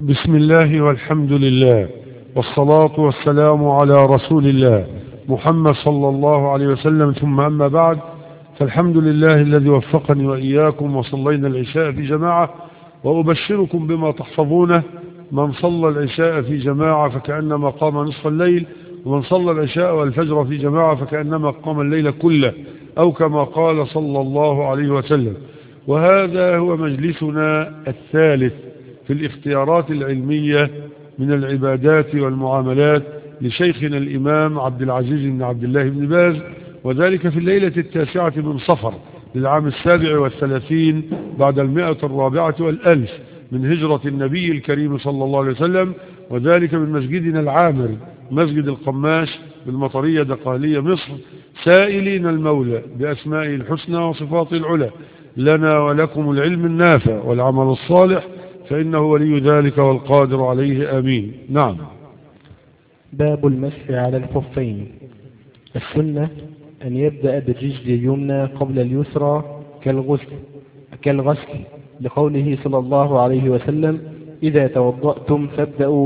بسم الله والحمد لله والصلاة والسلام على رسول الله محمد صلى الله عليه وسلم، ثم أما بعد، فالحمد لله الذي وفقني وإياكم وصلينا العشاء في جماعة، وأبشركم بما تحفظونه: من صلى العشاء في جماعة فكأنما قام نصف الليل، ومن صلى العشاء والفجر في جماعة فكأنما قام الليل كله، أو كما قال صلى الله عليه وسلم. وهذا هو مجلسنا الثالث في الاختيارات العلمية من العبادات والمعاملات لشيخنا الإمام عبد العزيز بن عبد الله بن باز، وذلك في الليلة 9 من صفر للعام 37 بعد 104 والألف من هجرة النبي الكريم صلى الله عليه وسلم، وذلك من مسجدنا العامر مسجد القماش بالمطرية دقهلية مصر، سائلين المولى بأسمائه الحسنى وصفاته العلى لنا ولكم العلم النافع والعمل الصالح، فإنه ولي ذلك والقادر عليه، آمين. نعم. باب المسح على الخفين. السنة أن يبدأ بالرجل اليمنى قبل اليسرى كالغسل لقوله صلى الله عليه وسلم: إذا توضأتم فابدأوا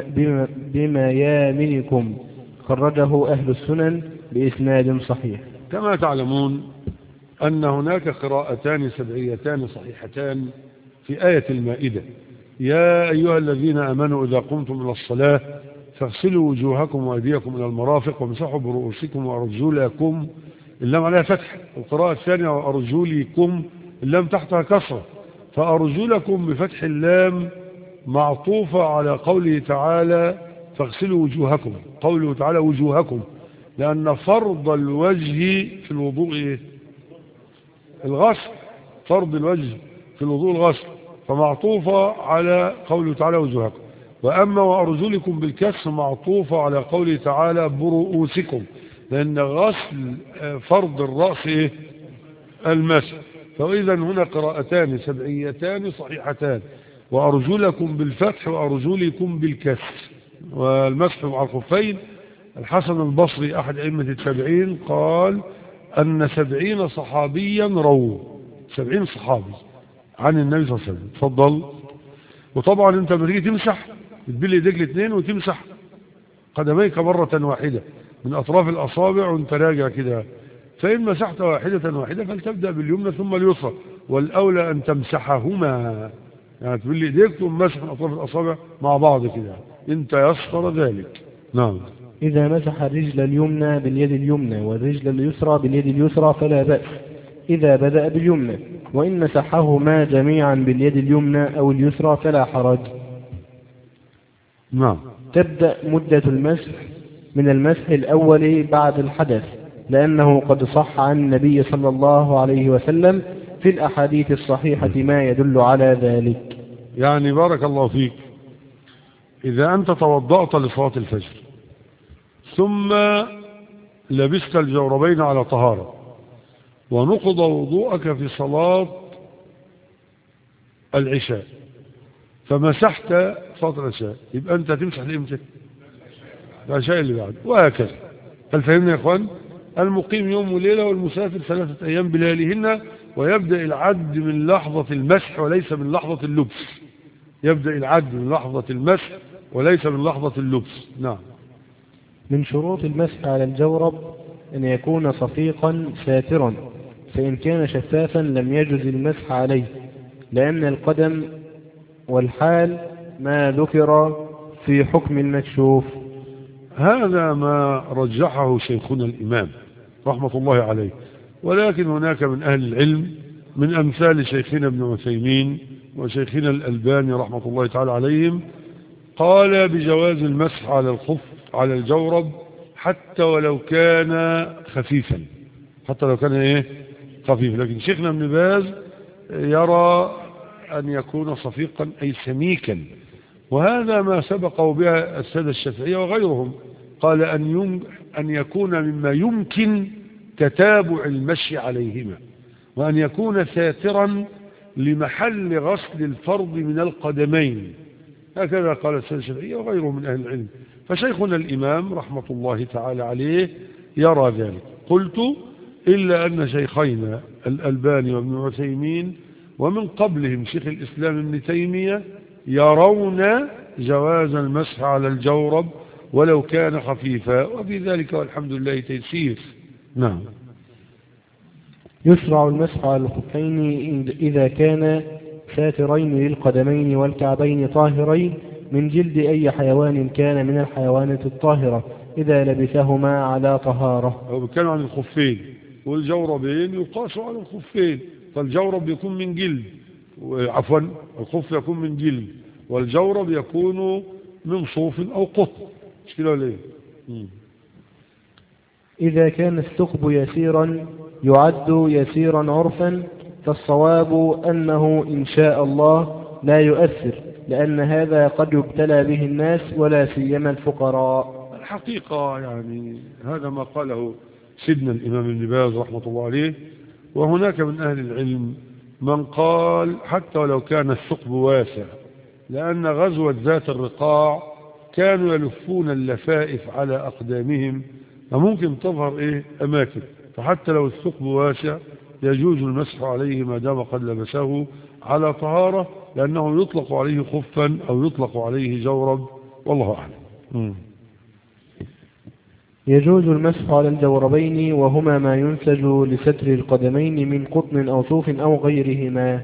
بميامنكم، خرجه أهل السنن بإسناد صحيح. كما تعلمون أن هناك قراءتان سبعيتان صحيحتان في آية المائدة: يا أيها الذين آمنوا إذا قمتم إلى الصلاة فاغسلوا وجوهكم وأيديكم إلى المرافق وامسحوا برؤوسكم وأرجلكم، اللام عليها فتح. القراءة الثانية وأرجلكم، اللام تحتها كسرة، فأرجلكم بفتح اللام معطوفة على قوله تعالى فاغسلوا وجوهكم. قوله تعالى وجوهكم، لأن فرض الوجه في الوضوء الغسل، فرض الوجه في الوضوء الغسل، فمعطوفة على قوله تعالى وجوهكم. وأما وأرجلكم بالكسر معطوفة على قوله تعالى برؤوسكم، لأن غسل فرض الرأس المسح. فإذا هنا قراءتان سبعيتان صحيحتان: وأرجلكم بالفتح وأرجلكم بالكسر. والمسح على الخفين، الحسن البصري أحد أئمة التابعين قال أن 70 صحابيا رووا، 70 صحابي عن النبي صلى الله عليه وسلم. تفضل. وطبعا انت بتيجي تمسح تبل ايديك الاثنين وتمسح قدميك مرة واحدة من أطراف الأصابع وانت راجع كده، فإن مسحت واحدة فلتبدأ باليمنى ثم اليسرى، والأولى أن تمسحهما، يعني تبل ايديك ثم مسح من أطراف الأصابع مع بعض كده انت يسر ذلك. نعم. إذا مسح الرجل اليمنى باليد اليمنى والرجل اليسرى باليد اليسرى فلا بأس إذا بدأ باليمنى، وإن مسحهما جميعا باليد اليمنى أو اليسرى فلا حرج. نعم. تبدأ مدة المسح من المسح الأول بعد الحدث، لأنه قد صح عن النبي صلى الله عليه وسلم في الأحاديث الصحيحة ما يدل على ذلك. يعني بارك الله فيك، إذا أنت توضأت لصلاة الفجر ثم لبست الجوربين على طهارة ونقض وضوءك في صلاة العشاء فمسحت صلاة العشاء، يبقى أنت تمسح لإمتى؟ العشاء اللي بعد، وهكذا. هل فهمنا يا إخوان؟ المقيم يوم وليلة والمسافر 3 أيام بلياليهن، ويبدأ العد من لحظة المسح وليس من لحظة اللبس. يبدأ العد من لحظة المسح وليس من لحظة اللبس. نعم. من شروط المسح على الجورب أن يكون صفيقا ساترا، فإن كان شفافا لم يجز المسح عليه، لأن القدم والحال ما ذكر في حكم المكشوف. هذا ما رجحه شيخنا الإمام رحمة الله عليه، ولكن هناك من أهل العلم من أمثال شيخنا ابن عثيمين وشيخنا الألباني رحمة الله تعالى عليهم قال بجواز المسح على الخف على الجورب حتى ولو كان خفيفا، حتى لو كان خفيف. لكن شيخنا ابن باز يرى أن يكون صفيقا أي سميكا، وهذا ما سبقه بها السادة الشافعية وغيرهم. قال أن يكون مما يمكن تتابع المشي عليهما، وأن يكون ساترا لمحل غسل الفرض من القدمين، هكذا قال السادة الشافعية وغيرهم من أهل العلم. فشيخنا الإمام رحمة الله تعالى عليه يرى ذلك. قلت إلا أن شيخينا الألباني وابن عثيمين ومن قبلهم شيخ الإسلام ابن تيمية يرون جواز المسح على الجورب ولو كان خفيفا، وفي ذلك والحمد لله تيسير. نعم. يشرع المسح على الخفين إذا كان ساترين للقدمين والكعبين طاهرين من جلد أي حيوان كان من الحيوانات الطاهرة إذا لبسهما على طهارة. هو بيتكلم عن الخفين، والجوربين يقاسوا على الخفين، فالجورب يكون من جلد، عفوا الخف يكون من جلد والجورب يكون من صوف أو قطن. مش كده ولا ايه؟ إذا كان الثقب يسيرا يعد يسيرا عرفا، فالصواب أنه إن شاء الله لا يؤثر، لأن هذا قد يبتلى به الناس ولا سيما الفقراء. الحقيقة يعني هذا ما قاله سيدنا الإمام ابن باز رحمة الله عليه، وهناك من أهل العلم من قال حتى ولو كان الثقب واسع، لأن غزوة ذات الرقاع كانوا يلفون اللفائف على أقدامهم، فممكن تظهر أماكن، فحتى لو الثقب واسع يجوز المسح عليه ما دام قد لبسه على طهارة، لأنه يطلق عليه خفا أو يطلق عليه جورب، والله أعلم. يجوز المسح على الجوربين وهما ما ينسج لستر القدمين من قطن أو صوف أو غيرهما.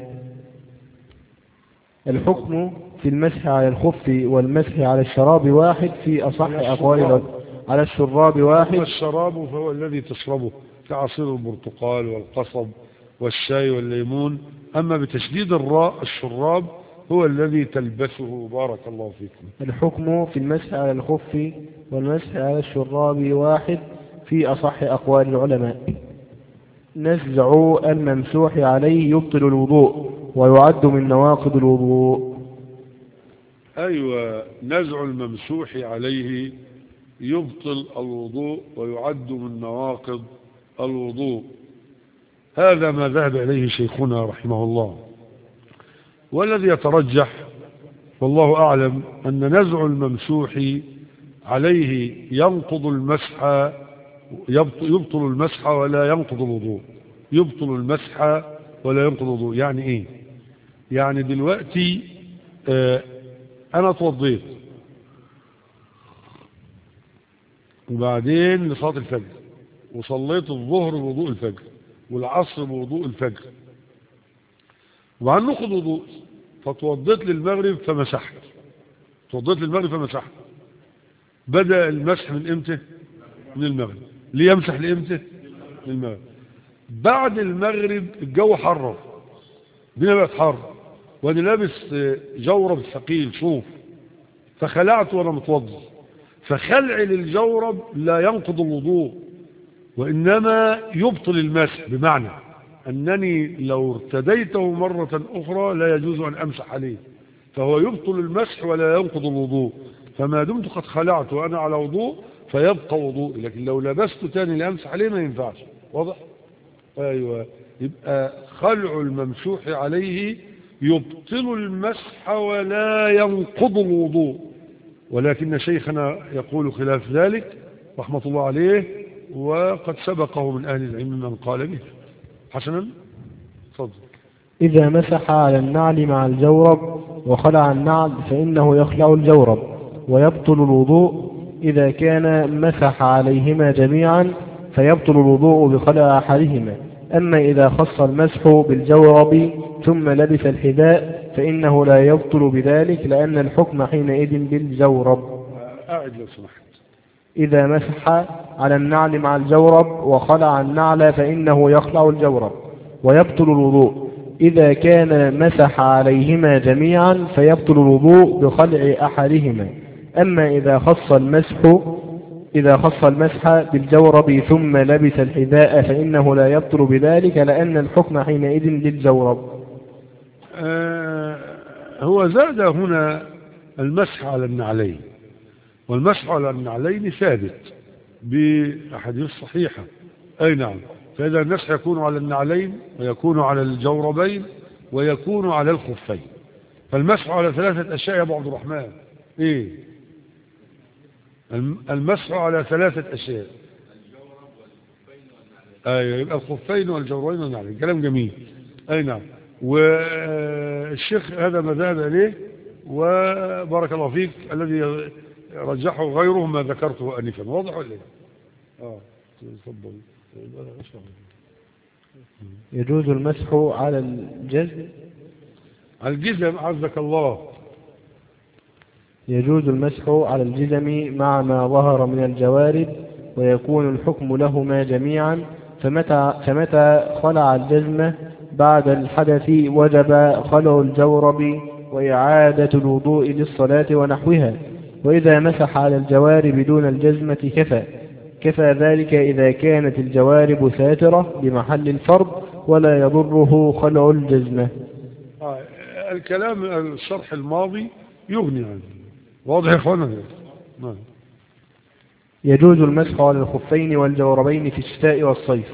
الحكم في المسح على الخف والمسح على الشراب واحد في أصح أقوال على الشراب واحد. الشراب فهو الذي تشربه كعصير البرتقال والقصب والشاي والليمون، أما بتشديد الراء الشراب هو الذي تلبسه. بارك الله فيكم. الحكم في المسح على الخف والمسح على الشراب واحد في أصح أقوال العلماء. نزع الممسوح عليه يبطل الوضوء ويعد من نواقض الوضوء. أيوة، نزع الممسوح عليه يبطل الوضوء ويعد من نواقض الوضوء، هذا ما ذهب إليه شيخنا رحمه الله، والذي يترجح والله أعلم أن نزع الممسوح عليه ينقض المسح، يبطل المسح ولا ينقض الوضوء. يبطل المسح ولا ينقض الوضوء يعني إيه؟ يعني دلوقتي أنا اتوضيت وبعدين لصلاة الفجر، وصليت الظهر بوضوء الفجر والعصر بوضوء الفجر، وبعدين ناخد وضوء، فتوضيت للمغرب فمسحت، توضيت للمغرب فمسحت. بدأ المسح من امتى؟ من المغرب. ليه يمسح لامتى؟ من المغرب. بعد المغرب الجو حرر، الدنيا بقت حر، وانا لابس جورب ثقيل صوف، فخلعت وانا متوضي، فخلعي للجورب لا ينقض الوضوء وإنما يبطل المسح، بمعنى أنني لو ارتديته مرة أخرى لا يجوز أن أمسح عليه، فهو يبطل المسح ولا ينقض الوضوء. فما دمت قد خلعت وأنا على وضوء فيبقى وضوء، لكن لو لبست تاني لأمسح عليه ما ينفعش. واضح؟ أيوة، يبقى خلع الممسوح عليه يبطل المسح ولا ينقض الوضوء، ولكن شيخنا يقول خلاف ذلك رحمة الله عليه، وقد سبقه من أهل العلم من قال به. حسنا، تفضل. إذا مسح على النعل مع الجورب وخلع النعل فإنه يخلع الجورب ويبطل الوضوء. إذا كان مسح عليهما جميعا فيبطل الوضوء بخلع أحدهما. أما إذا خص المسح بالجورب ثم لبس الحذاء فإنه لا يبطل بذلك، لأن الحكم حينئذ بالجورب. أعد لو سمحت. إذا مسح على النعل مع الجورب وخلع النعل فإنه يخلع الجورب ويبطل الوضوء. إذا كان مسح عليهما جميعا فيبطل الوضوء بخلع أحدهما. أما إذا خص المسح بالجورب ثم لبس الحذاء فإنه لا يبطل بذلك، لأن الحكم حينئذ للجورب. هو زاد هنا المسح على النعلين، والمسح على النعلين ثابت بأحاديث صحيحة. أي نعم، فإذا المسح يكون على النعلين ويكون على الجوربين ويكون على الخفين. فالمسح على ثلاثة أشياء يا أبو عبد الرحمن. إيه؟ المسح على ثلاثة أشياء. أيوة، يبقى الخفين والجوربين والنعلين. كلام جميل. أي نعم. والشيخ هذا ما ذهب إليه وبارك الله فيك الذي رجحه غيره ما ذكرته أنفا. واضح ولا ايه؟ تفضل. يجوز المسح على الجزم. على الجزم عزك الله. يجوز المسح على الجزم مع ما ظهر من الجوارب، ويكون الحكم لهما جميعا. فمتى خلع الجزم بعد الحدث وجب خلع الجورب وإعادة الوضوء للصلاة ونحوها. وإذا مسح على الجوارب دون الجزمة كفى ذلك إذا كانت الجوارب ساترة بمحل الفرض ولا يضره خلع الجزمة. الكلام الشرح الماضي يغني عنه. واضح يا اخوانا؟ يجوز المسح على الخفين والجوربين في الشتاء والصيف.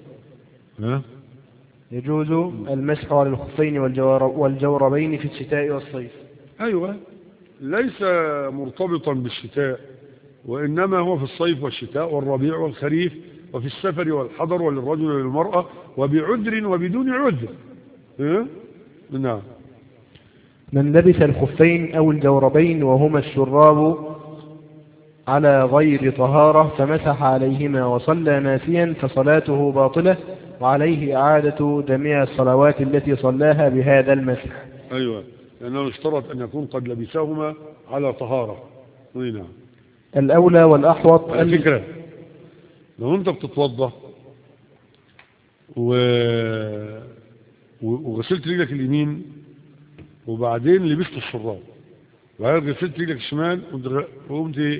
يجوز المسح على الخفين والجوربين في الشتاء والصيف. أيوة، ليس مرتبطا بالشتاء، وإنما هو في الصيف والشتاء والربيع والخريف، وفي السفر والحضر، وللرجل وللمرأة، وبعذر وبدون عذر. نعم. من لبس الخفين أو الجوربين وهما الشراب على غير طهارة فمسح عليهما وصلى ناسيا فصلاته باطلة، وعليه إعادة جميع الصلوات التي صلاها بهذا المسح. أيوة، لأنه اشترط أن يكون قد لبسهما على طهارة. نعم. الأولى والأحوط. على فكرة، لو أنت بتتوضى وغسلت رجلك اليمين وبعدين لبست الشراب، وبعدين غسلت رجلك الشمال وقمت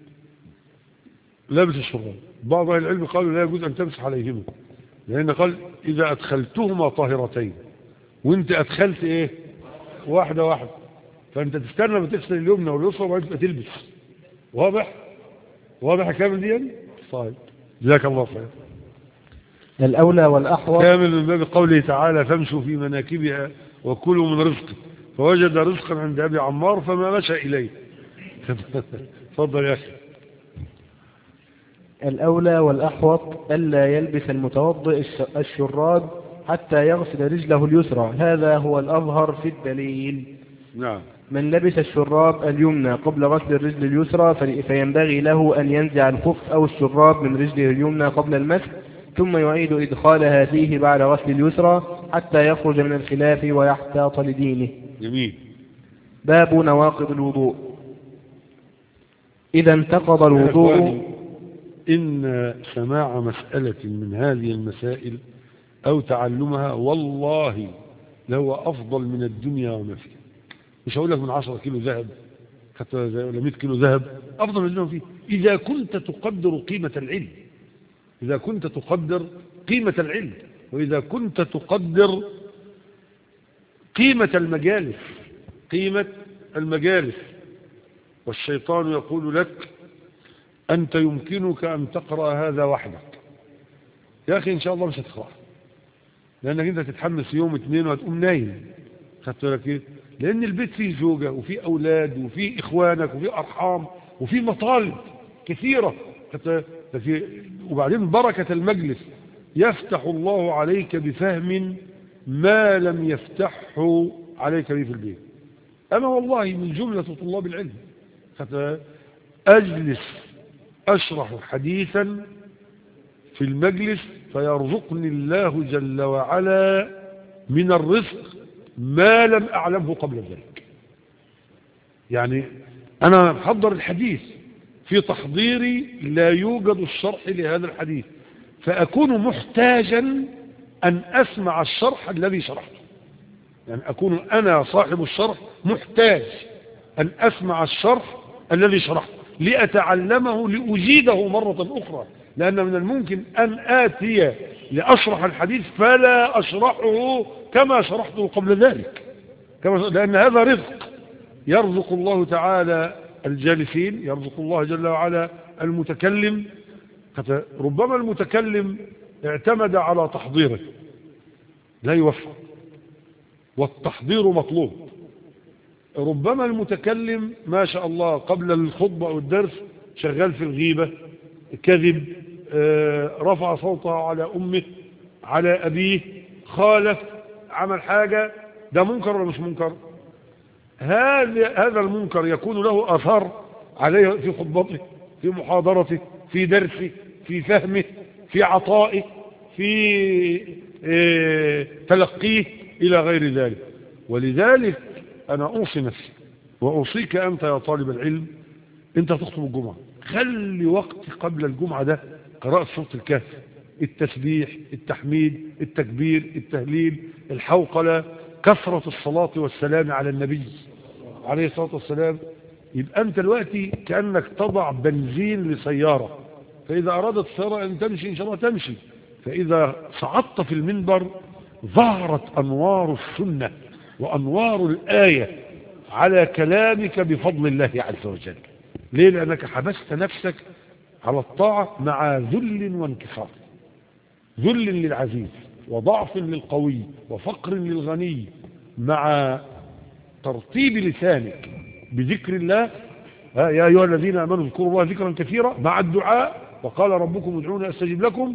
لابس الشراب، بعض أهل العلم قالوا لا يجوز أن تمسح عليهما، لأن قال إذا أدخلتهما طاهرتين، وانت أدخلت إيه؟ واحدة واحدة، فأنت تستنى بتغسل اليمنى واليسرى وبعدين تبقى تلبس. واضح؟ واضح كامل دي؟ طيب، جزاك الله خير. الأولى والأحوط. كامل من باب قوله تعالى فامشوا في مناكبها وكلوا من رزقه، فوجد رزقا عند أبي عمار فما مشى إليه. تفضل يا أخي. الأولى والأحوط ألا يلبس المتوضئ الشراب حتى يغسل رجله اليسرى، هذا هو الأظهر في الدليل. نعم. من لبس الشراب اليمنى قبل غسل الرجل اليسرى فينبغي له أن ينزع الخف أو الشراب من رجله اليمنى قبل المسح، ثم يعيد إدخالها فيه بعد غسل اليسرى حتى يخرج من الخلاف ويحتاط لدينه. جميل. باب نواقض الوضوء. إذا انتقض الوضوء. إن سماع مسألة من هذه المسائل أو تعلمها والله لهو أفضل من الدنيا وما فيها. مش هقول لك من 10 كيلو ذهب حتى ولا 100 كيلو ذهب، أفضل من الدنيا وما فيها، إذا كنت تقدر قيمة العلم، إذا كنت تقدر قيمة العلم، وإذا كنت تقدر قيمة المجالس، قيمة المجالس. والشيطان يقول لك أنت يمكنك أن تقرأ هذا وحدك. يا أخي إن شاء الله مش هتقرأ، لأنك أنت تتحمس يوم 2 وهتقوم نايم. خدت بالك إيه؟ لأن البيت فيه زوجة وفيه أولاد وفيه إخوانك وفيه أرحام وفيه مطالب كثيرة. وبعدين بركة المجلس يفتح الله عليك بفهم ما لم يفتحه عليك به في البيت. أنا والله من جملة طلاب العلم أجلس أشرح حديثا في المجلس فيرزقني الله جل وعلا من الرزق ما لم أعلمه قبل ذلك. يعني أنا محضر الحديث، في تحضيري لا يوجد الشرح لهذا الحديث، فأكون محتاجا أن أسمع الشرح الذي شرحته. يعني أكون أنا صاحب الشرح محتاج أن أسمع الشرح الذي شرحته لأتعلمه لأجيده مرة أخرى، لأن من الممكن أن آتي لأشرح الحديث فلا أشرحه كما شرحته قبل ذلك، لأن هذا رزق يرزق الله تعالى الجالسين، يرزق الله جل وعلا المتكلم. ربما المتكلم اعتمد على تحضيره لا يوفق، والتحضير مطلوب. ربما المتكلم ما شاء الله قبل الخطبة أو الدرس شغال في الغيبة، كذب، رفع صوته على أمه، على أبيه، خالف، عمل حاجة، ده منكر ولا مش منكر؟ هذا المنكر يكون له أثر عليه في خطبته، في محاضرته، في درسه، في فهمه، في عطائه، في تلقيه إلى غير ذلك. ولذلك أنا أوصي نفسي وأوصيك أنت يا طالب العلم، أنت تخطب الجمعة، خلي وقت قبل الجمعة ده قراءة سورة الكهف، التسبيح، التحميد، التكبير، التهليل، الحوقلة، كثرة الصلاة والسلام على النبي عليه الصلاة والسلام. يبقى أنت دلوقتي كأنك تضع بنزين لسيارة، فإذا أرادت السيارة أن تمشي إن شاء الله تمشي، فإذا صعدت في المنبر ظهرت أنوار السنة وأنوار الآية على كلامك بفضل الله عز وجل. ليه؟ لأنك حبست نفسك على الطاعة مع ذل وانكسار، ذل للعزيز وضعف للقوي وفقر للغني، مع ترتيب لسانك بذكر الله. يا أيها الذين آمنوا اذكروا الله ذكرا كثيرا مع الدعاء، وقال ربكم ادعوني أستجب لكم،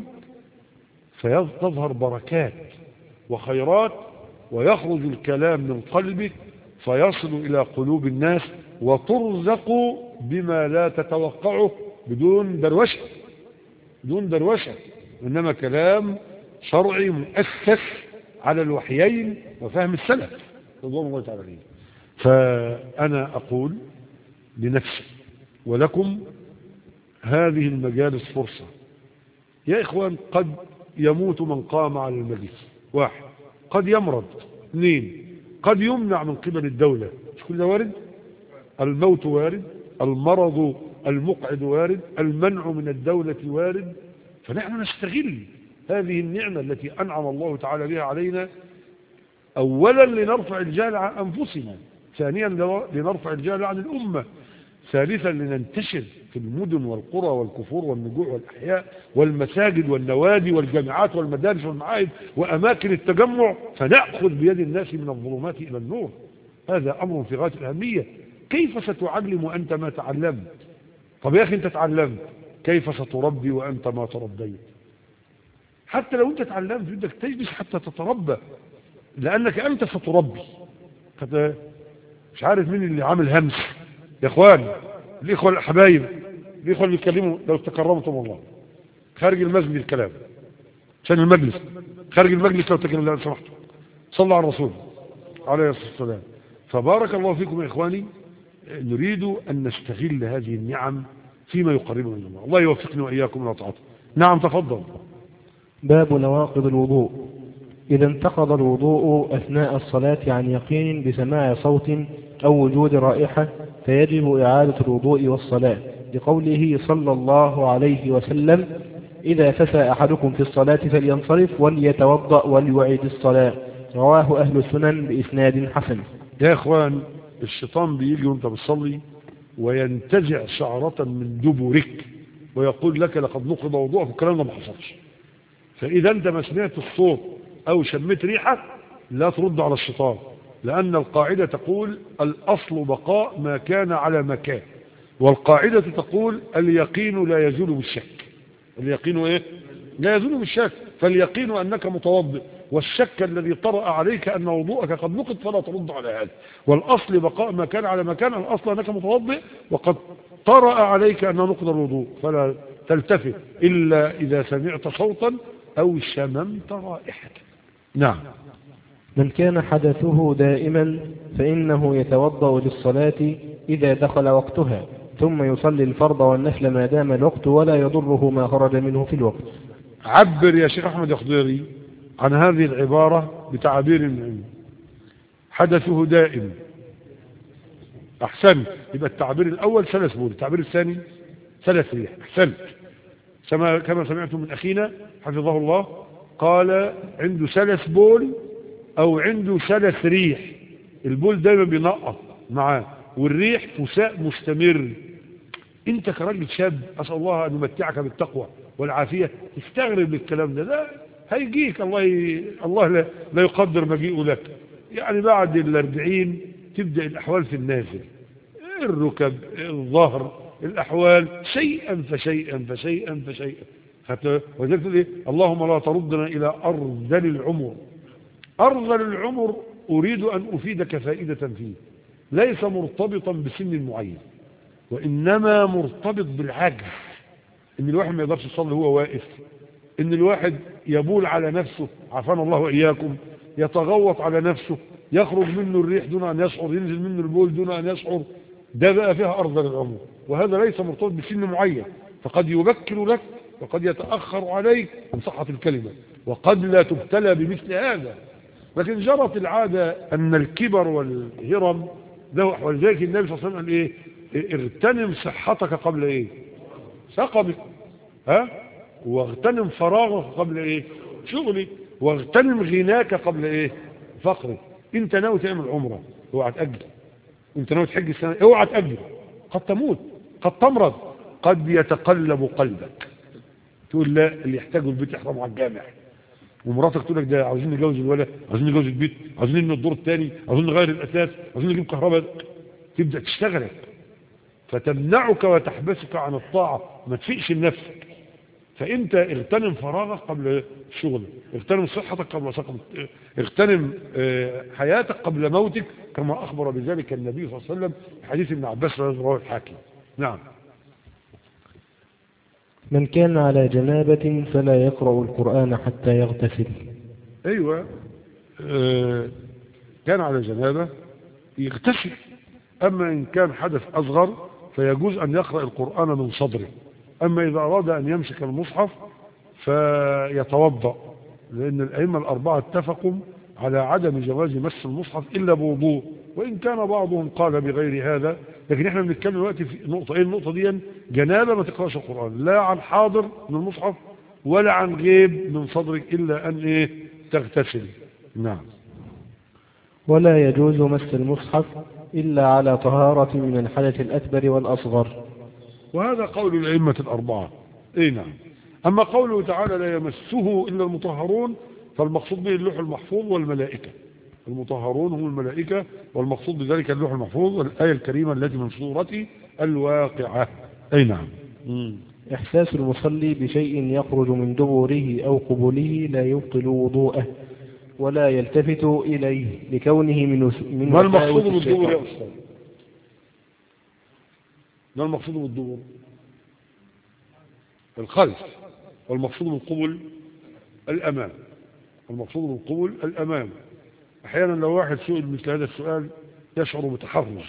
فيظهر بركات وخيرات، ويخرج الكلام من قلبك فيصل إلى قلوب الناس، وترزق بما لا تتوقعه بدون دروشة، بدون دروشة، إنما كلام شرعي مؤسس على الوحيين وفهم السلف رضوان الله تعالى عليه. فأنا أقول لنفسي ولكم هذه المجالس فرصة يا إخوان. قد يموت من قام على المجلس، واحد، قد يمرض، اثنين، قد يمنع من قبل الدولة، مش كل ده وارد؟ الموت وارد، المرض المقعد وارد، المنع من الدولة وارد. فنحن نستغل هذه النعمة التي أنعم الله تعالى بها علينا، أولا لنرفع الجهل عن أنفسنا، ثانيا لنرفع الجهل عن الأمة، ثالثا لننتشر في المدن والقرى والكفور والنجوع والأحياء والمساجد والنوادي والجامعات والمدارس والمعاهد وأماكن التجمع، فنأخذ بيد الناس من الظلمات إلى النور. هذا أمر في غاية الأهمية. كيف ستعلم وأنت ما تعلمت؟ طب يا أخي أنت تعلمت، كيف ستربي وأنت ما تربيت؟ حتى لو أنت تعلمت بدك تجلس حتى تتربى، لأنك أنت ستربي. مش عارف مين اللي عامل همس يا إخوان، الإخوة الحبايب، الإخوة اللي بيتكلموا لو تكرمتم الله خارج المسجد الكلام عشان المجلس، خارج المجلس لو تكلم لو سمحتم، صلوا على الرسول عليه الصلاة والسلام. فبارك الله فيكم يا إخواني، نريد أن نستغل هذه النعم فيما يقربنا من الله. الله يوفقني وإياكم لطاعته. نعم تفضل. باب نواقض الوضوء. إذا انتقض الوضوء أثناء الصلاة عن يقين بسماع صوت أو وجود رائحة فيجب إعادة الوضوء والصلاة، لقوله صلى الله عليه وسلم: إذا فسى أحدكم في الصلاة فلينصرف وليتوضأ وليعيد الصلاة. رواه أهل السنن بإسناد حسن. يا إخوان، الشيطان بيجي وانت بتصلي وينتزع شعرة من دبرك ويقول لك لقد نقض وضوءك، والكلام ده ما حصلش. فإذا أنت ما سمعت الصوت أو شميت ريحة لا ترد على الشيطان، لأن القاعدة تقول الأصل بقاء ما كان على ما كان، والقاعدة تقول اليقين لا يزول بالشك. اليقين إيه؟ لا يزول بالشك. فاليقين أنك متوضئ، والشك الذي طرأ عليك أن وضوءك قد نقض فلا ترد على هذا. والأصل بقاء ما كان على ما كان، الأصل أنك متوضئ وقد طرأ عليك أن نقض الوضوء، فلا تلتفت إلا إذا سمعت صوتا أو شممت رائحة. نعم. من كان حدثه دائما فإنه يتوضأ للصلاة إذا دخل وقتها، ثم يصلي الفرض والنفل ما دام الوقت ولا يضره ما خرج منه في الوقت. عبر يا شيخ أحمد الخضيري عن هذه العبارة بتعبير من حدثه دائم. أحسنت. يبقى التعبير الأول سلس بول، التعبير الثاني سلس ريح. أحسنت. كما سمعتم من أخينا حفظه الله قال عنده سلس بول أو عنده سلس ريح. البول دايما بينقط معاه، والريح فساء مستمر. انت كراجل شاب أسأل الله أن يمتعك بالتقوى والعافية تستغرب بالكلام ده هيجيك الله لا يقدر مجيئه لك. يعني بعد 40 تبدأ الأحوال في النازل، الركب، الظهر، الأحوال شيئا فشيئا فشيئا فشيئا. وذلك تقول إيه؟ اللهم لا تردنا إلى أرذل العمر. أرذل العمر أريد أن أفيدك فائدة فيه. ليس مرتبطا بسن معين، وإنما مرتبط بالعجز، إن الواحد ما يقدرش يصلي هو واقف، إن الواحد يبول على نفسه عافانا الله وإياكم، يتغوط على نفسه، يخرج منه الريح دون أن يشعر، ينزل منه البول دون أن يشعر، ده بقى فيها أرذل العمر، وهذا ليس مرتبط بسن معين، فقد يبكر لك وقد يتأخر عليك إن صحت الكلمة، وقد لا تبتلى بمثل هذا. لكن جرت العادة أن الكبر والهرم له، ولذلك النبي صلى الله عليه وسلم قال إيه؟ اغتنم صحتك قبل إيه؟ سقمك، ها؟ واغتنم فراغك قبل إيه؟ شغلك، واغتنم غناك قبل إيه؟ فقرك. أنت ناوي تعمل عمرة اوعى تأجل، أنت ناوي تحج السنة اوعى تأجل، قد تموت، قد تمرض، قد يتقلب قلبك، تقول لا اللي يحتاجوا البيت يحرموا على الجامع، ومراتك تقول لك ده عاوزين نجوز الولد، عاوزين نجوز البيت، عاوزين نبني الدور الثاني، عاوزين نغير الاساس، عاوزين نجيب كهرباء، تبدا تشتغلك فتمنعك وتحبسك عن الطاعه، ما تفيقش لنفسك. فانت اغتنم فراغك قبل شغلك، اغتنم صحتك قبل سقمك، اغتنم حياتك قبل موتك، كما اخبر بذلك النبي صلى الله عليه وسلم في حديث ابن عباس رواه الحاكم. نعم. من كان على جنابة فلا يقرأ القرآن حتى يغتسل. ايوه، كان على جنابة يغتسل، اما ان كان حدث اصغر فيجوز ان يقرأ القرآن من صدره، اما اذا اراد ان يمسك المصحف فيتوضأ، لان الائمة الاربعة اتفقوا على عدم جواز مس المصحف الا بوضوء، وان كان بعضهم قال بغير هذا، لكن احنا بنتكلم دلوقتي في نقطة، ايه النقطة دي؟ جنابة ما تقرأش القرآن لا عن حاضر من المصحف ولا عن غيب من صدرك الا ان ايه؟ تغتسل. نعم. ولا يجوز مس المصحف إلا على طهارة من الحدث الأكبر والأصغر، وهذا قول الأئمة الأربعة. اي نعم. أما قوله تعالى لا يمسه إلا المطهرون، فالمقصود به اللوح المحفوظ والملائكة، المطهرون هم الملائكة، والمقصود بذلك اللوح المحفوظ والآية الكريمة التي من سورة الواقعة. أي نعم. إحساس المصلي بشيء يخرج من دبره أو قبله لا يبطل وضوءه ولا يلتفت إليه لكونه من ما المقصود وساوس بالدبر يا الشيطان. أستاذ؟ ما المقصود بالدبر؟ الخلف، والمقصود بالقبل الأمام، المقصود بالقبل الأمام. أحيانا لو واحد سئل مثل هذا السؤال يشعر بتحرج،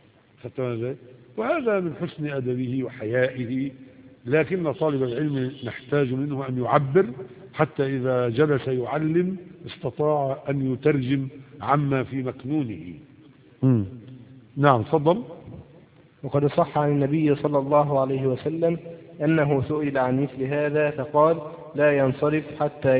وهذا من حسن أدبه وحيائه، لكن طالب العلم نحتاج منه أن يعبر حتى إذا جلس يعلم استطاع أن يترجم عما في مكنونه. نعم تفضل. وقد صح عن النبي صلى الله عليه وسلم أنه سئل عن مثل هذا فقال لا ينصرف حتى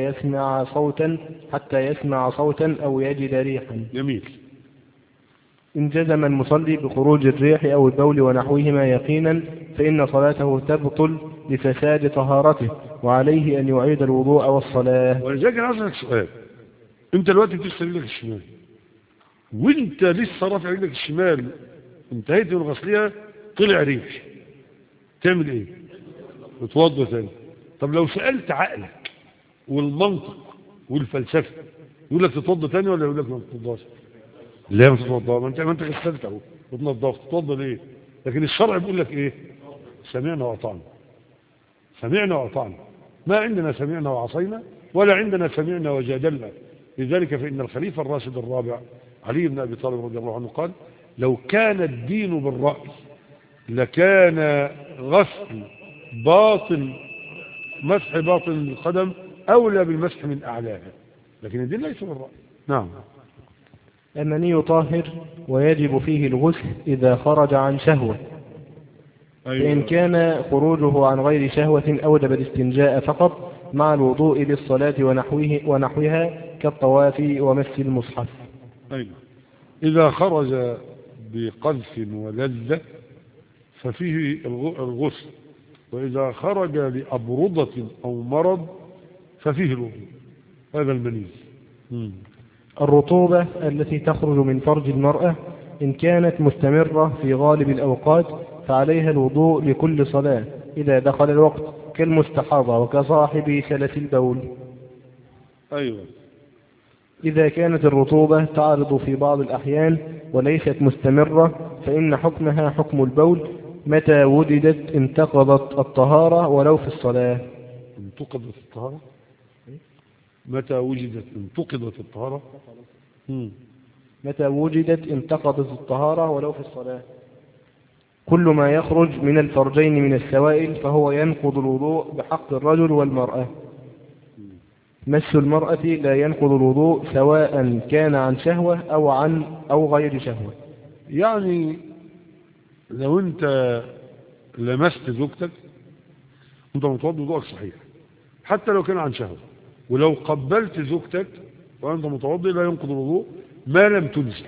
يسمع صوتا أو يجد ريحا. جميل. إن جزم المصلي بخروج الريح أو البول ونحوهما يقينا فإن صلاته تبطل لفساد طهارته، وعليه أن يعيد الوضوء والصلاة. ولذلك أنا أسألك سؤال، أنت دلوقتي بتغسل رجلك الشمال، وأنت لسه رافع رجلك الشمال انتهيت من غسلها طلع ريح، تعمل إيه؟ بتوضى ثاني. طب لو سألت عقلك والمنطق والفلسفة يقول لك تتوضى ثاني ولا يقول لك ما تتوضاش؟ لا ما تتوضى، ما انت غسلت اهو وتنضفت، تتوضى ليه؟ لكن الشرع بيقول لك ايه؟ سمعنا واطعنا، سمعنا واطعنا، ما عندنا سمعنا وعصينا ولا عندنا سمعنا وجادلنا. لذلك فإن الخليفة الراشد الرابع علي بن أبي طالب رضي الله عنه قال لو كان الدين بالرأي لكان غسل باطن مسح باطن القدم أولى بالمسح من أعلاها، لكن الدين ليس بالرأي. نعم. المني طاهر ويجب فيه الغسل إذا خرج عن شهوة. أيوة. فإن كان خروجه عن غير شهوة أوجب الاستنجاء فقط مع الوضوء للصلاة ونحوها كالطواف ومس المصحف. أيوة. إذا خرج بقذف ولذة ففيه الغسل، وإذا خرج لأبرضة أو مرض ففيه الوضوء. هذا المني. الرطوبة التي تخرج من فرج المرأة إن كانت مستمرة في غالب الأوقات فعليها الوضوء لكل صلاة إذا دخل الوقت كالمستحاضة وكصاحب سلس البول. أيوة. إذا كانت الرطوبة تعرض في بعض الأحيان وليست مستمرة فإن حكمها حكم البول، متى وجدت انتقضت الطهارة ولو في الصلاة. انتقضت الطهارة؟ متى وجدت انتقضت الطهارة؟ متى وجدت انتقضت الطهارة ولو في الصلاة. كل ما يخرج من الفرجين من السوائل فهو ينقض الوضوء بحق الرجل والمرأة. مس المرأة لا ينقض الوضوء سواء كان عن شهوة أو غير شهوة. يعني لو أنت لمست زوجتك أنت متوضئ وضوءك صحيح حتى لو كان عن شهوة، ولو قبلت زوجتك وأنت متوضئ لا ينقض الوضوء ما لم تنزل.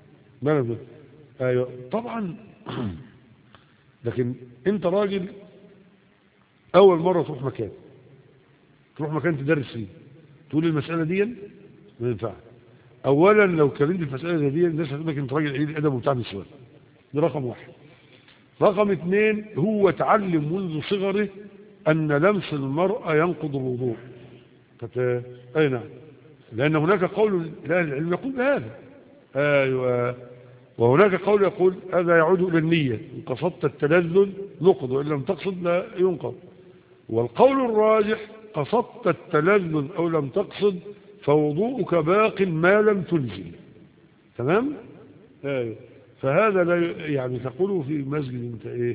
أيوة طبعا. لكن أنت راجل أول مرة تروح مكان تدرس فيه، تقول المسألة دي ما ينفع. أولا لو كلمت المسألة دي الناس هتقول لك أنت راجل قليل الأدب وبتاع نسوان. ده رقم واحد. رقم اثنين، هو تعلم منذ صغره أن لمس المرأة ينقض الوضوء. أي نعم، لأن هناك قول لأهل العلم يقول بهذا. أيوة. وهناك قول يقول هذا يعود إلى النية، إن قصدت التلذذ نقض وإن لم تقصد لا ينقض. والقول الراجح قصدت التلذذ أو لم تقصد فوضوءك باق ما لم تنزل. تمام؟ أيوة. فهذا لا يعني تقوله في مسجد أنت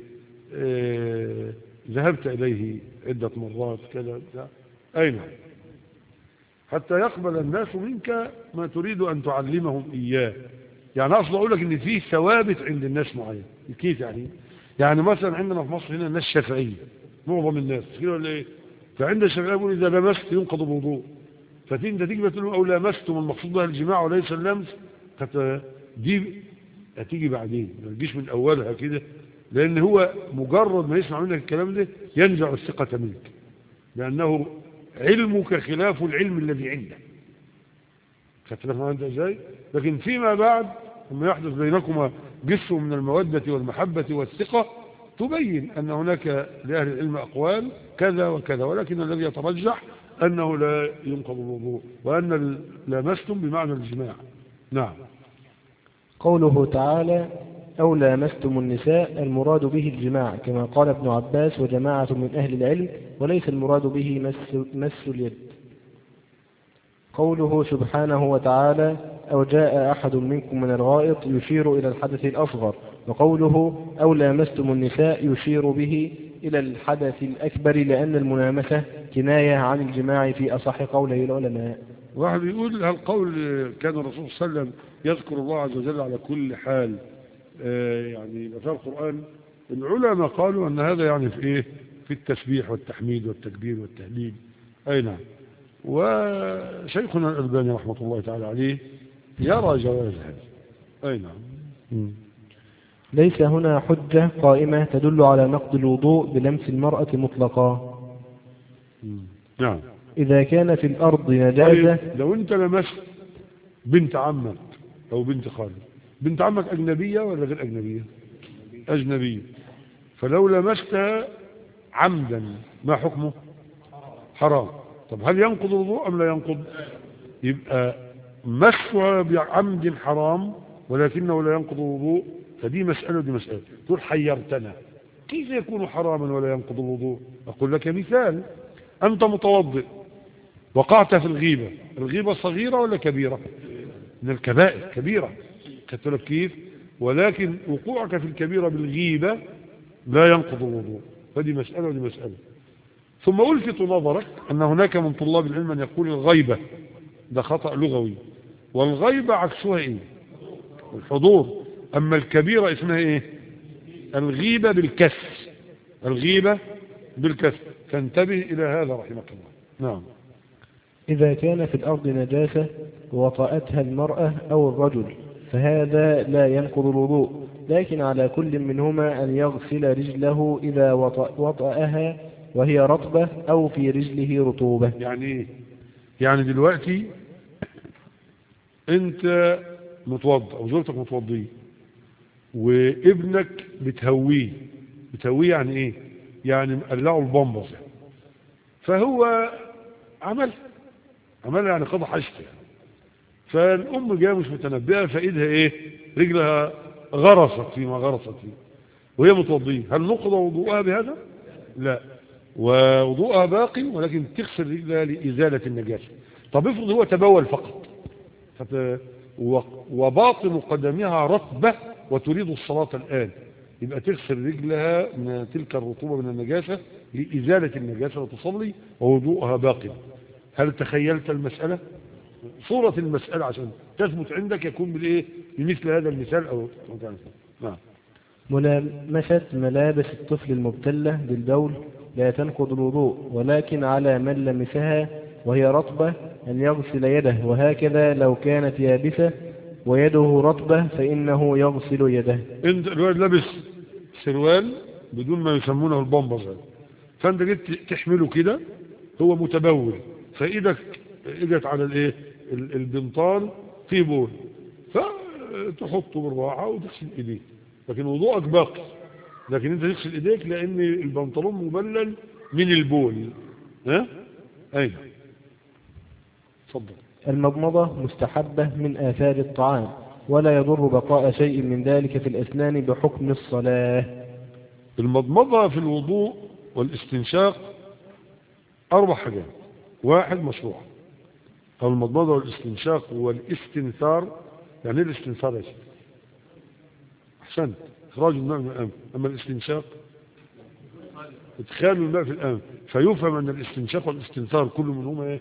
ذهبت إليه عدة مرات كذا أين حتى يقبل الناس منك ما تريد أن تعلمهم إياه. يعني أصلا أقول لك إن فيه ثوابت عند الناس معين. كيف يعني مثلا عندنا في مصر هنا الناس شافعية، معظم الناس كده ولا إيه؟ فعند الشافعية يقول إذا لمست ينقض الوضوء، فأنت تيجي تقول أو لمستم المقصود بها الجماع وليس اللمس، دي هتيجي بعدين ما تجيش من أولها كده، لأن هو مجرد ما يسمع منك الكلام ده ينزع الثقة منك، لأنه علمك خلاف العلم الذي عندك. خدت بالك ازاي؟ لكن فيما بعد لما يحدث بينكما جسر من المودة والمحبة والثقة تبين أن هناك لأهل العلم أقوال كذا وكذا، ولكن الذي يترجح أنه لا ينقض الوضوء وأن لمستم بمعنى الجماع. نعم. قوله تعالى أو لامستم النساء المراد به الجماع كما قال ابن عباس وجماعة من أهل العلم، وليس المراد به مس اليد. قوله سبحانه وتعالى أو جاء أحد منكم من الغائط يشير إلى الحدث الأصغر، وقوله أو لامستم النساء يشير به إلى الحدث الأكبر لأن الملامسة كناية عن الجماع في أصح قولي العلماء. واحد يقول هل قول كان الرسول صلى الله عليه وسلم يذكر الله عز وجل على كل حال يعني في القرآن؟ العلماء قالوا أن هذا يعني في إيه؟ في التسبيح والتحميد والتكبير والتهليل. أي نعم. وشيخنا الألباني رحمة الله تعالى عليه يرى جواز هذا. أي نعم. ليس هنا حجة قائمة تدل على نقض الوضوء بلمس المرأة مطلقا. نعم. إذا كان في الأرض نجاسة. لو أنت لمست بنت عمك أو بنت خالك، بنت عمك أجنبية ولا غير أجنبية؟ أجنبية. فلو لمستها عمدا ما حكمه؟ حرام. طب هل ينقض الوضوء أم لا ينقض؟ يبقى مسها بعمد حرام ولكنه لا ينقض الوضوء، فدي مسألة ودي مسألة. تقول حيرتنا كيف يكون حراما ولا ينقض الوضوء؟ أقول لك مثال. أنت متوضئ وقعت في الغيبة، الغيبة صغيرة ولا كبيرة؟ من الكبائر كبيرة. خدت بالك كيف؟ ولكن وقوعك في الكبيرة بالغيبة لا ينقض الوضوء، فدي مسألة ودي مسألة. ثم ألفت نظرك أن هناك من طلاب العلم من يقول الغيبة ده خطأ لغوي، والغيبة عكسها إيه؟ الحضور. أما الكبيرة اسمها إيه؟ الغيبة بالكسر. الغيبة بالكسر. فانتبه إلى هذا رحمك الله. نعم. إذا كان في الأرض نجاسة وطأتها المرأة أو الرجل فهذا لا ينقض الوضوء، لكن على كل منهما أن يغسل رجله إذا وطأها وهي رطبة أو في رجله رطوبة. يعني يعني دلوقتي أنت متوضأ أو زوجتك متوضية وابنك بتهويه يعني إيه؟ يعني مقلعه البامبرز، فهو عمل يعني قضى حاجته يعني. فالأم جاء مش متنبئة، فإيدها إيه؟ رجلها غرست فيما غرست فيه وهي متوضية، هل نقضى وضوءها بهذا؟ لا، ووضوءها باقي، ولكن تغسل رجلها لإزالة النجاسة. طب افرض هو تبول فقط وباطن قدمها رطبة وتريد الصلاة الآن، يبقى تغسل رجلها من تلك الرطوبة من النجاسة لإزالة النجاسة وتصلي ووضوءها باقي. هل تخيلت المسألة؟ صورة المسألة عشان تثبت عندك يكون بالإيه؟ بمثل هذا المثال أو نعم. ملامسة ملابس الطفل المبتلة بالبول لا تنقض الوضوء، ولكن على من لمسها وهي رطبة أن يغسل يده، وهكذا لو كانت يابسة ويده رطبة فإنه يغسل يده. انت الولد لابس سروال بدون ما يسمونه البامبرز، فانت جيت تحمله كده، هو متبول، فايدك اجت على الايه البنطال في بول، فتحطه بالراحه وتغسل ايديك، لكن وضوءك باقي. لكن انت تغسل ايديك لان البنطلون مبلل من البول. ها اين اتفضل. المضمضة مستحبة من آثار الطعام، ولا يضر بقاء شيء من ذلك في الأسنان بحكم الصلاة. المضمضة في الوضوء والاستنشاق 4 حاجات. 1 مشروع، أو المضمضة والاستنشاق والاستنثار. يعني ايه الاستنثار يا شيخ؟ أحسنت، إخراج الماء من الأنف. أما الاستنشاق إدخال الماء في الأنف، فيفهم أن الاستنشاق والاستنثار كل منهما إيه؟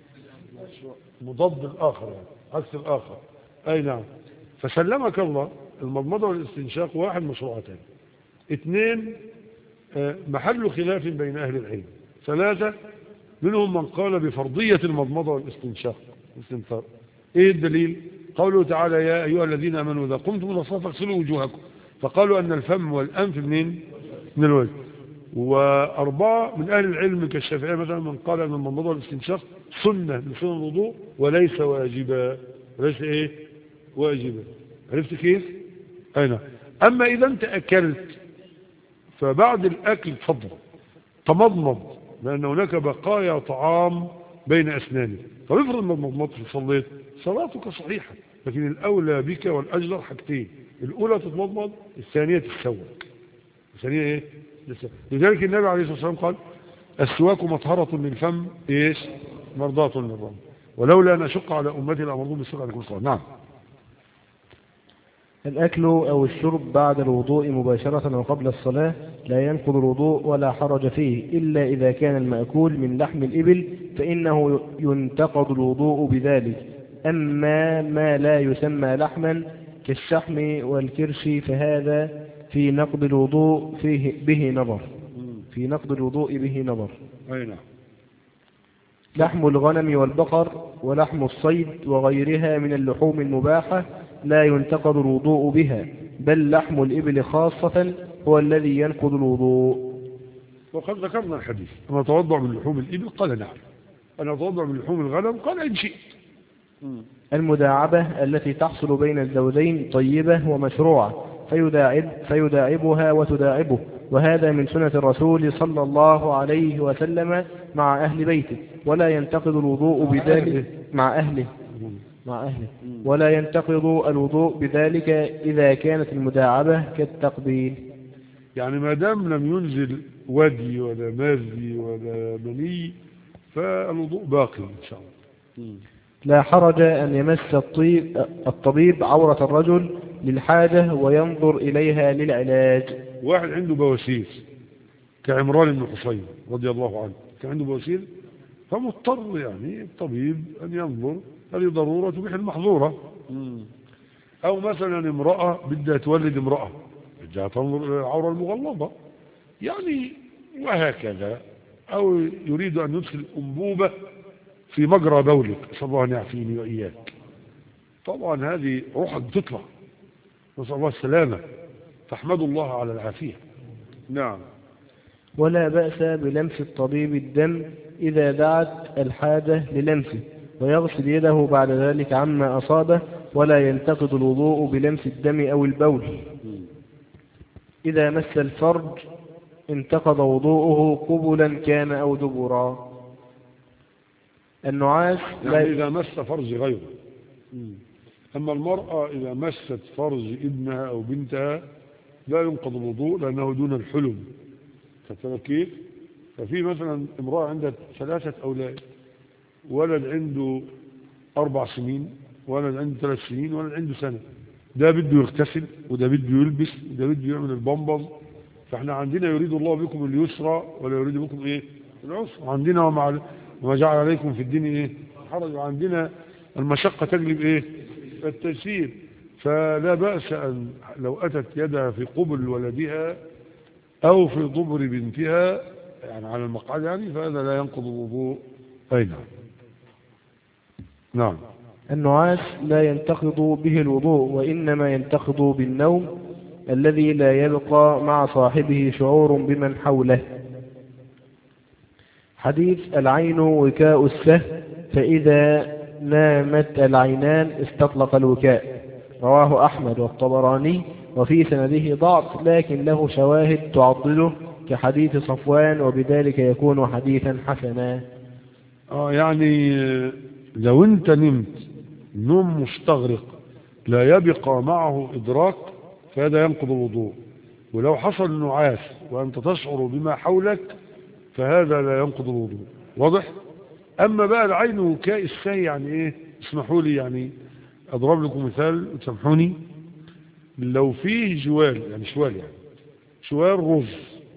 مضاد الآخر، يعني عكس الآخر. أي نعم. فسلمك الله، المضمضة والاستنشاق 1 مشروعتان. 2 محل خلاف بين أهل العلم. 3 منهم من قال بفرضية المضمضة والاستنشاق والاستنثار. إيه الدليل؟ قوله تعالى يا أيها الذين آمنوا إذا قمتم إلى الصلاة فاغسلوا وجوهكم، فقالوا أن الفم والأنف منين؟ من الوجه. و4 من أهل العلم كالشافعية مثلا من قال أن المضمضة والاستنشاق سنة من سنن الوضوء وليس واجبا. وليس إيه؟ واجبا. عرفت كيف؟ أين؟ أما إذا أنت أكلت فبعد الأكل تفضل تمضمض، لأن هناك بقايا طعام بين أسنانك. طب افرض ما مضمضتش وصليت، صلاتك صحيحة، لكن الأولى بك والأجدر حاجتين: الأولى تتمضمض، الثانية تتسوك. الثانية إيه؟ لذلك النبي عليه الصلاة والسلام قال السواك مطهرة للفم إيش؟ مرضاة للرب، ولولا أن أشق على أمتي لأمرهم بالسواك على كل صلاة. نعم. الأكل أو الشرب بعد الوضوء مباشرة وقبل الصلاة لا ينقض الوضوء ولا حرج فيه، إلا إذا كان المأكول من لحم الإبل فإنه ينتقض الوضوء بذلك. أما ما لا يسمى لحما كالشحم والكرش فهذا في نقض الوضوء به نظر. في نقض الوضوء به نظر. أي نعم. لحم الغنم والبقر ولحم الصيد وغيرها من اللحوم المباحة لا ينتقض الوضوء بها، بل لحم الإبل خاصة هو الذي ينقض الوضوء. وقد ذكرنا الحديث: أنا أتوضأ من لحوم الإبل؟ قال نعم. أنا أتوضأ من لحوم الغنم؟ قال إن شئت. المداعبة التي تحصل بين الزوجين طيبة ومشروعة، فيداعبها وتداعبه، وهذا من سنة الرسول صلى الله عليه وسلم مع أهل بيته، ولا ينتقض الوضوء بذلك مع أهله ولا ينتقض الوضوء بذلك إذا كانت المداعبة كالتقبيل. يعني ما دام لم ينزل ودي ولا مذي ولا مني فالوضوء باقي إن شاء الله. لا حرج أن يمس الطبيب عورة الرجل للحاجة وينظر إليها للعلاج. واحد عنده بواسير كعمران بن حصين رضي الله عنه، كان عنده بواسير فمضطر يعني الطبيب أن ينظر، هذه ضرورة تبيح المحظورة. أو مثلا امرأة بدها تولد امرأة، بدها تنظر العورة المغلظة يعني، وهكذا. أو يريد أن يدخل أنبوبة في مجرى بولك، نسأل الله أن يعافيني وإياك. طبعا هذه روحك بتطلع، نسأل الله السلامة، فاحمدوا الله على العافية. نعم. ولا بأس بلمس الطبيب الدم إذا دعت الحاجة للمسه، ويغسل يده بعد ذلك عما أصابه، ولا ينتقض الوضوء بلمس الدم أو البول. إذا مس الفرج انتقض وضوءه قبلا كان أو دبرا. النعاس يعني إذا مس فرج غيره أما المرأة إذا مست فرج ابنها أو بنتها لا ينقض الوضوء لأنه دون الحلم. كيف؟ ففي مثلا امرأة عندها 3 أولاد، ولد عنده 4 سنين، ولد عنده 3 سنين، ولد عنده سنة، ده بده يغتسل وده بده يلبس وده بده يعمل البامبرز. فاحنا عندنا يريد الله بكم اليسرى ولا يريد بكم ايه العسر، عندنا وما جعل عليكم في الدين ايه حرج، وعندنا المشقة تجلب ايه التيسير. فلا بأس أن لو أتت يدها في قبل ولدها أو في ضبر بنتها يعني على المقعد يعني، فهذا لا ينقض الوضوء. أي نعم. نعم. النعاس لا ينتقض به الوضوء، وإنما ينتقض بالنوم الذي لا يبقى مع صاحبه شعور بمن حوله. حديث العين وكاء السهم، فإذا نامت العينان استطلق الوكاء، رواه أحمد والطبراني، وفي سنده ضعف لكن له شواهد تعضده كحديث صفوان، وبذلك يكون حديثا حسنا. يعني لو انت نمت نوم مستغرق لا يبقى معه إدراك فهذا ينقض الوضوء، ولو حصل نعاس وأنت تشعر بما حولك فهذا لا ينقض الوضوء. واضح؟ أما بقى العين وكاء السهي يعني إيه؟ اسمحوا لي يعني أضرب لكم مثال وتسامحوني. لو فيه جوال يعني شوال رز،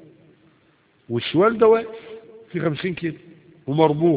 والشوال ده واقف في 50 كيلو ومربوط،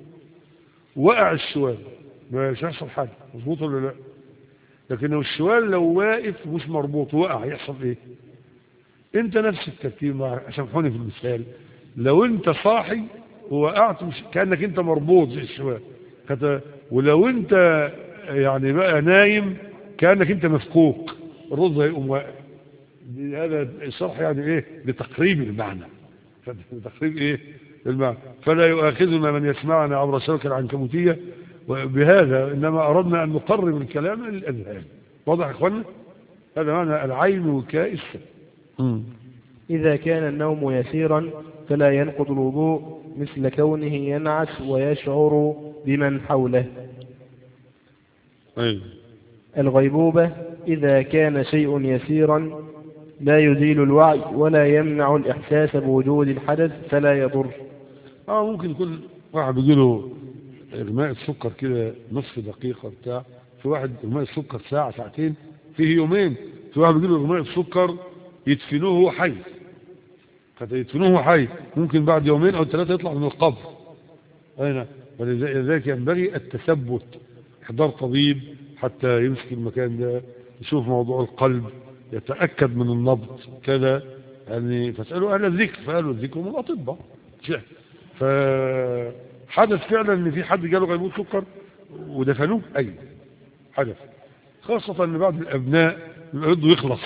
وقع الشوال مش هيحصل حاجة، مظبوط ولا لا؟ لكن لو الشوال لو واقف مش مربوط وقع يحصل ايه؟ انت نفس الترتيب، سامحوني في المثال، لو انت صاحي ووقعت كأنك انت مربوط زي الشوال، ولو انت يعني بقى نايم كأنك انت مفكوك، الرز هيقوم واقع. هذا الشرح يعني ايه؟ لتقريب المعنى، لتقريب ايه المعنى. فلا يؤاخذنا من يسمعنا عبر الشبكة العنكبوتية بهذا، إنما أردنا أن نقرب الكلام للأذهان. واضح يا إخوانا؟ هذا معنى العين وكاء السهم. إذا كان النوم يسيرا فلا ينقض الوضوء، مثل كونه ينعس ويشعر بمن حوله. أيوه. الغيبوبة إذا كان شيء يسيرا لا يزيل الوعي ولا يمنع الإحساس بوجود الحدث فلا يضر. ممكن يكون واحد بيجيله إغماء السكر كده نصف دقيقة بتاع، في واحد إغماء السكر ساعة ساعتين، فيه يومين، في واحد بيجيله إغماء السكر يدفنوه هو حي، يدفنوه هو حي، ممكن بعد 2 أو 3 يطلع من القبر. أين ولذلك ينبغي التثبت، إحضار طبيب حتى يمسك المكان ده، يشوف موضوع القلب، يتأكد من النبض كذا يعني. فاسألوا أهل الذكر، فقالوا الذكر من الأطباء. فحدث فعلا ان في حد جاله غيبوبة سكر ودفنوه، ايوه حدث، خاصة ان بعض الابناء بده يخلص،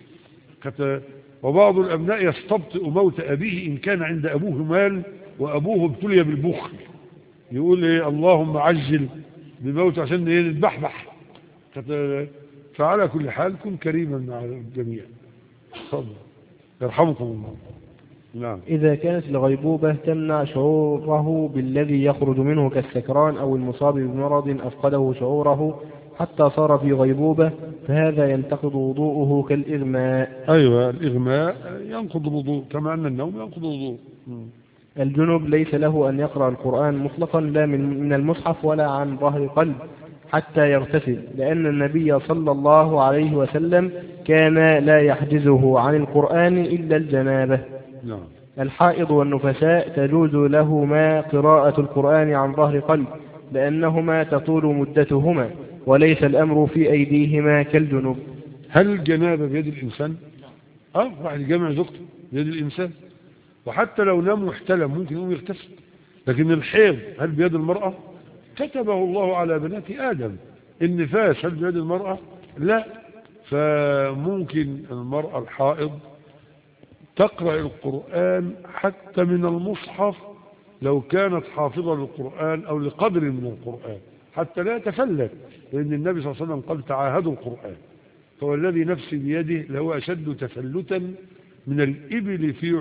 وبعض الابناء يستبطئ موت ابيه ان كان عند ابوه مال وابوه ابتلي بالبخل، يقول ايه اللهم عجل بموت عشان ايه نتبحبح. فعلى كل حال كن كريما مع الجميع. تفضل يرحمكم الله. نعم. إذا كانت الغيبوبة تمنع شعوره بالذي يخرج منه كالسكران أو المصاب بمرض أفقده شعوره حتى صار في غيبوبة، فهذا ينتقض وضوءه كالإغماء. أيوة الإغماء ينقض الوضوء كما أن النوم ينقض الوضوء. الجنب ليس له أن يقرأ القرآن مطلقا لا من المصحف ولا عن ظهر قلب حتى يغتسل، لأن النبي صلى الله عليه وسلم كان لا يحجزه عن القرآن إلا الجنابة. نعم. الحائض والنفساء تجوز لهما قراءة القرآن عن ظهر قلب لأنهما تطول مدتهما، وليس الأمر في أيديهما كالجنوب. هل الجنابة بيد الإنسان؟ واحد جامع زوجته بيد الإنسان، وحتى لو نام واحتلم ممكن يقوم يغتسل. لكن الحيض هل بيد المرأة؟ كتبه الله على بنات آدم. النفاس هل بيد المرأة؟ لا. فممكن المرأة الحائض تقرأ القرآن حتى من المصحف لو كانت حافظة للقرآن أو لقدر من القرآن حتى لا يتفلت، لأن النبي صلى الله عليه وسلم قال تعاهدوا القرآن، فوالذي نفسي بيده لهو أشد تفلتا من الإبل في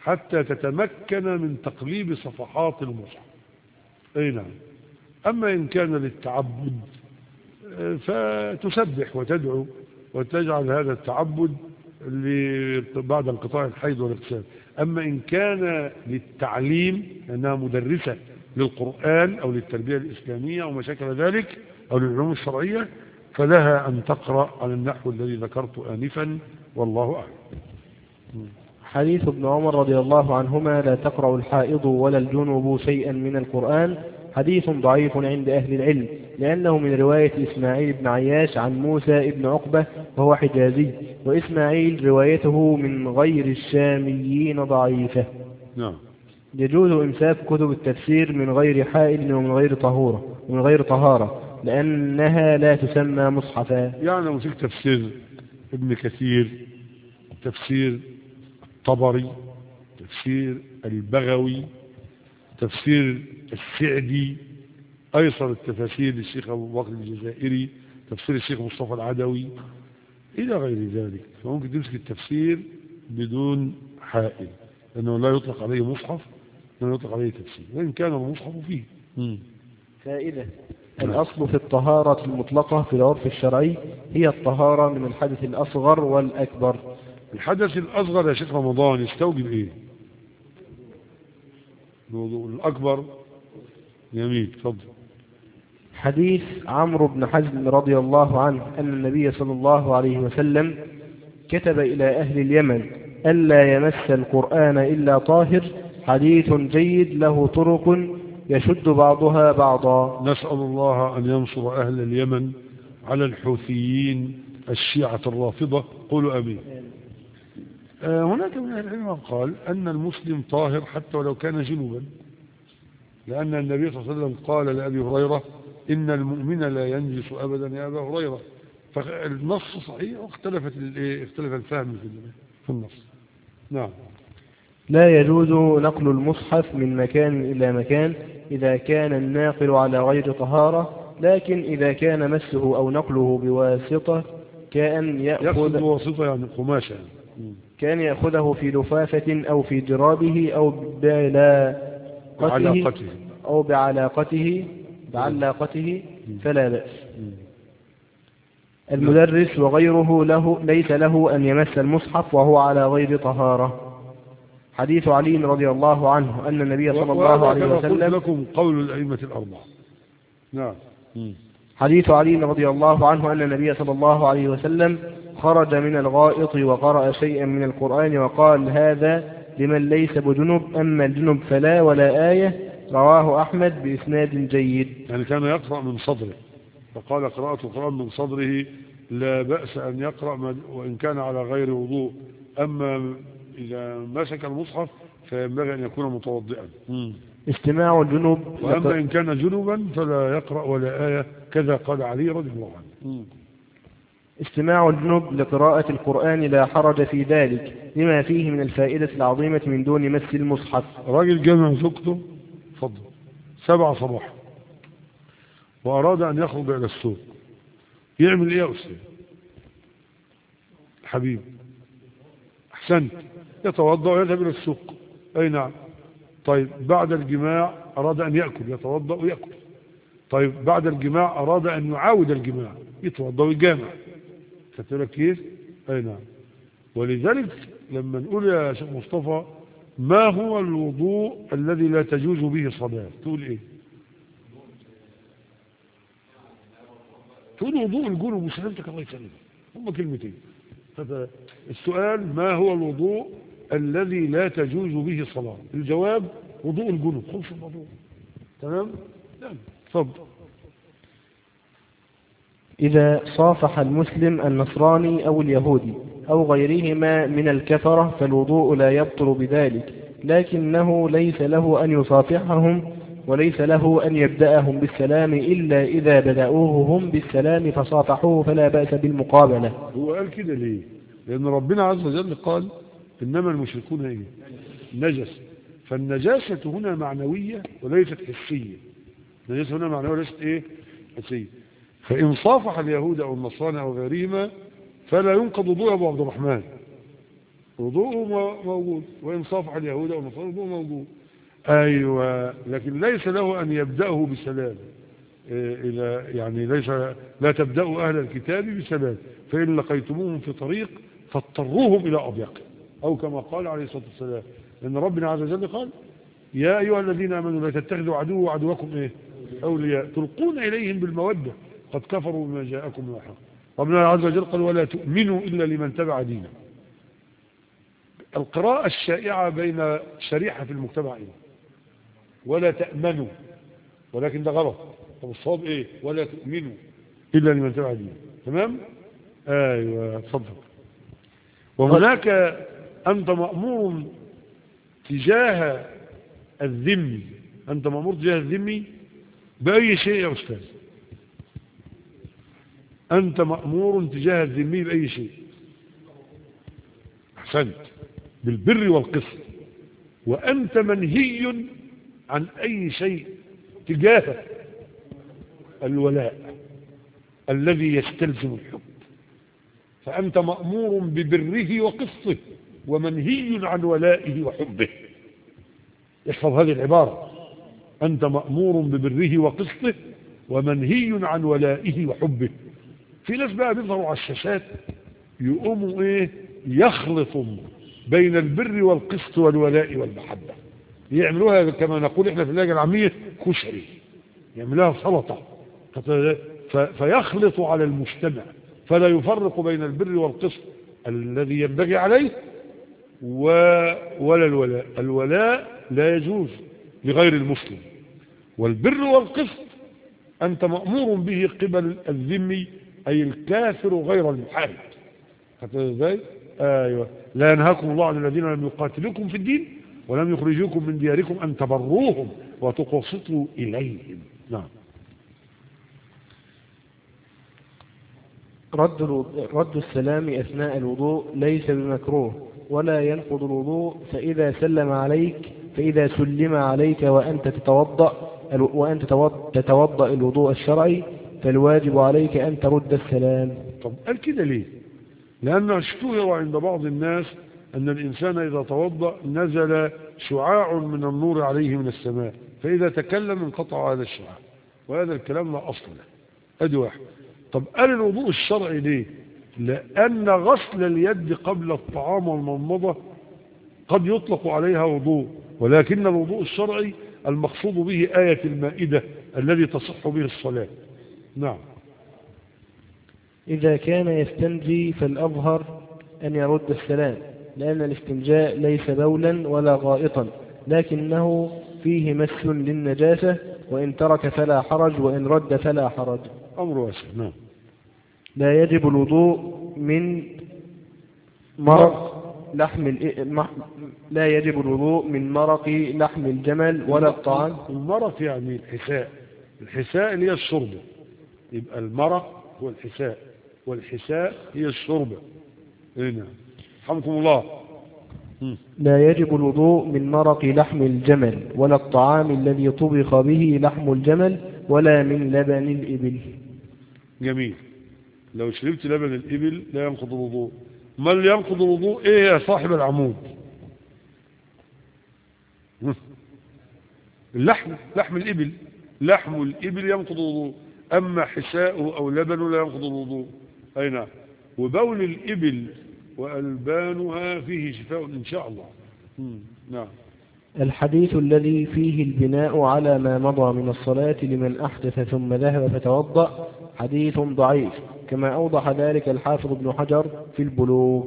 حتى تتمكن من تقليب صفحات المصحف. أي نعم. أما إن كان للتعبد فتسبح وتدعو وتجعل هذا التعبد بعد انقطاع الحيض والاغتسال. أما إن كان للتعليم أنها مدرسة للقرآن أو للتربية الإسلامية أو ما شكل ذلك أو للعلوم الشرعية فلها أن تقرأ على النحو الذي ذكرت آنفا، والله أعلم. حديث ابن عمر رضي الله عنهما لا تقرأ الحائض ولا الجنوب شيئا من القرآن حديث ضعيف عند أهل العلم، لأنه من رواية إسماعيل بن عياش عن موسى بن عقبة وهو حجازي، وإسماعيل روايته من غير الشاميين ضعيفة. نعم. يجوز إمساك كتب التفسير من غير حائل ومن غير طهارة لأنها لا تسمى مصحفا. يعني لو مسكت تفسير ابن كثير، تفسير الطبري، تفسير البغوي، تفسير السعدي، أيسر التفاسير للشيخ أبو بكر الجزائري، تفسير الشيخ مصطفى العدوي إلى غير ذلك، فممكن تمسك التفسير بدون حائل لأنه لا يطلق عليه مصحف، لا يطلق عليه تفسير، وإن كان المصحف فيه. فائدة: الأصل في الطهارة المطلقة في العرف الشرعي هي الطهارة من الحدث الأصغر والأكبر. الحدث الأصغر يا شيخ رمضان يستوجب إيه؟ الوضوء. الأكبر جميل، تفضل. حديث عمرو بن حزم رضي الله عنه أن النبي صلى الله عليه وسلم كتب إلى أهل اليمن ألا يمس القرآن إلا طاهر، حديث جيد له طرق يشد بعضها بعضا. نسأل الله أن ينصر أهل اليمن على الحوثيين الشيعة الرافضة، قولوا أمين. هناك من أهل العلم قال أن المسلم طاهر حتى ولو كان جنوبا، لأن النبي صلى الله عليه وسلم قال لأبي هريرة إن المؤمن لا ينجس أبدا يا أبا هريرة. فالنص صحيح واختلف الفهم في النص. نعم. لا يجوز نقل المصحف من مكان إلى مكان إذا كان الناقل على غير طهارة، لكن إذا كان مسه أو نقله بواسطة كان يأخذ بواسطة يعني قماشة، كان يأخذه في لفافة أو في جرابه أو بعلاقته فلا بأس. المدرس وغيره ليس له أن يمس المصحف وهو على غير طهارة. حديث علي رضي الله عنه أن النبي صلى الله عليه وسلم لكم قول الأئمة الأربعة. نعم. حديث علي رضي الله عنه أن النبي صلى الله عليه وسلم خرج من الغائط وقرأ شيئا من القرآن وقال هذا لمن ليس بجنب، أما الجنب فلا ولا آية. رواه أحمد بإسناد جيد. يعني كان يقرأ من صدره، فقال قراءة القرآن من صدره لا بأس أن يقرأ وإن كان على غير وضوء، أما إذا مسك المصحف فينبغي أن يكون متوضئا. استماع الجنوب، وأما إن كان جنوبا فلا يقرأ ولا آية، كذا قال علي رضي الله عنه. استماع الجنوب لقراءة القرآن لا حرج في ذلك لما فيه من الفائدة العظيمة من دون مس المصحف. راجل جمع زوجته فضل 7 صباحا وأراد أن يخرج إلى السوق، يعمل إيه يا أستاذ حبيب؟ أحسنت، يتوضأ ويذهب إلى السوق. أي نعم. طيب بعد الجماع أراد أن يأكل، يتوضأ ويأكل. طيب بعد الجماع أراد أن يعاود الجماع، يتوضأ ويجامع. فتقول كيف؟ أي نعم. ولذلك لما نقول يا شيخ مصطفى ما هو الوضوء الذي لا تجوز به صلاة، تقول إيه؟ تقول وضوء الجنوب وسلامتك الله يسلمك، هم كلمتين. السؤال ما هو الوضوء الذي لا تجوز به صلاة؟ الجواب وضوء الجنوب. خلص الموضوع. تمام؟ نعم. تفضل. إذا صافح المسلم النصراني أو اليهودي أو غيرهما من الكفرة فالوضوء لا يبطل بذلك، لكنه ليس له أن يصافحهم وليس له أن يبدأهم بالسلام إلا إذا بدأوه هم بالسلام فصافحوه فلا بأس بالمقابلة. هو قال كده ليه؟ لأن ربنا عز وجل قال إنما المشركون إيه؟ نجس. فالنجاسة هنا معنوية وليست حسية. النجاسة هنا معنوية وليست إيه؟ حسية. فإن صافح اليهود أو النصارى أو غيرهما فلا ينقض وضوء أبو عبد الرحمن، وضوءه موجود، وإن صافح اليهود أو النصارى وضوءه موجود. أيوة، لكن ليس له أن يبدأه بسلام. إلى يعني ليس، لا تبدأوا أهل الكتاب بسلام، فإن لقيتموهم في طريق فاضطروهم إلى أضيقه، أو كما قال عليه الصلاة والسلام. لأن ربنا عز وجل قال: يا أيها الذين آمنوا لا تتخذوا عدو وعدوكم أولياء تلقون إليهم بالمودة قد كفروا بما جاءكم من الحق. ربنا عز وجل قال: ولا تؤمنوا إلا لمن تبع دينه. القراءة الشائعة بين شريحة في المجتمع ولا تأمنوا، ولكن ده غلط. طب الصواب ايه؟ ولا تؤمنوا إلا لمن تبع دينه. تمام؟ ايوه، اتفضل. وهناك أنت مأمور تجاه الذمي، أنت مأمور تجاه الذمي بأي شيء يا أستاذ. أنت مأمور تجاه الذمي بأي شيء. أحسنت، بالبر والقسط. وأنت منهي عن أي شيء تجاه الولاء الذي يستلزم الحب. فأنت مأمور ببره وقسطه ومنهي عن ولائه وحبه. احفظ هذه العبارة: أنت مأمور ببره وقسطه ومنهي عن ولائه وحبه. في ناس بقى بيظهروا على الشاشات يقوموا يخلطوا بين البر والقسط والولاء والمحبة، يعملوها كما نقول احنا في اللهجة العامية كشري، يعملوها سلطة، فيخلط على المجتمع، فلا يفرق بين البر والقسط الذي ينبغي عليه ولا الولاء. الولاء لا يجوز لغير المسلم، والبر والقسط أنت مأمور به قبل الذمي أي الكافر غير المحارب. ازاي؟ ايوه، لا ينهاكم الله عن الذين لم يقاتلوكم في الدين ولم يخرجوكم من دياركم أن تبروهم وتقسطوا إليهم. نعم. رد السلام أثناء الوضوء ليس بمكروه ولا ينقض الوضوء، فإذا سلم عليك وأنت تتوضأ الوضوء الشرعي فالواجب عليك أن ترد السلام. طب قال كده ليه؟ لأنه اشتهر عند بعض الناس أن الإنسان إذا توضأ نزل شعاع من النور عليه من السماء، فإذا تكلم انقطع هذا الشعاع، وهذا الكلام لا أصل له. أدي واحد. طب قال الوضوء الشرعي ليه؟ لأن غسل اليد قبل الطعام والمضمضة قد يطلق عليها وضوء، ولكن الوضوء الشرعي المقصود به آية المائدة الذي تصح به الصلاة. نعم. إذا كان يستنجي فالأظهر أن يرد السلام، لأن الاستنجاء ليس بولا ولا غائطا، لكنه فيه مس للنجاسة، وإن ترك فلا حرج وإن رد فلا حرج. أمر واسع. نعم. لا يجب الوضوء من مرق مرق لحم الجمل ولا الطعام. المرق يعني الحساء اللي هي الشربة، يبقى المرق هو الحساء، والحساء هي الشربة. هنا رحمكم الله. لا يجب الوضوء من مرق لحم الجمل ولا الطعام الذي طبخ به لحم الجمل ولا من لبن الإبل. جميل. لو شربت لبن الإبل لا ينقض الوضوء. ما اللي ينقض الوضوء ايه يا صاحب العمود؟ لحم الإبل. لحم الإبل ينقض الوضوء، أما حساءه أو لبنه لا ينقض الوضوء. أي نعم. وبول الإبل وألبانها فيه شفاء إن شاء الله. نعم. الحديث الذي فيه البناء على ما مضى من الصلاة لمن أحدث ثم ذهب فتوضأ حديث ضعيف، كما أوضح ذلك الحافظ ابن حجر في البلوغ.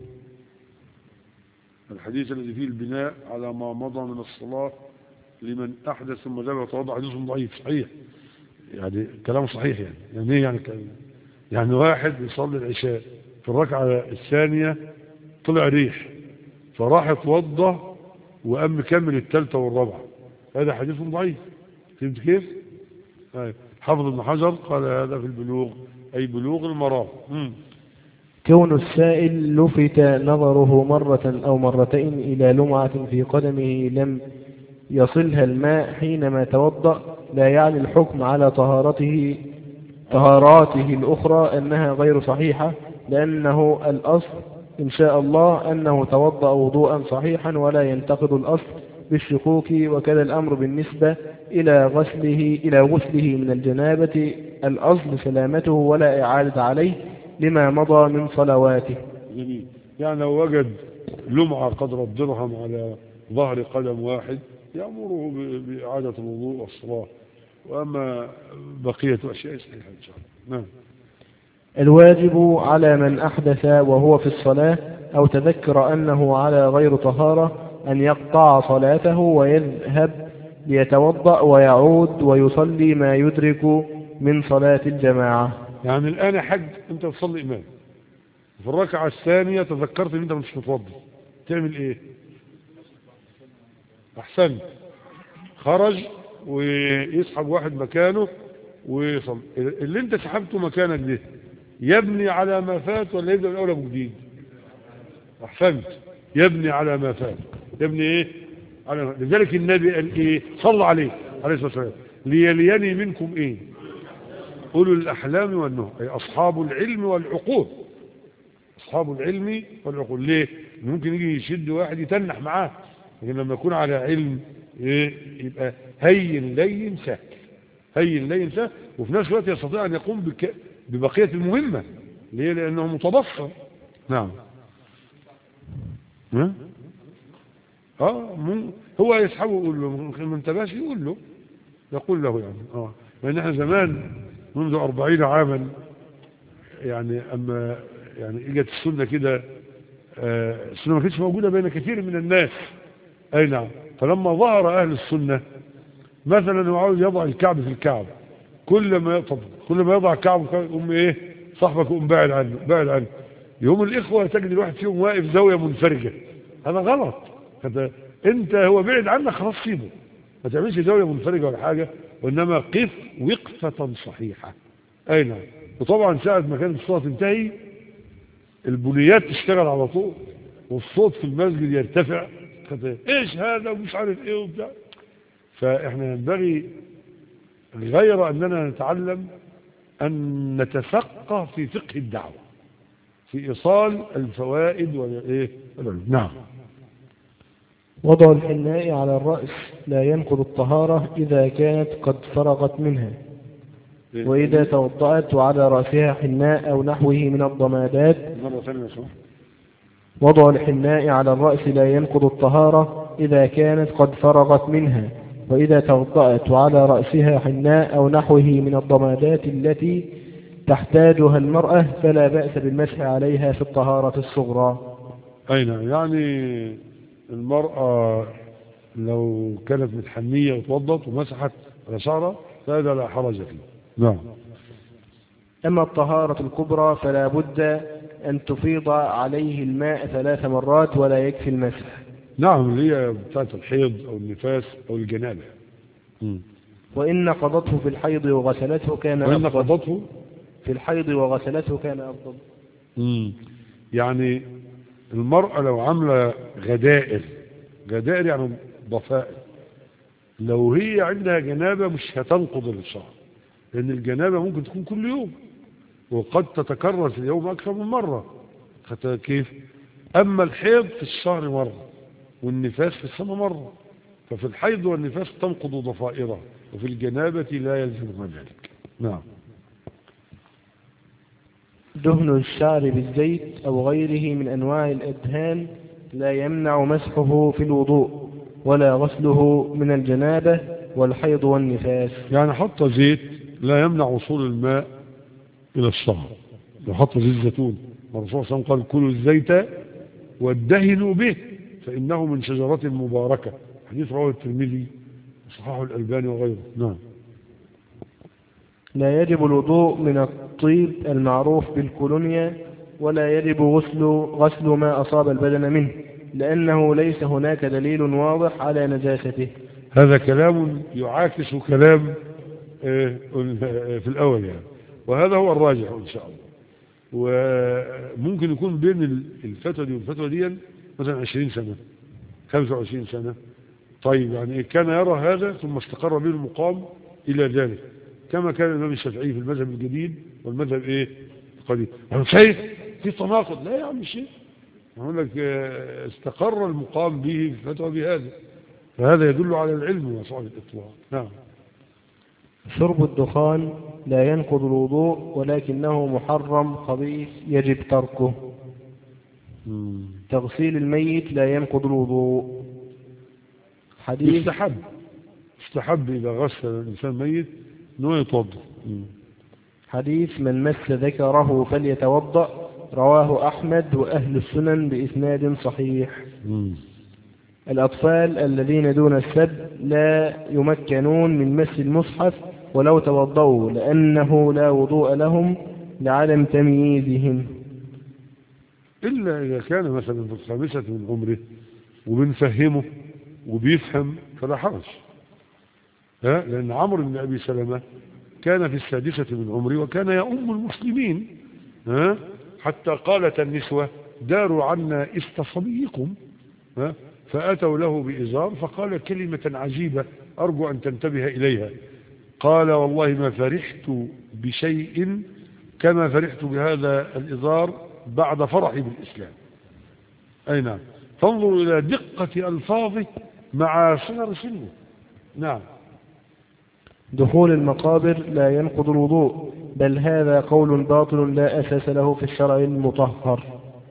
الحديث الذي فيه البناء على ما مضى من الصلاة لمن أحدث ثم ذهب فتوضأ حديث ضعيف. صحيح، يعني كلام صحيح. يعني واحد يصلي العشاء في الركعة الثانية طلع ريح فراح اتوضى وقام مكمل الثالثة والرابعة، هذا حديث ضعيف. فهمت كيف؟ حافظ ابن حجر قال هذا في البلوغ، أي بلوغ المرام. كون السائل لفت نظره مرة أو مرتين إلى لمعة في قدمه لم يصلها الماء حينما توضأ لا يعني الحكم على طهاراته الأخرى أنها غير صحيحة، لأنه الأصل إن شاء الله أنه توضأ وضوءا صحيحا ولا ينتقد الأصل بالشكوك. وكذا الأمر بالنسبة إلى غسله من الجنابة، الأصل سلامته ولا إعادة عليه لما مضى من صلواته. جميل. يعني لو وجد لمعة قدر الدرهم على ظهر قدم واحد يأمره بإعادة الوضوء والصلاة، وأما بقية أشياء صحيحة إن شاء الله. نعم. الواجب على من أحدث وهو في الصلاة أو تذكر أنه على غير طهارة أن يقطع صلاته ويذهب ليتوضأ ويعود ويصلي ما يدرك من صلاة الجماعة. يعني الآن حج أنت تصلي إمام، في الركعة الثانية تذكرت أن أنت مش متوضي، تعمل إيه؟ أحسن، خرج ويسحب واحد مكانه ويصلي. اللي أنت سحبته مكانك ده يبني على ما فات ولا يبدأ من أول جديد؟ أحسنت، يبني على ما فات. يبني إيه؟ على ما. لذلك النبي قال إيه؟ صلى عليه الصلاة والسلام: ليليني منكم إيه؟ أولو الأحلام والنهى، أي أصحاب العلم والعقول. أصحاب العلم والعقول. ليه؟ ممكن يجي يشد واحد يتنح معاه، لكن لما يكون على علم إيه؟ يبقى هين لين سهل، هين لين سهل، وفي نفس الوقت يستطيع أن يقوم ببقية المهمة. ليه؟ لأنه متبصر. نعم. هو يسحبه يقول له، ما انتبهش يقول له يعني لأن احنا زمان منذ 40 عاما يعني أما يعني اجت السنة كده، السنة ما كانتش موجودة بين كثير من الناس. أي نعم. فلما ظهر أهل السنة مثلا هو عاوز يضع الكعب في الكعب، كل ما يضع الكعب يقوم إيه؟ صاحبك يقوم باعد عنه. يوم الإخوة تجد الواحد فيهم واقف زاوية منفرجة، هذا غلط. انت هو بعد عنك خلاص سيبه، ما تعملش زاوية منفرجة ولا حاجة، وإنما قف وقفة صحيحة. أي نعم. وطبعا ساعة ما كانت الصلاة تنتهي البنيات تشتغل على طول، والصوت في المسجد يرتفع، ايش هذا ومش عارف ايه وبتاع. فاحنا ينبغي غير اننا نتعلم ان نتفقه في فقه الدعوة، في ايصال الفوائد والايه. نعم. وضع الحناء على الرأس لا ينقض الطهارة إذا كانت قد فرغت منها، وإذا توضأت وعلى رأسها حناء أو نحوه من الضمادات. وضع الحناء على الرأس لا ينقض الطهارة إذا كانت قد فرغت منها، وإذا توضأت وعلى رأسها حناء أو نحوه من الضمادات التي تحتاجها المرأة فلا بأس بالمسح عليها في الطهارة الصغرى. أين يعني المرأة لو كانت متحنية وتوضت ومسحت على شعرها فهذا لا حرج فيه. نعم. أما الطهارة الكبرى فلا بد أن تفيض عليه الماء 3 مرات ولا يكفي المسح. نعم، اللي هي بتاعت الحيض أو النفاس أو الجنابة. وإن قضته في الحيض وغسلته كان أفضل. وإن قضته في الحيض وغسلته كان أفضل. يعني المرأة لو عاملة غدائر يعني ضفائر، لو هي عندها جنابة مش هتنقض الشعر، لأن الجنابة ممكن تكون كل يوم وقد تتكرر في اليوم أكثر من مرة. كيف؟ أما الحيض في الشهر مرة والنفاس في السنة مرة، ففي الحيض والنفاس تنقض ضفائرها، وفي الجنابة لا يلزمها ذلك. نعم. دهن الشعر بالزيت أو غيره من أنواع الأدهان لا يمنع مسحه في الوضوء ولا غسله من الجنابة والحيض والنفاس. يعني حط زيت لا يمنع وصول الماء إلى الشعر. لو حط زيت زيتون، الرسول صلى الله عليه وسلم قال: كلوا الزيت وادهنوا به فإنه من شجرة مباركة. حديث رواه الترمذي وصححه الألباني وغيره. نعم. لا يجب الوضوء من الطيب المعروف بالكولونيا، ولا يجب غسل ما أصاب البدن منه، لأنه ليس هناك دليل واضح على نجاسته. هذا كلام يعاكس كلام في الأول يعني، وهذا هو الراجح إن شاء الله. وممكن يكون بين الفتوى دي والفتوى دي مثلا 20 سنة 25 سنة. طيب يعني كان يرى هذا ثم استقر به المقام إلى ذلك، كما كان الإمام الشافعي في المذهب الجديد والمذهب القديم. أنا شايف في تناقض. لا يا عم شيء، أقول لك استقر المقام به في الفتوى بهذا، فهذا يدل على العلم وصعب الإطلاق. نعم. شرب الدخان لا ينقض الوضوء ولكنه محرم خبيث يجب تركه. تغسيل الميت لا ينقض الوضوء. حديث استحب إذا غسل الإنسان ميت أنه يتوضأ. حديث من مس ذكره فليتوضأ رواه أحمد وأهل السنن بإسناد صحيح. الأطفال الذين دون السد لا يمكنون من مس المصحف ولو توضأوا لأنه لا وضوء لهم لعدم تمييزهم، إلا إذا كان مثلا في الخامسة من عمره وبنفهمه وبيفهم فلا حرج. لأن عمرو بن أبي سلمة كان في السادسة من عمره وكان يؤم المسلمين، حتى قالت النسوة داروا عنا إفت صبيكم، فأتوا له بإزار فقال كلمة عجيبة أرجو أن تنتبه إليها، قال والله ما فرحت بشيء كما فرحت بهذا الإزار بعد فرحي بالإسلام. أي نعم. فانظروا إلى دقة ألفاظه مع صغر سنه. نعم. دخول المقابر لا ينقض الوضوء، بل هذا قول باطل لا أساس له في الشرع المطهر.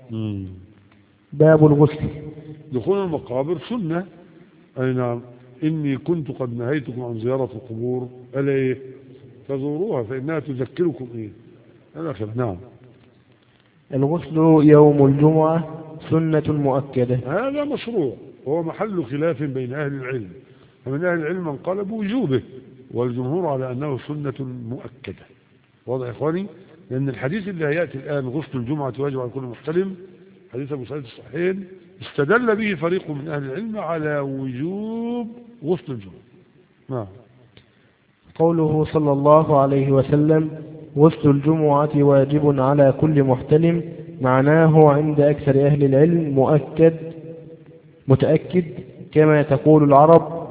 باب الغسل. دخول المقابر سنة. أي نعم. إني كنت قد نهيتكم عن زيارة القبور ألا إيه فزوروها فإنها تذكركم إيه الآخر. نعم. الغسل يوم الجمعة سنة مؤكدة. هذا مشروع وهو محل خلاف بين أهل العلم، فمن أهل العلم من قال بوجوبه والجمهور على أنه سنة مؤكدة. واضح يا إخواني؟ لأن الحديث اللي هيأتي الآن غسل الجمعة واجب على كل محتلم، حديث أبو سعيد الصحيحين، استدل به فريق من أهل العلم على وجوب غسل الجمعة. نعم. قوله صلى الله عليه وسلم غسل الجمعة واجب على كل محتلم، معناه عند أكثر أهل العلم متأكد كما تقول العرب،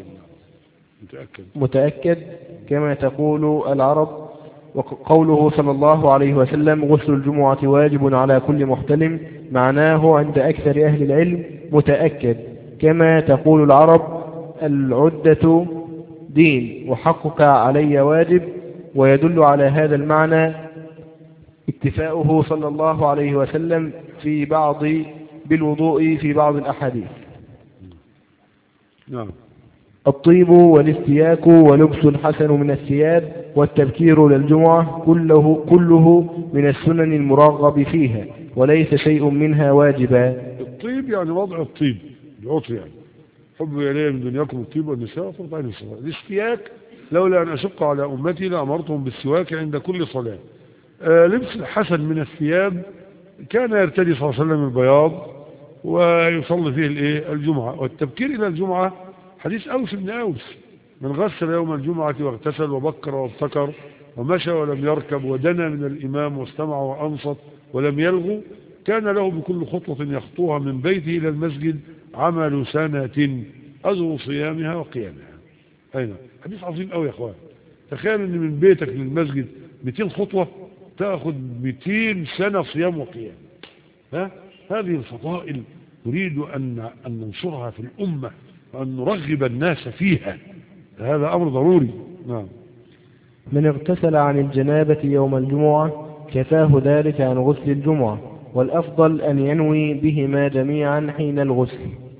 متأكد كما تقول العرب. وقوله صلى الله عليه وسلم غسل الجمعة واجب على كل محتلم، معناه عند أكثر أهل العلم متأكد كما تقول العرب العدة دين وحقك علي واجب. ويدل على هذا المعنى اكتفاؤه صلى الله عليه وسلم بالوضوء في بعض الأحاديث. نعم. الطيب والاستياك ولبس الحسن من الثياب والتبكير للجمعة كله من السنن المرغب فيها وليس شيء منها واجبا. الطيب يعني وضع الطيب العطر، يعني حب إلي من دنياكم الطيب والنساء وفرط عين الصلاة. الاستياك لولا أن أشق على أمتي لأمرتهم بالسواك عند كل صلاة. لبس الحسن من الثياب كان يرتدي صلى الله عليه وسلم البياض ويصلي فيه الجمعة. والتبكير إلى الجمعة حديث أوس بن أوس من غسل يوم الجمعة واغتسل وبكر وابتكر ومشى ولم يركب ودنا من الإمام واستمع وأنصت ولم يلغو كان له بكل خطوة يخطوها من بيته إلى المسجد عمل سنة أجر صيامها وقيامها. أين حديث عظيم أوي يا أخوان. تخيل أن من بيتك للمسجد 200 خطوة تأخذ 200 سنة صيام وقيام. هذه الفضائل نريد أن ننشرها في الأمة وأن نرغب الناس فيها، هذا أمر ضروري. نعم. من اغتسل عن الجنابة يوم الجمعة كفاه ذلك عن غسل الجمعة، والأفضل أن ينوي بهما جميعا حين الغسل.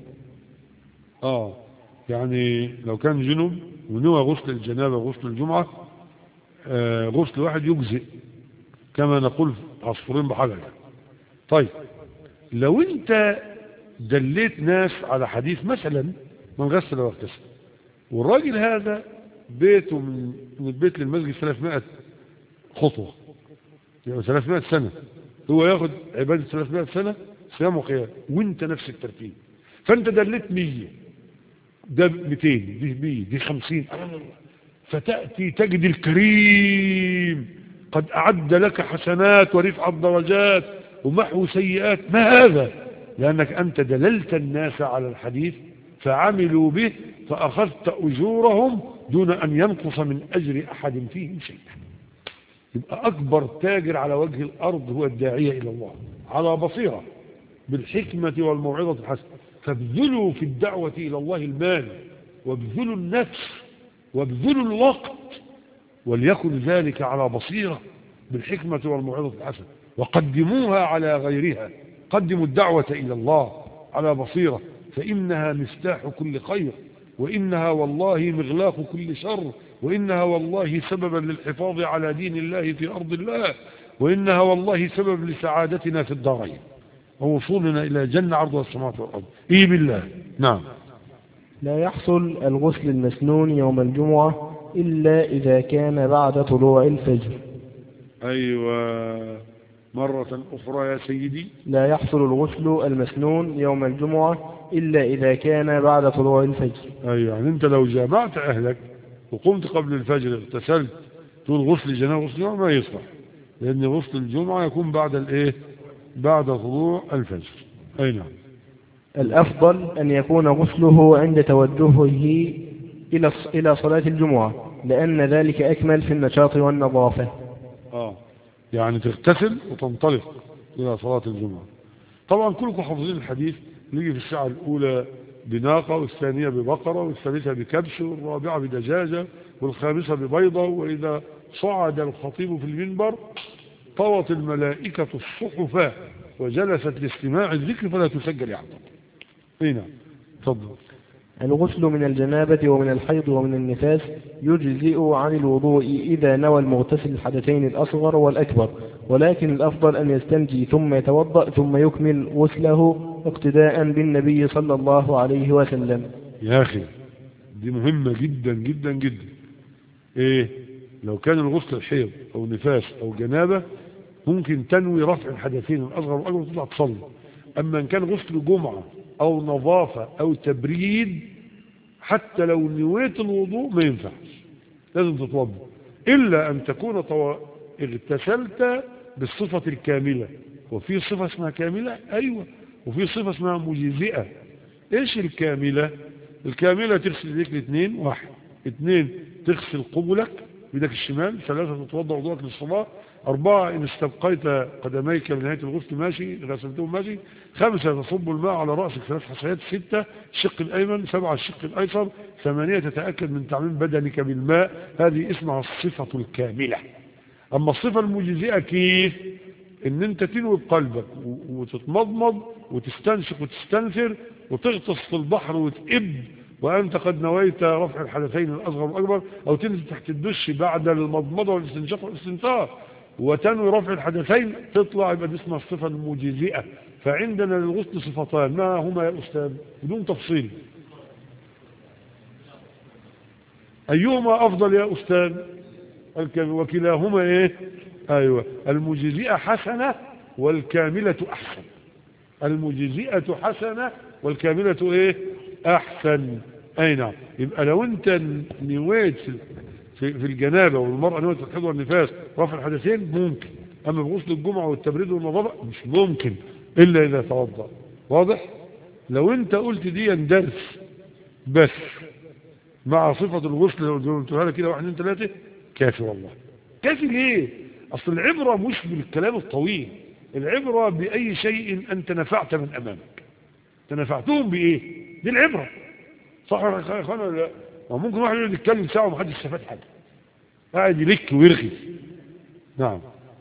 يعني لو كان جنب ونوى غسل الجنابة غسل الجمعة غسل واحد يجزئ كما نقول عصفورين بحجر. طيب لو انت دليت ناس على حديث مثلا من غسل واغتسل والراجل هذا بيته من البيت للمسجد 300 خطوة يعني 300 سنة، هو ياخد عبادة 300 سنة صيام وقيام وانت نفس الترتيب، فانت دليت 100 ده 200 دي 100 دي 50 فتأتي تجد الكريم قد أعد لك حسنات ورفع الدرجات ومحو سيئات. ما هذا؟ لأنك أنت دللت الناس على الحديث فعملوا به فأخذت أجورهم دون أن ينقص من أجر أحد فيهم شيئا. يبقى أكبر تاجر على وجه الأرض هو الداعية إلى الله على بصيرة بالحكمة والموعظة الحسنة. فابذلوا في الدعوة إلى الله المال، وابذلوا النفس، وابذلوا الوقت، وليكن ذلك على بصيرة بالحكمة والموعظة الحسنة، وقدموها على غيرها. قدموا الدعوة إلى الله على بصيرة، فإنها مفتاح كل خير، وإنها والله مغلاق كل شر، وإنها والله سببا للحفاظ على دين الله في أرض الله، وإنها والله سبب لسعادتنا في الدارين ووصولنا إلى جنة عرضها السماوات والأرض. إيه بالله. نعم. لا يحصل الغسل المسنون يوم الجمعة إلا إذا كان بعد طلوع الفجر. أيوة، مرة أخرى يا سيدي. لا يحصل الغسل المسنون يوم الجمعة إلا إذا كان بعد طلوع الفجر. أيوة، يعني أنت لو جامعت أهلك وقمت قبل الفجر اغتسلت تقول غسل جنابة غسل جمعة، ما يصلح، لأن غسل الجمعة يكون بعد الإيه؟ بعد طلوع الفجر. أي نعم. الأفضل أن يكون غسله عند توجهه إلى صلاة الجمعة، لأن ذلك أكمل في النشاط والنظافة. يعني تغتسل وتنطلق إلى صلاة الجمعة. طبعا كلكم حافظين الحديث، نيجي في الساعة الأولى بناقة، والثانية ببقرة، والثالثة بكبش، والرابعة بدجاجة، والخامسة ببيضة، وإذا صعد الخطيب في المنبر طوت الملائكة الصحف وجلست لاستماع الذكر فلا تسجل يعني. هنا تفضل. الغسل من الجنابة ومن الحيض ومن النفاس يجزئ عن الوضوء إذا نوى المغتسل الحدثين الأصغر والأكبر، ولكن الأفضل أن يستنجي ثم يتوضأ ثم يكمل غسله اقتداء بالنبي صلى الله عليه وسلم. يا أخي دي مهمة جدا جدا جدا. إيه لو كان الغسل الحيض أو نفاس أو جنابة ممكن تنوي رفع الحدثين الأصغر والأكبر وتطلع تصلي. أما إن كان غسل جمعة أو نظافة أو تبريد، حتى لو نويت الوضوء ما ينفعش، لازم تتوضا، إلا أن تكون اغتسلت بالصفة الكاملة. وفي صفة اسمها كاملة، أيوة، وفي صفة اسمها مجزئة. إيش الكاملة؟ الكاملة تغسل يديك الاثنين، واحد، اثنين تغسل قبلك بيدك الشمال، ثلاثة تتوضا وضوءك للصلاة، أربعة إن استبقيت قدميك من نهاية الغسل ماشي، غسلتهم ماشي، خمسة تصب الماء على رأسك 3 حصيات، 6 الشق الأيمن، 7 الشق الأيسر، 8 تتأكد من تعميم بدنك بالماء. هذه اسمها الصفة الكاملة. أما الصفة المجزئة كيف؟ إن أنت تنوي بقلبك وتتمضمض وتستنشق وتستنثر وتغطس في البحر وتئب وأنت قد نويت رفع الحدثين الأصغر والأكبر، أو تنزل تحت الدش بعد المضمضة والاستنشاق والاستنثار وتنوي رفع الحدثين، تطلع، يبقى دي اسمها الصفة المجزئة. فعندنا للغسل صفتان، ما هما يا أستاذ بدون تفصيل؟ أيهما أفضل يا أستاذ؟ وكلاهما إيه؟ أيوة، المجزئة حسنة والكاملة أحسن. المجزئة حسنة والكاملة إيه؟ أحسن. أي نعم. يبقى لو أنت نويت في الجنابة والمرأة نويت في الحيض والنفاس رفع الحدثين ممكن، أما بغسل الجمعة والتبريد والنظافة مش ممكن إلا إذا توضأ. واضح؟ لو أنت قلت دي درس بس مع صفة الغسل لو قلتها لك كده 1 2 3 كافي. والله كافي. ليه؟ أصل العبرة مش بالكلام الطويل، العبرة بأي شيء أنت نفعت من أمامك. تنفعتهم بإيه؟ دي العبرة. صح يا اخوانا ولا لا؟ ممكن واحد يقعد يتكلم ساعة ومحدش استفاد حاجة، قاعد يلك ويرغي. نعم.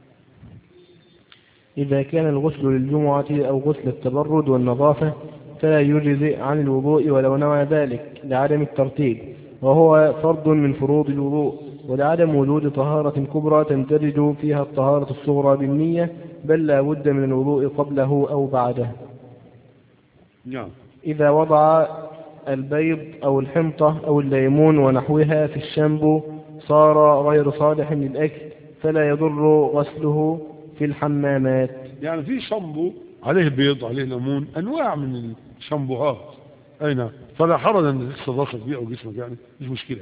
إذا كان الغسل للجمعة أو غسل التبرد والنظافة فلا يجزئ عن الوضوء ولو نوى ذلك لعدم الترتيب، وهو فرض من فروض الوضوء، ولعدم وجود طهارة كبرى تندرج فيها الطهارة الصغرى بالنية، بل لا بد من الوضوء قبله أو بعده. نعم. إذا وضع البيض أو الحنطة أو الليمون ونحوها في الشامبو صار غير صالح للأكل، فلا يضر غسله في الحمامات. يعني في شامبو عليه بيض عليه ليمون، أنواع من الشامبوهات. أي نعم. فلا حرج أن تغسل راسك بيه أو جسمك، يعني مش مشكلة.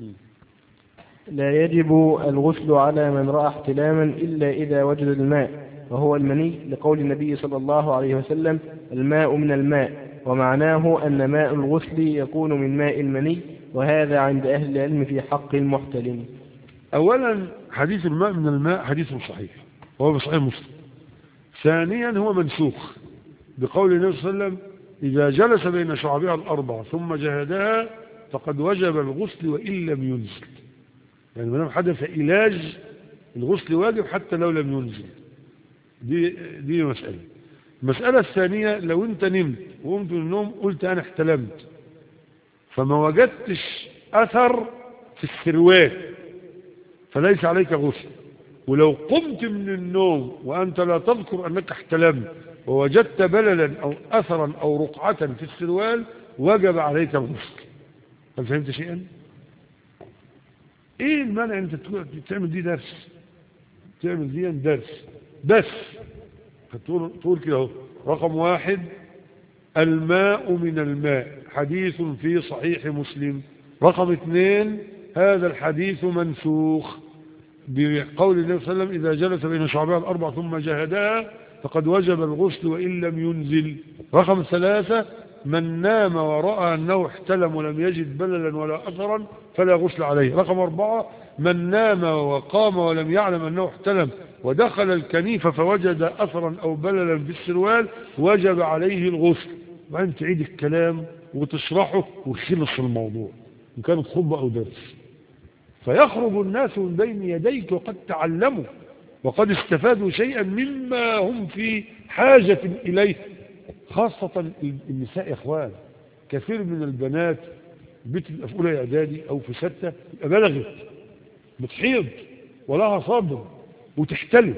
لا يجب الغسل على من رأى احتلاما إلا إذا وجد الماء وهو المني، لقول النبي صلى الله عليه وسلم: الماء من الماء، ومعناه أن ماء الغسل يكون من ماء المني، وهذا عند أهل العلم في حق المحتلم. أولا حديث الماء من الماء حديث صحيح وهو بصحيح مسلم. ثانيا هو منسوخ، بقول النبي صلى الله عليه وسلم إذا جلس بين شعبها الأربع ثم جهدها فقد وجب الغسل وإن لم ينزل. يعني ما دام حدث علاج الغسل واجب حتى لو لم ينزل. دي مسألة. المسألة الثانية لو أنت نمت وقمت من النوم قلت أنا احتلمت فما وجدتش أثر في السروال فليس عليك غسل. ولو قمت من النوم وأنت لا تذكر أنك احتلمت ووجدت بللا أو أثرا أو رقعة في السروال وجب عليك الغسل. هل فهمت شيئا؟ ايه المانع انت تعمل دي درس؟ تعمل دي درس بس تقول كده اهو. رقم 1 الماء من الماء حديث في صحيح مسلم. رقم 2 هذا الحديث منسوخ بقول النبي صلى الله عليه وسلم إذا جلس بين شعبها الأربع ثم جهدها فقد وجب الغسل وإن لم ينزل. رقم 3 من نام ورأى أنه احتلم ولم يجد بللا ولا أثرا فلا غسل عليه. رقم 4 من نام وقام ولم يعلم أنه احتلم ودخل الكنيف فوجد أثرا أو بللا في السروال وجب عليه الغسل. وبعدين تعيد الكلام وتشرحه وتخلص الموضوع إن كانت خطبة أو درس. فيخرج الناس من بين يديك وقد تعلموا وقد استفادوا شيئا مما هم في حاجة إليه. خاصة النساء يا إخوان، كثير من البنات بتبقى في أولى إعدادي أو في 6 بلغت بتحيض ولها صبر وتحتلم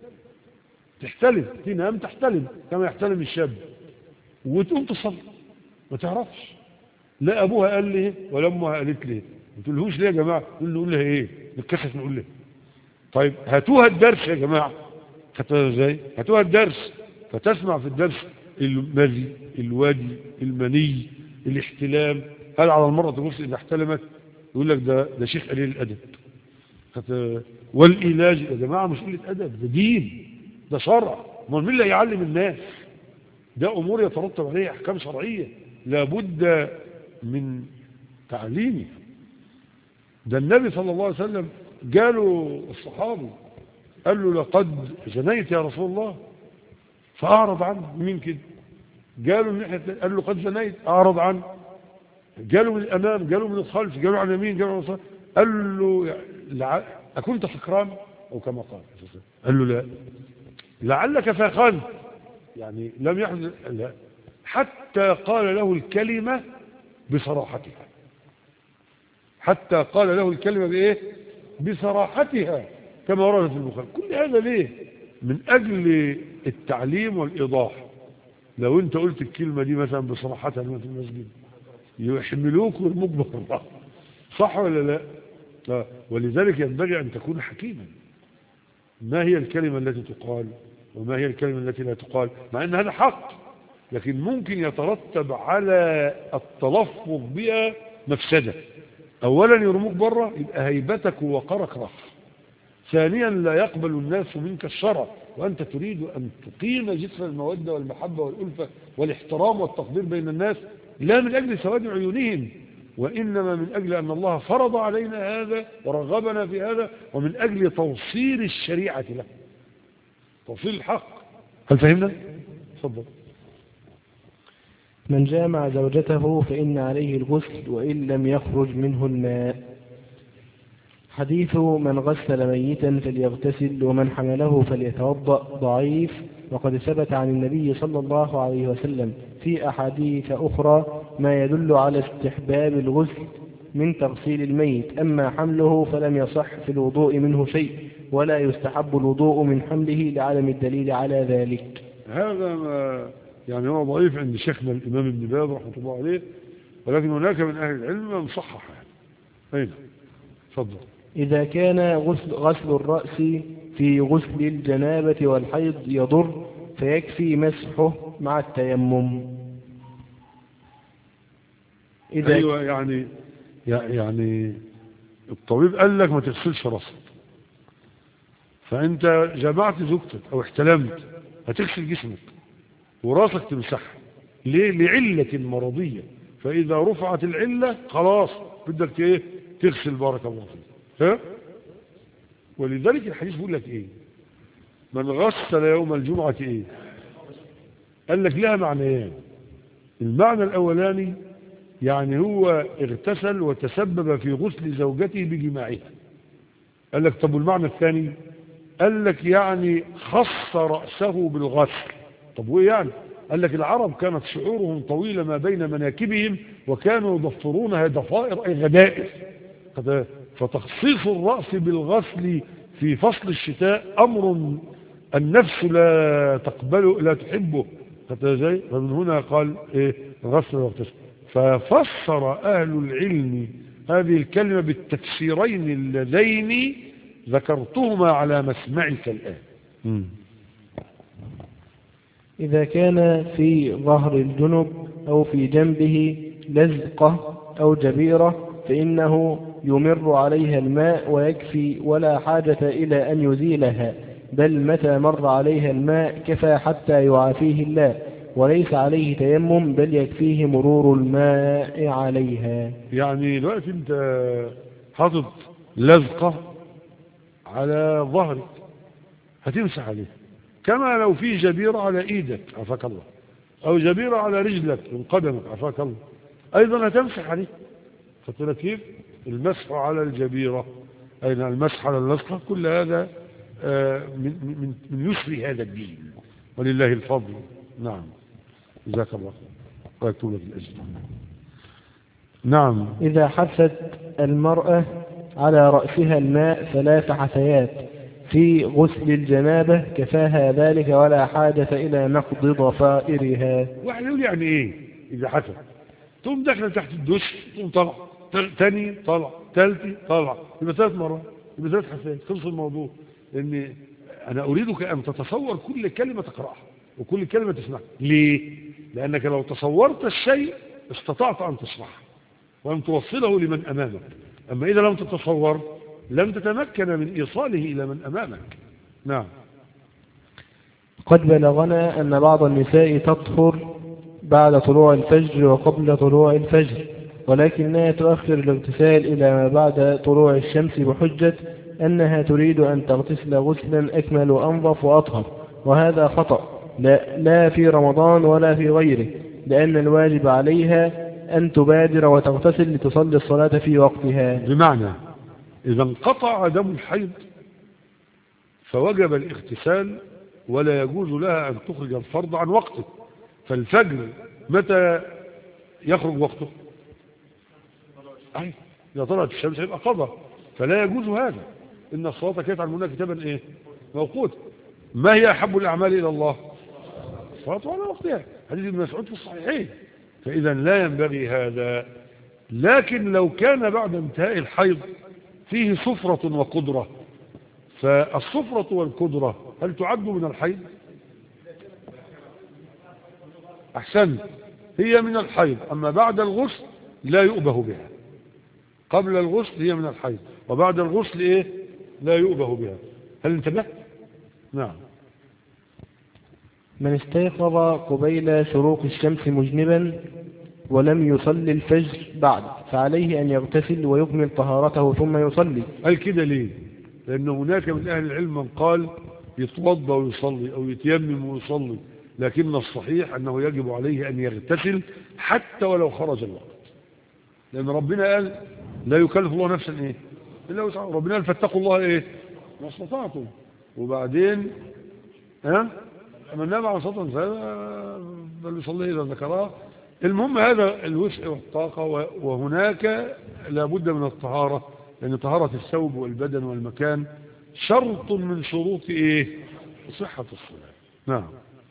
تنام تحتلم كما يحتلم الشاب وتقوم تصلي ما تعرفش لا أبوها قال لي ولا أمها قالت لي. ما تقولهوش ليه يا جماعة؟ نقول لها إيه؟ نتكسف نقول لها. طيب هاتوها الدرس يا جماعة. خدتوها إزاي؟ هاتوها الدرس فتسمع في الدرس المذي الودي المني الاحتلام. هل على المرأة تغسل إذا احتلمت؟ يقول لك ده شيخ قليل الأدب. والعلاج يا جماعة مش قلة أدب، ده دين، ده شرع. ما مين اللي يعلم الناس؟ ده أمور يترتب عليها أحكام شرعية لابد من تعليمه. ده النبي صلى الله عليه وسلم قالوا الصحابي قال له لقد زنيت يا رسول الله فأعرض عنه. مين كده؟ قالوا من ناحية قال له قد زنيت أعرض عنه. قالوا من الأمام قالوا من الخلف قالوا عن اليمين قالوا عن اليسار. قال له أكنت سكران أو كما قال له لا لعلك فاخنت يعني لم يحدث لا حتى قال له الكلمة بصراحتها. حتى قال له الكلمة بإيه؟ بصراحتها كما ورد في البخاري. كل هذا ليه؟ من أجل التعليم والإيضاح. لو أنت قلت الكلمة دي مثلا بصراحتها في المسجد يحملوك ويرموك بره. صح ولا لا؟ ولذلك ينبغي أن تكون حكيما. ما هي الكلمة التي تقال وما هي الكلمة التي لا تقال؟ مع أن هذا حق لكن ممكن يترتب على التلفظ بها مفسدة. أولا يرموك بره يبقى هيبتك ووقرك راح. ثانيا لا يقبل الناس منك الشرع وأنت تريد أن تقيم جسر المودة والمحبة والألفة والاحترام والتقدير بين الناس لا من أجل سواد عيونهم وإنما من أجل أن الله فرض علينا هذا ورغبنا في هذا ومن أجل توصيل الشريعة له توصيل الحق. هل فهمنا؟ تفضل. من جامع زوجته فإن عليه الغسل وإن لم يخرج منه الماء. حديث من غسل ميتا فليغتسل ومن حمله فليتوضأ ضعيف وقد ثبت عن النبي صلى الله عليه وسلم في أحاديث أخرى ما يدل على استحباب الغسل من تغسيل الميت. أما حمله فلم يصح في الوضوء منه شيء ولا يستحب الوضوء من حمله لعدم الدليل على ذلك. هذا ما يعني هو ضعيف عند شيخنا الإمام ابن باز رحمه الله عليه ولكن هناك من أهل العلم من صحح. أين؟ تفضل. إذا كان غسل الرأس في غسل الجنابة والحيض يضر فيكفي مسحه مع التيمم. أيوة يعني الطبيب قال لك ما تغسلش راسك فأنت جمعت زوجتك أو احتلمت هتغسل جسمك وراسك تمسحها. ليه؟ لعلة مرضية. فإذا رفعت العلة خلاص بدك ايه تغسل. بارك الله فيك. ها؟ ولذلك الحديث بيقول لك ايه؟ من غسل يوم الجمعة ايه؟ قال لك لها معنيين. المعنى الأولاني يعني هو اغتسل وتسبب في غسل زوجته بجماعها. قال لك طب والمعنى الثاني؟ قال لك يعني خص رأسه بالغسل. طب وإيه يعني؟ قال لك العرب كانت شعورهم طويلة ما بين مناكبهم، وكانوا يضفرونها ضفائر أي غدائر، فتخصيص الرأس بالغسل في فصل الشتاء أمر النفس لا تقبله لا تحبه. فمن هنا قال إيه؟ غسل واغتسل. ففسر أهل العلم هذه الكلمة بالتفسيرين اللذين ذكرتهما على مسمعك الآن. إذا كان في ظهر الجنب أو في جنبه لزقة أو جبيرة فإنه يمر عليها الماء ويكفي، ولا حاجة إلى أن يزيلها، بل متى مر عليها الماء كفى حتى يعافيه الله، وليس عليه تيمم بل يكفيه مرور الماء عليها. يعني دلوقتي انت حاطط لزقة على ظهرك هتمسح عليه، كما لو في جبيرة على ايدك عفاك الله، او جبيرة على رجلك من قدمك عفاك الله، ايضا هتمسح عليه. خدت كيف؟ المسح على الجبيرة ايضا المسح على اللزقة، كل هذا من يسر هذا الدين، ولله الفضل. نعم جزاك الله ويكتب لك الأجر. نعم. إذا حست المرأة على رأسها الماء 3 حثيات في غسل الجنابة كفاها ذلك، ولا حاجة إلى نقض ضفائرها. واحد يقول يعني إيه إذا حست؟ تقوم داخل تحت الدش، تقوم طلع تاني طلع ثالثي طلع، يبقى 3 مرات، يبقى 3 حثيات، خلص الموضوع. لأن أنا أريدك أن تتصور كل كلمة تقرأها وكل كلمة تسمعها. ليه؟ لأنك لو تصورت الشيء استطعت أن تصلحه وأن توصله لمن أمامك، أما إذا لم تتصور لم تتمكن من إيصاله إلى من أمامك. نعم. قد بلغنا أن بعض النساء تطهر بعد طلوع الفجر وقبل طلوع الفجر، ولكنها تؤخر الاغتسال إلى ما بعد طلوع الشمس بحجة أنها تريد أن تغتسل غسلا أكمل وأنظف وأطهر، وهذا خطأ لا في رمضان ولا في غيره، لأن الواجب عليها أن تبادر وتغتسل لتصلي الصلاة في وقتها. بمعنى إذا انقطع دم الحيض فوجب الاغتسال، ولا يجوز لها أن تخرج الفرض عن وقته. فالفجر متى يخرج وقته؟ إذا طلعت الشمس يبقى قضى، فلا يجوز هذا. إن الصلاة كانت على المؤمنين كتابا إيه؟ موقوتا. ما هي أحب الأعمال إلى الله؟ الصلاة على وقتها، حديث ابن مسعود في الصحيحين. فإذا لا ينبغي هذا. لكن لو كان بعد انتهاء الحيض فيه صفرة وقدرة، فالصفرة والقدرة هل تعد من الحيض؟ أحسن، هي من الحيض، أما بعد الغسل لا يؤبه بها. قبل الغسل هي من الحيض، وبعد الغسل إيه؟ لا يؤبه بها. هل انتبهت؟ نعم. من استيقظ قبيل شروق الشمس مجنبا ولم يصلي الفجر بعد فعليه أن يغتسل ويكمل طهارته ثم يصلي. قال كده ليه؟ لأن هناك من أهل العلم من قال يتوضأ ويصلي أو يتيمم ويصلي، لكن الصحيح أنه يجب عليه أن يغتسل حتى ولو خرج الوقت، لأن ربنا قال لا يكلف الله نفسا إيه إلا وسعها. ربنا قال فاتقوا الله إيه ما استطعتم. وبعدين أما النبي عليه الصلاة والسلام بل يصلي إذا ذكرها. المهم هذا الوسع والطاقة، وهناك لابد من الطهارة، لأن طهارة الثوب والبدن والمكان شرط من شروط إيه صحة الصلاة. نعم.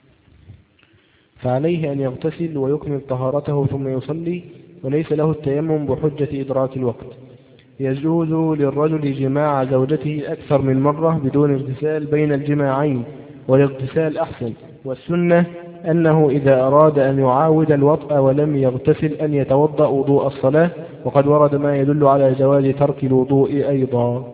فعليه أن يغتسل ويكمل طهارته ثم يصلي، وليس له التيمم بحجة إدراك الوقت. يجوز للرجل جماع زوجته أكثر من مرة بدون اغتسال بين الجماعين، والاغتسال أحسن، والسنة أنه إذا أراد أن يعاود الوطأ ولم يغتسل أن يتوضأ وضوء الصلاة، وقد ورد ما يدل على جواز ترك الوضوء أيضا.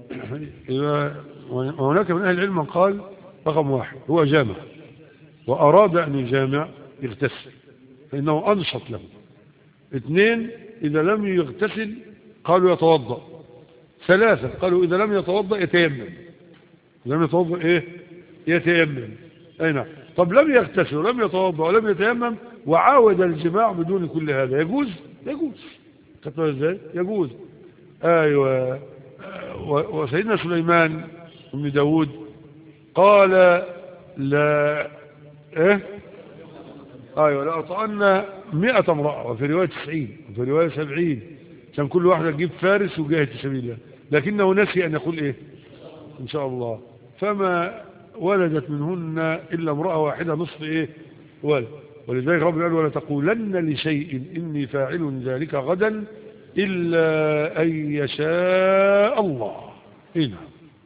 وهناك من أهل العلم قال رقم 1 هو جامع وأراد أن يجامع يغتسل فإنه أنشط له. 2 إذا لم يغتسل قالوا يتوضأ. 3 قالوا إذا لم يتوضأ يتيمم. إذا لم يتوضأ إيه يتيمم. أي نعم. طب لم يغتسل ولم يتوضا ولم يتيمم وعاود الجماع بدون كل هذا يجوز؟ يجوز. خدتوا ازاي؟ يجوز. ايوه. وسيدنا سليمان بن داود قال لا ايه ايوه لا أطعن 100 امرأة، وفي رواية 90 وفي رواية 70، كان كل واحدة تجيب فارس وجاهد في سبيل الله، لكنه نسي ان يقول ايه ان شاء الله، فما ولدت منهن الا امرأة واحدة نصف ايه ولد. ولذلك رب قال ولا تقولن لشيء اني فاعل ذلك غدا الا ان يشاء الله. هنا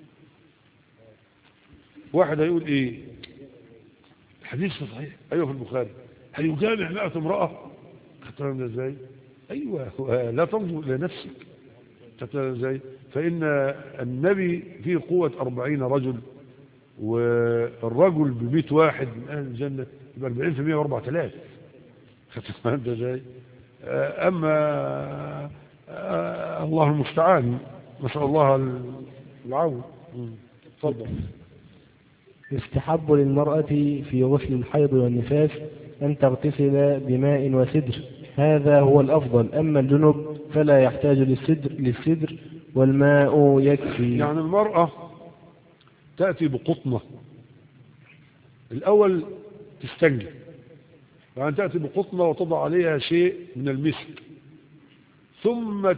واحد هيقول ايه الحديث صحيح، ايوه في البخاري، هل يجامع 100 امرأة؟ خدتها ازاي؟ ايوه لا تنظر الى نفسك. خدتها ازاي؟ فان النبي فيه قوة 40 رجل، والرجل ب100 واحد من اهل الجنة يبقى 40% و4000. خدتها ازاي؟ اما الله المستعان، نسأل الله العون. اتفضل. يستحب للمرأة في غسل الحيض والنفاس أن تغتسل بماء وسدر، هذا هو الأفضل. أما الجنب فلا يحتاج للسدر والماء يكفي. يعني المرأة تأتي بقطنة الأول تستنجي، يعني تأتي بقطنة وتضع عليها شيء من المسك، ثم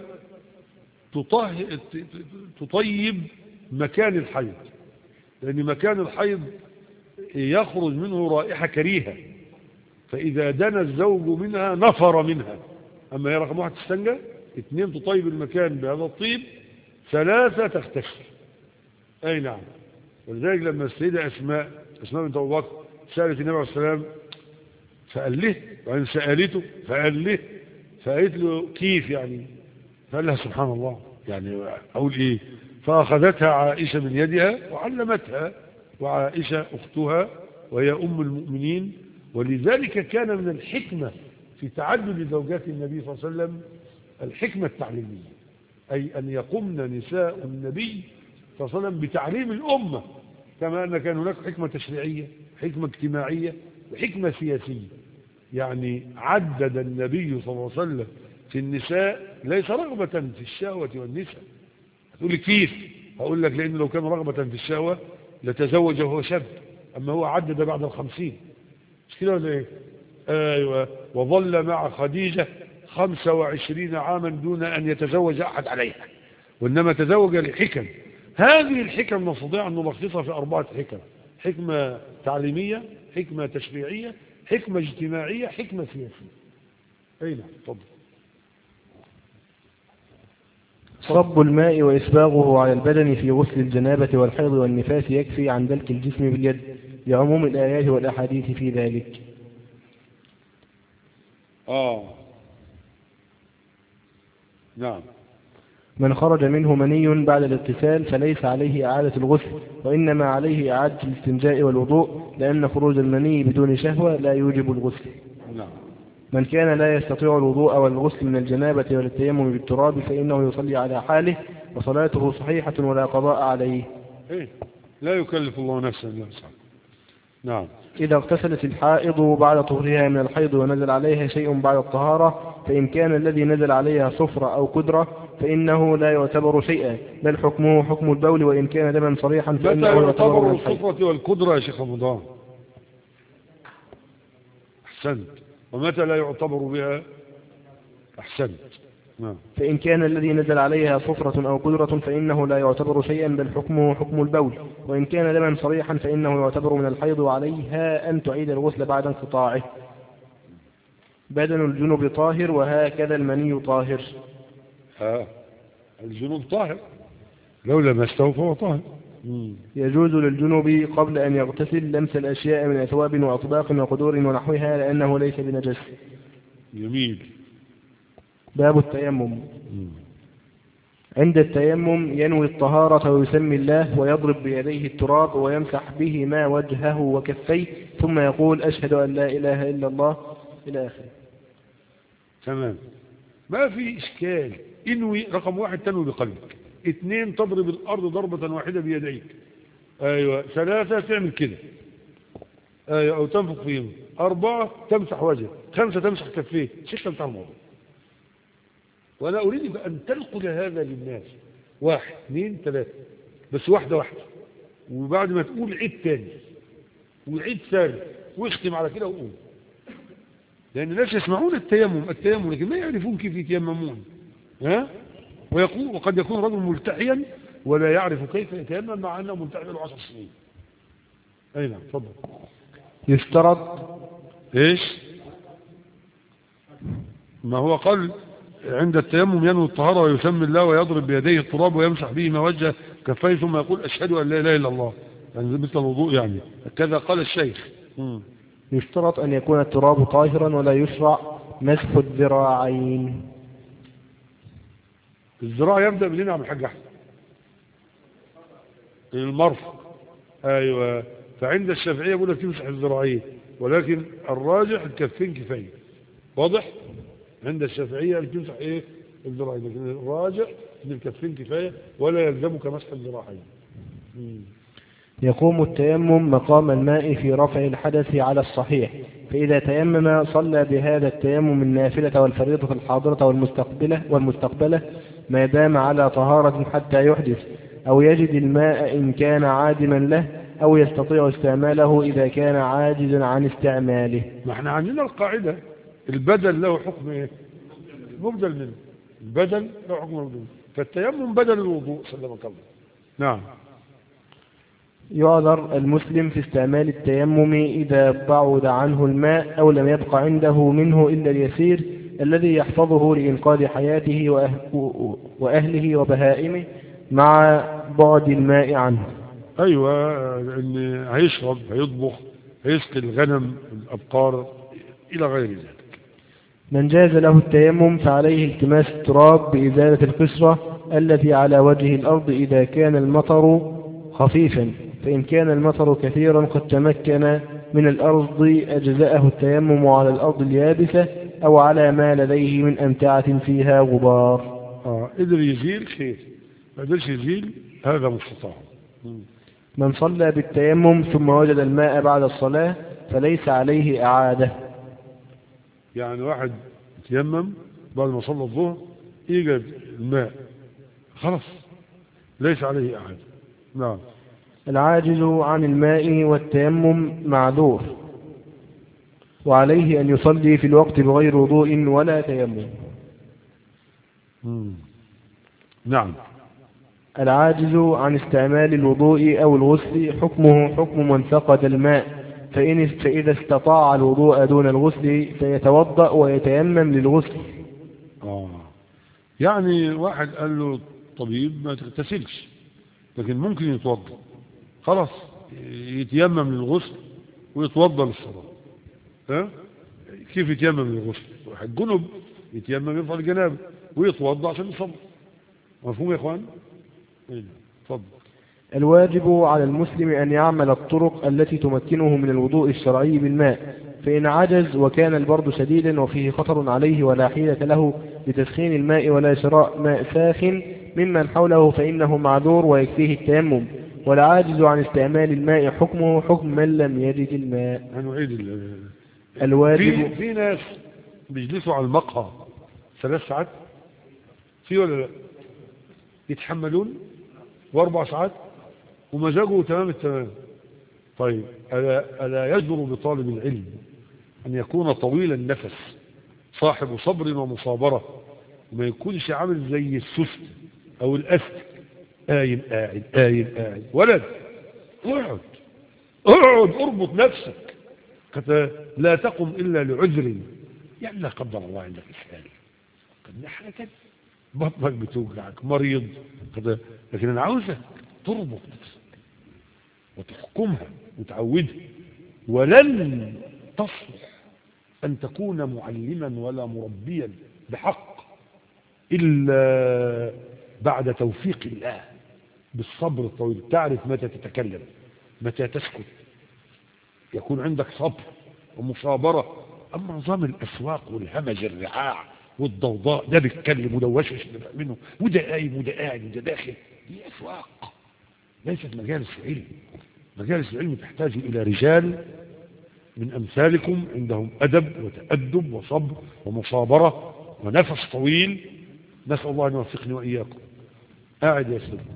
تطيب مكان الحيض، لأن مكان الحيض يخرج منه رائحة كريهة، فإذا دنا الزوج منها نفر منها. أما هي رقم 1 تستنجى، 2 تطيب المكان بهذا الطيب، 3 تغتسل. أي نعم. ولذلك لما السيدة أسماء بنت أبي بكر سألت النبي عليه السلام فقال له، وإن سألته فقال له، فقالت له كيف يعني؟ فقال لها سبحان الله، يعني أقول إيه؟ فأخذتها عائشة من يدها وعلمتها، وعائشة أختها وهي أم المؤمنين. ولذلك كان من الحكمة في تعدد زوجات النبي صلى الله عليه وسلم الحكمة التعليمية، أي أن يقمن نساء النبي صلى الله عليه وسلم بتعليم الأمة، كما أن كان هناك حكمة تشريعية، حكمة اجتماعية، وحكمة سياسية. يعني عدد النبي صلى الله عليه وسلم في النساء ليس رغبة في الشهوة والنساء. هتقول لي كيف؟ هقول لك لأنه لو كان رغبة في الشهوة لتزوج وهو شاب، أما هو عدد بعد 50. مش كده ولا إيه؟ أيوة. وظل مع خديجة 25 عاما دون أن يتزوج أحد عليها، وإنما تزوج لحكم. هذه الحكم نستطيع أن نلخصها في 4 حكم: حكمة تعليمية، حكمة تشريعية، حكمة اجتماعية، حكمة سياسية. أي نعم. تفضل. صب الماء وإسباغه على البدن في غسل الجنابة والحيض والنفاس يكفي عن دلك الجسم باليد، لعموم الآيات والأحاديث في ذلك. نعم. من خرج منه مني بعد الاغتسال فليس عليه إعادة الغسل، وإنما عليه إعادة الاستنجاء والوضوء، لأن خروج المني بدون شهوة لا يوجب الغسل. نعم. من كان لا يستطيع الوضوء والغسل من الجنابة والتيمم بالتراب فإنه يصلي على حاله وصلاته صحيحة ولا قضاء عليه. لا يكلف الله نفسا إلا وسعها. نعم. إذا اغتسلت الحائض بعد طهرها من الحيض ونزل عليها شيء بعد الطهارة، فإن كان الذي نزل عليها صفرة أو قدرة فإنه لا يعتبر شيئا، بل حكمه حكم البول، وإن كان دما صريحا فإنه يعتبر من الحيض. الصفرة والقدرة يا شيخ رمضان؟ أحسنت. ومتى لا يعتبر بها؟ أحسنت. نعم. فإن كان الذي نزل عليها صفرة أو قدرة فإنه لا يعتبر شيئا، بل حكمه حكم البول، وإن كان دما صريحا فإنه يعتبر من الحيض، وعليها أن تعيد الغسل بعد انقطاعه. بدن الجنب طاهر وهكذا المني طاهر. الجنوب طاهر، لو لمسته فهو طاهر. يجوز للجنب قبل أن يغتسل لمس الأشياء من أثواب وأطباق وقدور ونحوها لأنه ليس بنجس. جميل. باب التيمم. عند التيمم ينوي الطهارة ويسمي الله ويضرب بيديه التراب ويمسح بهما وجهه وكفيه، ثم يقول أشهد أن لا إله إلا الله إلى آخره. تمام، ما في إشكال. انوي رقم 1 تنوي بقلبك، 2 تضرب الأرض ضربة واحدة بيديك، أيوة، 3 تعمل كده، أو تنفخ فيهم، 4 تمسح وجهه، 5 تمسح كفيه، 6 انتهى الموضوع. وأنا أريد أن تنقل هذا للناس، 1 2 3 بس، واحدة وبعد ما تقول عيد تاني وعيد ثالث واختم على كده وقول، لأن الناس يسمعون التيمم لكن ما يعرفون كيف يتيممون. وقد يكون رجل ملتحيا ولا يعرف كيف يتيمم مع أنه ملتحي له 10 سنين. أي نعم، تفضل. يشترط إيش؟ ما هو قال عند التيمم ينوي الطهارة ويسمي الله ويضرب بيديه التراب ويمسح به ما وجه كفيه ثم يقول أشهد أن لا إله إلا الله، يعني مثل الوضوء يعني، كذا قال الشيخ. يشترط أن يكون التراب طاهرا ولا يشرع مسح الذراعين. الذراع يبدأ منين عم الحاج أحمد؟ المرفق. أيوة، فعند الشافعية يقول لك تمسح الذراعين، ولكن الراجح الكفين كفاية. واضح؟ عند الشافعية تمسح ايه؟ الذراعين، لكن الراجح ان الكفين كفاية ولا يلزمك مسح الذراعين. يقوم التيمم مقام الماء في رفع الحدث على الصحيح، فإذا تيمم صلى بهذا التيمم النافلة والفريضة الحاضرة والمستقبلة ما دام على طهارة حتى يحدث، أو يجد الماء إن كان عادما له، أو يستطيع استعماله إذا كان عاجزا عن استعماله. ما احنا عندنا القاعدة البدل له حكم ايه؟ مبدل منه. البدل له حكم مبدل، فالتيمم بدل الوضوء سلمك الله. نعم. يعذر المسلم في استعمال التيمم إذا بعد عنه الماء أو لم يبق عنده منه إلا اليسير الذي يحفظه لإنقاذ حياته وأهله وبهائمه مع بعد الماء عنه. أيوة، لأن هيشرب، هيطبخ، هيسقي الغنم، الأبقار، إلى غير ذلك. من جاز له التيمم فعليه التماس التراب بإزالة القشرة التي على وجه الأرض إذا كان المطر خفيفا، فإن كان المطر كثيرا قد تمكن من الأرض أجزأه التيمم على الأرض اليابسة أو على ما لديه من أمتعة فيها غبار. قدر يزيل خير، ما قدرش يزيل هذا مستطاع. من صلى بالتيمم ثم وجد الماء بعد الصلاة فليس عليه إعادة. يعني واحد يتيمم بعد ما صلى الظهر يجد الماء، خلاص ليس عليه إعادة. نعم. العاجز عن الماء والتيمم معذور، وعليه أن يصلي في الوقت بغير وضوء ولا تيمم. نعم. العاجز عن استعمال الوضوء أو الغسل حكمه حكم من فقد الماء، فإذا استطاع الوضوء دون الغسل فيتوضأ ويتيمم للغسل. يعني واحد قال له طبيب ما تغتسلش لكن ممكن يتوضأ، خلاص يتيمم للغسل ويتوضأ للصلاة. كيف يتيمم للغسل؟ واحد جنب يتيمم يرفع الجنابه ويتوضأ عشان يصلي. مفهوم يا اخوان؟ اتفضل. الواجب على المسلم أن يعمل الطرق التي تمكنه من الوضوء الشرعي بالماء، فإن عجز وكان البرد شديدا وفيه خطر عليه ولا حيلة له لتسخين الماء ولا شراء ماء ساخن ممن حوله فإنه معذور ويكفيه التيمم. والعاجز عن استعمال الماء حكمه حكم من لم يجد الماء. هنعيد الواجب. في ناس بيجلسوا على المقهى 3 ساعات، في ولا لا؟ يتحملون و4 ساعات ومزاجه تمام التمام. طيب ألا يجدر بطالب العلم أن يكون طويل النفس صاحب صبر ومصابرة وما يكونش عامل زي السست أو الأسد قايم قاعد ولد اقعد اربط نفسك لا تقم إلا لعذر، يعني لا قدر الله عندك إسهال، قد نحرك بطنك بتوجعك مريض، لكن أنا عاوزك تربط نفسك وتحكمها وتعودها. ولن تصلح أن تكون معلما ولا مربيا بحق إلا بعد توفيق الله بالصبر الطويل. تعرف متى تتكلم، متى تسكت، يكون عندك صبر ومصابرة. أما نظام الأسواق والهمج الرعاع والضوضاء، ده بيتكلم وده وشوش منه وده قايم وده قاعد وده داخل، دي أسواق ليست مجالس علم. مجالس العلم تحتاج إلى رجال من أمثالكم عندهم أدب وتأدب وصبر ومصابرة ونفس طويل. نسأل الله أن يوفقني وإياكم. قاعد يا سيدي.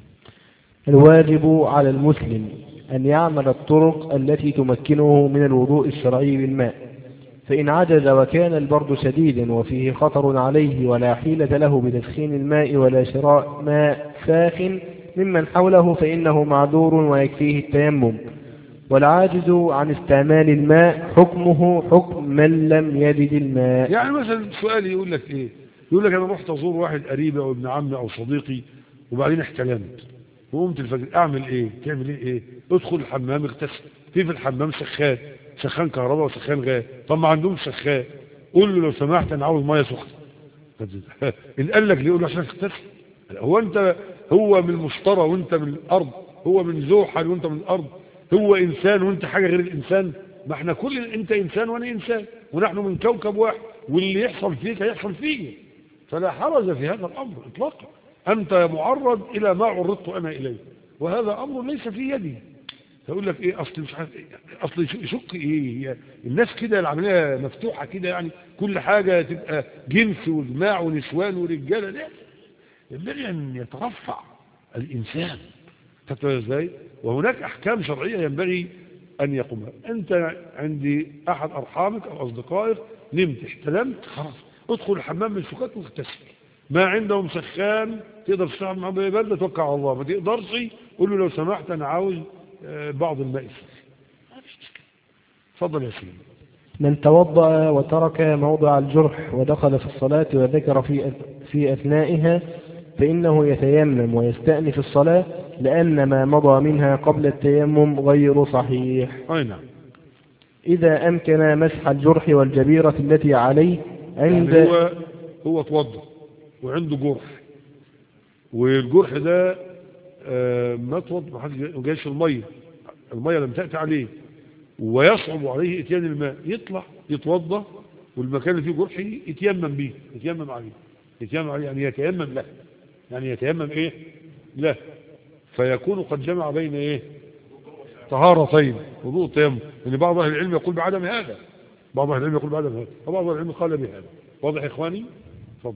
الواجب على المسلم أن يعمل الطرق التي تمكنه من الوضوء الشرعي بالماء، فإن عجز وكان البرد شديدا وفيه خطر عليه ولا حيلة له بتسخين الماء ولا شراء ماء ساخن ممن حوله فإنه معذور ويكفيه التيمم. والعاجز عن استعمال الماء حكمه حكم من لم يجد الماء. يعني مثلا سؤالي يقول لك ايه؟ يقول لك انا رحت ازور واحد قريبي او ابن عمي او صديقي وبعدين احتلمت وقمت الفجر، اعمل ايه؟ تعمل ايه؟ ادخل الحمام اغتسل. في الحمام سخان كهرباء وسخان غاز. طب ما عندهم سخان، قول له لو سمحت انا عاوز ميه سخنه. ان قال لك ليه؟ قول له عشان اغتسل. هو من المشترى وانت من الارض، هو من زحل وانت من الارض، هو انسان وانت حاجه غير الانسان. ما احنا انت انسان وانا انسان ونحن من كوكب واحد، واللي يحصل فيك هيحصل فيه، فلا حرج في هذا الامر اطلاقا. انت معرض الى ما عرضت انا اليه، وهذا امر ليس في يدي. فيقول لك ايه؟ اصل مش عارف ايه، اصل شق ايه؟ هي الناس كده العمليه مفتوحه كده، يعني كل حاجه تبقى جنس وجماع ونسوان ورجاله. لا، ينبغي ان يترفع الانسان. فهمت ازاي؟ وهناك احكام شرعيه ينبغي ان يقومها. انت عندي احد ارحامك او اصدقائك، نمت احتلمت، خلاص ادخل الحمام من سكات واغتسل. ما عندهم سخان تقدر تستعمل معاه برده، توكل على الله. ما تقدرش قول له لو سمحت انا عاوز بعض الماء الساخن. ما فيش مشكله. اتفضل يا سيدي. من توضأ وترك موضع الجرح ودخل في الصلاة وذكر في أثنائها فإنه يتيمم ويستأنف الصلاة، لأن ما مضى منها قبل التيمم غير صحيح. أي نعم. إذا أمكن مسح الجرح والجبيرة التي عليه عند يعني هو توضأ وعنده جرح، والجرح ده ما توضأ، ما جاش المية لم تأتي عليه ويصعب عليه اتيان الماء، يطلع يتوضأ والمكان اللي فيه جرح يتيمم به، يتيمم عليه يعني يتيمم له، يعني يتيمم ايه له، فيكون قد جمع بين ايه؟ طهارتين، وضوء التيمم. يعني بعض اهل العلم يقول بعدم هذا، وبعض اهل العلم قال بهذا. واضح يا اخواني؟ اتفضل.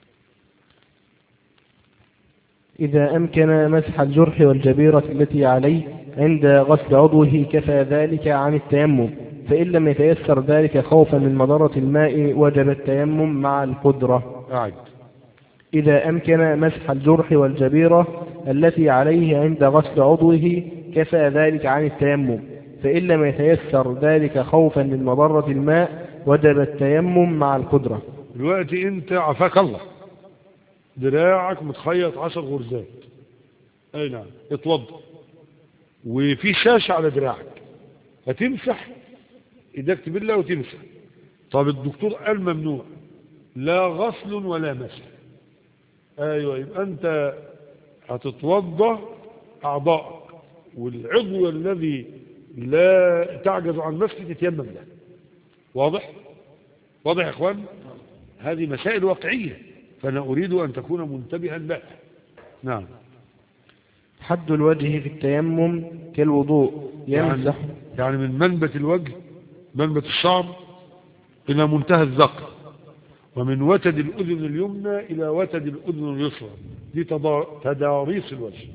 إذا أمكن مسح الجرح والجبيرة التي عليه عند غسل عضوه كفى ذلك عن التيمم، فإن لم يتيسر ذلك خوفا من مضرة الماء وجب التيمم مع القدرة. إذا أمكن مسح الجرح والجبيرة التي عليه عند غسل عضوه كفى ذلك عن التيمم، فإن لم يتيسر ذلك خوفا من مضرة الماء وجب التيمم مع القدرة. دلوقتي انت عافاك الله دراعك متخيط 10 غرزات، اي نعم، اتوضى وفي شاشة على دراعك، هتمسح ايدك بالله وتمسح. طب الدكتور قال ممنوع، لا غسل ولا مسح. ايوه، يبقى انت هتتوضى اعضائك، والعضو الذي لا تعجز عن مسحه تتيمم له. واضح يا اخوان؟ هذه مسائل واقعية، فانا اريد ان تكون منتبها لها. نعم. حد الوجه في التيمم كالوضوء، يمسح يعني من منبت الوجه، منبت الشعر الى منتهى الذقن، ومن وتد الأذن اليمنى إلى وتد الأذن اليسرى، دي تضاريس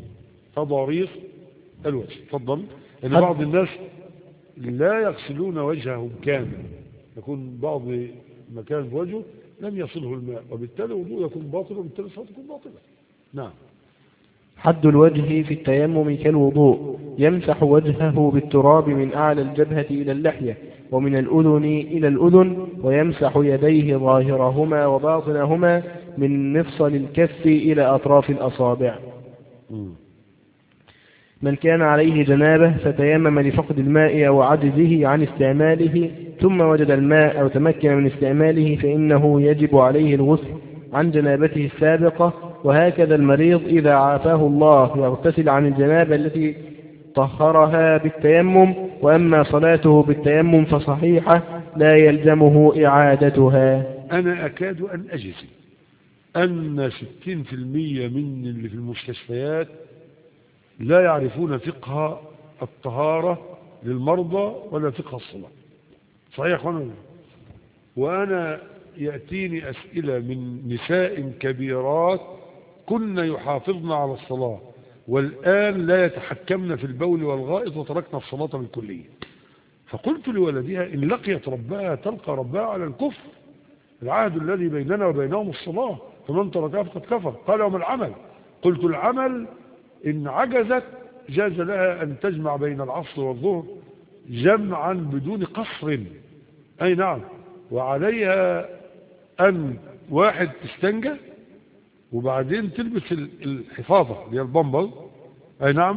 الوجه. تفضل. يعني بعض الناس لا يغسلون وجههم كامل، يكون بعض مكان في وجهه لم يصله الماء، وبالتالي وضوء يكون باطل، وبالتالي صلاته تكون باطلة. نعم. حد الوجه في التيمم كالوضوء، يمسح وجهه بالتراب من أعلى الجبهة إلى اللحية ومن الأذن إلى الأذن، ويمسح يديه ظاهرهما وباطنهما من مفصل الكف إلى أطراف الأصابع. من كان عليه جنابه فتيمم لفقد الماء أو عجزه عن استعماله ثم وجد الماء أو تمكن من استعماله فإنه يجب عليه الغسل عن جنابته السابقة. وهكذا المريض إذا عافاه الله يغتسل عن الجنابة التي طهرها بالتيمم، وأما صلاته بالتيمم فصحيحة لا يلزمه إعادتها. أنا أكاد أن أجزم أن 60% من اللي في المستشفيات لا يعرفون فقه الطهارة للمرضى ولا فقه الصلاة. صحيح يا أخوانا؟ وأنا يأتيني أسئلة من نساء كبيرات كن يحافظن على الصلاة والآن لا يتحكمن في البول والغائط وتركنا الصلاة بالكلية. فقلت لولدها إن لقيت ربها تلقى ربها على الكفر، العهد الذي بيننا وبينهم الصلاة، فمن تركها فقد كفر. قال وما العمل؟ قلت العمل إن عجزت جاز لها أن تجمع بين العصر والظهر جمعا بدون قصر. أي نعم. وعليها أن واحد تستنجى وبعدين تلبس الحفاظة اللي هي البمبل. أي نعم.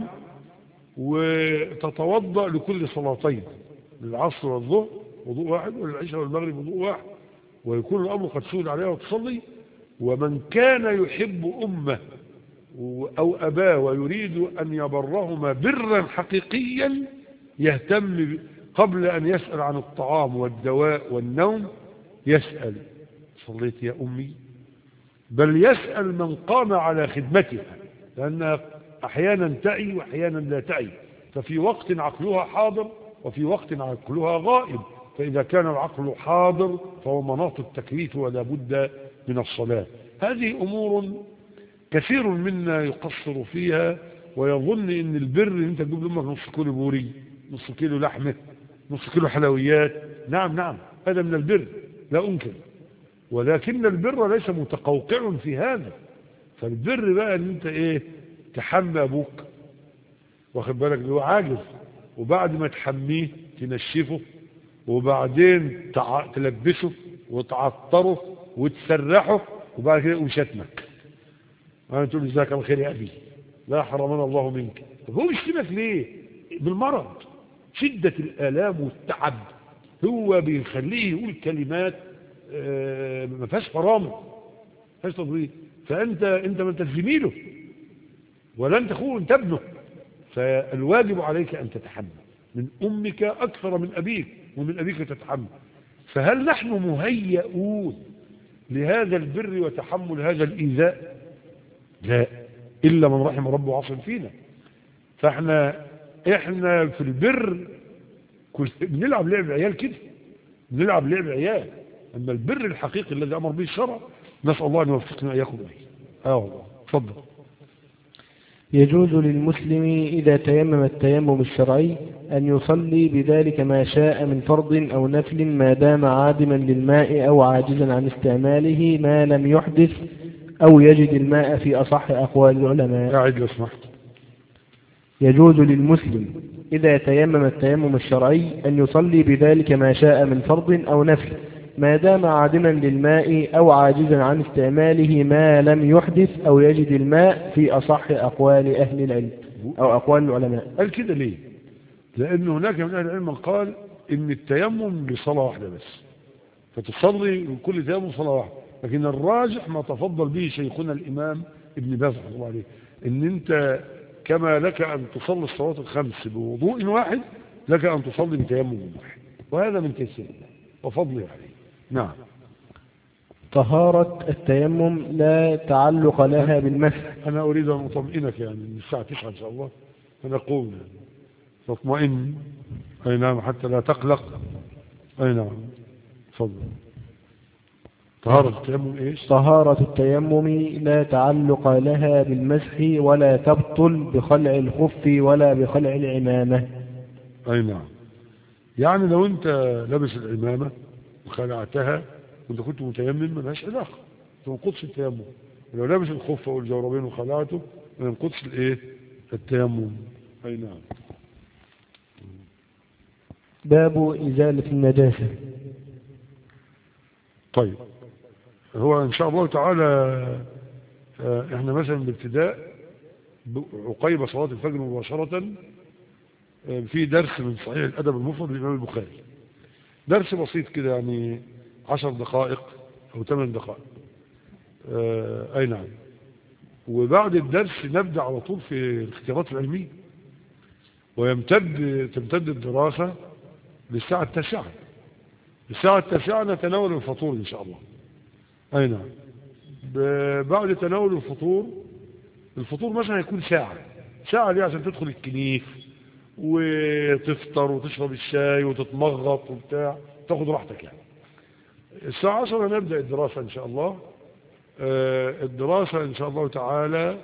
وتتوضأ لكل صلاتين، للعصر والظهر وضوء واحد وللعشاء والمغرب وضوء واحد، ويكون الأمر قد سئل عليها وتصلي. ومن كان يحب أمه أو أباه ويريد أن يبرهما برا حقيقيا يهتم قبل أن يسأل عن الطعام والدواء والنوم يسأل صليت يا أمي؟ بل يسأل من قام على خدمتها، لأنها أحيانا تعي وأحيانا لا تعي، ففي وقت عقلها حاضر وفي وقت عقلها غائب. فإذا كان العقل حاضر فهو مناط التكليف ولا بد من الصلاة. هذه أمور كثير منا يقصر فيها ويظن ان البر ان انت تجيب لامك نص كيلو بوري، نص كيلو لحمه، نص كيلو حلويات. نعم نعم، هذا من البر لا انكر، ولكن البر ليس متقوقع في هذا. فالبر بقى ان انت ايه، تحمى ابوك، واخد بالك، اللي هو عاجز، وبعد ما تحميه تنشفه وبعدين تلبسه وتعطره وتسرحه وبعد كده يقوم شتمك. أنا تقول جزاك الله خير يا أبي، لا حرمنا الله منك. طب هو يشتمك ليه؟ بالمرض، شدة الآلام والتعب هو بيخليه يقول كلمات ما فيهاش فرامل، ما فيهاش تضوير. فأنت ما انت زميله ولا أنت أخوه، أنت ابنه. فالواجب عليك أن تتحمل من أمك أكثر من أبيك، ومن أبيك تتحمل. فهل نحن مهيئون لهذا البر وتحمل هذا الإيذاء؟ لا، إلا من رحم ربه وعصم فينا. فاحنا في البر بنلعب لعب عيال كده، بنلعب لعب عيال. أما البر الحقيقي الذي أمر به الشرع نسأل الله أن يوفقنا إياكم به. والله اتفضل. يجوز للمسلم إذا تيمم التيمم الشرعي أن يصلي بذلك ما شاء من فرض أو نفل ما دام عادما للماء أو عاجزا عن استعماله ما لم يحدث أو يجد الماء في أصح أقوال العلماء. أعد لو سمحت. يجوز للمسلم إذا تيمم التيمم الشرعي أن يصلي بذلك ما شاء من فرض أو نفل ما دام عادما للماء أو عاجزا عن استعماله ما لم يحدث أو يجد الماء في أصح أقوال أهل العلم أو أقوال العلماء. قال كده ليه؟ لأن هناك من أهل العلم من قال إن التيمم لصلاة واحدة بس، فتصلي كل تيمم صلاة واحدة. لكن الراجح ما تفضل به شيخنا الإمام ابن باز رحمه الله عليه، إن أنت كما لك أن تصلي الصلوات الخمس بوضوء واحد لك أن تصلي بتيمم واحد، وهذا من تيسير الله وفضله عليه. نعم. طهارة التيمم لا تعلق لها بالمسح. أنا أريد أن أطمئنك يعني من الساعة 9 إن شاء الله فنقوم يعني تطمئن. أي نعم، حتى لا تقلق. أي نعم، تفضل. طهارة التيمم إيش؟ طهارة التيمم لا تعلق لها بالمسح ولا تبطل بخلع الخف ولا بخلع العمامة. أي نعم، يعني لو أنت لابس العمامة وخلعتها وأنت كنت متيمم ما لهاش علاقة، ما ينقضش التيمم. ولو لابس الخف أو الجوربين وخلعته ما ينقضش الإيه؟ التيمم. أي نعم. باب إزالة النجاسة. طيب، هو إن شاء الله تعالى إحنا مثلا بابتداء عقيب صلاة الفجر مباشرة في درس من صحيح الأدب المفرد للإمام البخاري، درس بسيط كده يعني 10 دقائق أو 8 دقائق. أي نعم. وبعد الدرس نبدأ على طول في الاختيارات العلمية، تمتد الدراسة للساعة 9. الساعة 9 نتناول الفطور إن شاء الله. أي نعم. بعد تناول الفطور مثلا يكون ساعة دي عشان تدخل الكنيف وتفطر وتشرب الشاي وتتمغط وبتاع، تاخد راحتك يعني. الساعة 10 نبدأ الدراسة إن شاء الله. الدراسة إن شاء الله تعالى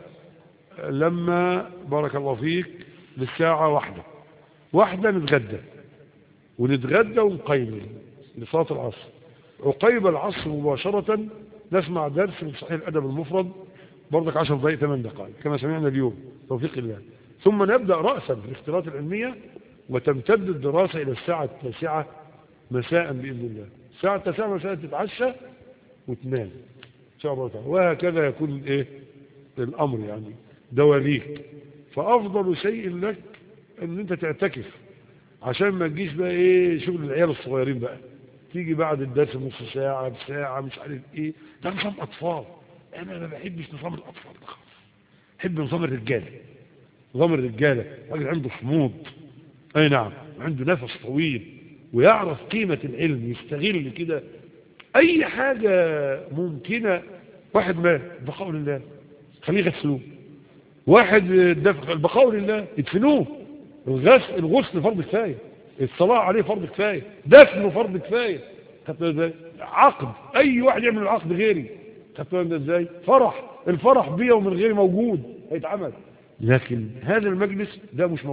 لما بارك الله فيك للساعة 1 نتغدى، ونتغدى ونقيم لصلاة العصر. عقيب العصر مباشرة نسمع درس من صحيح الأدب المفرد، برضك 10 دقائق 8 دقائق كما سمعنا اليوم توفيق الله. ثم نبدأ رأسا بالاختيارات العلمية، وتمتد الدراسة إلى الساعة 9 مساء بإذن الله. الساعة 9 مساء تتعشى وتنام إن شاء الله تعالى، وهكذا يكون الأمر يعني دواليك. فأفضل شيء لك أن أنت تعتكف، عشان ما تجيش بقى شغل العيال الصغيرين بقى، تيجي بعد الدرس نص ساعة بساعة مش عارف ده نظام أطفال. أنا ما بحبش نظام الأطفال ده خالص، بحب نظام الرجالة. نظام الرجالة راجل عنده صمود، أي نعم، عنده نفس طويل، ويعرف قيمة العلم، يستغل كده أي حاجة ممكنة. واحد مات بقول الله خليه يغسلوه، واحد دفع بقول الله يدفنوه. الغسل فرض كفاية، الصلاة عليه فرض كفاية، دفنه فرض كفاية. عقد أي واحد يعمل العقد غيري، خدتوا ازاي؟ الفرح بيه ومن غيري موجود هيتعمل، لكن هذا المجلس ده مش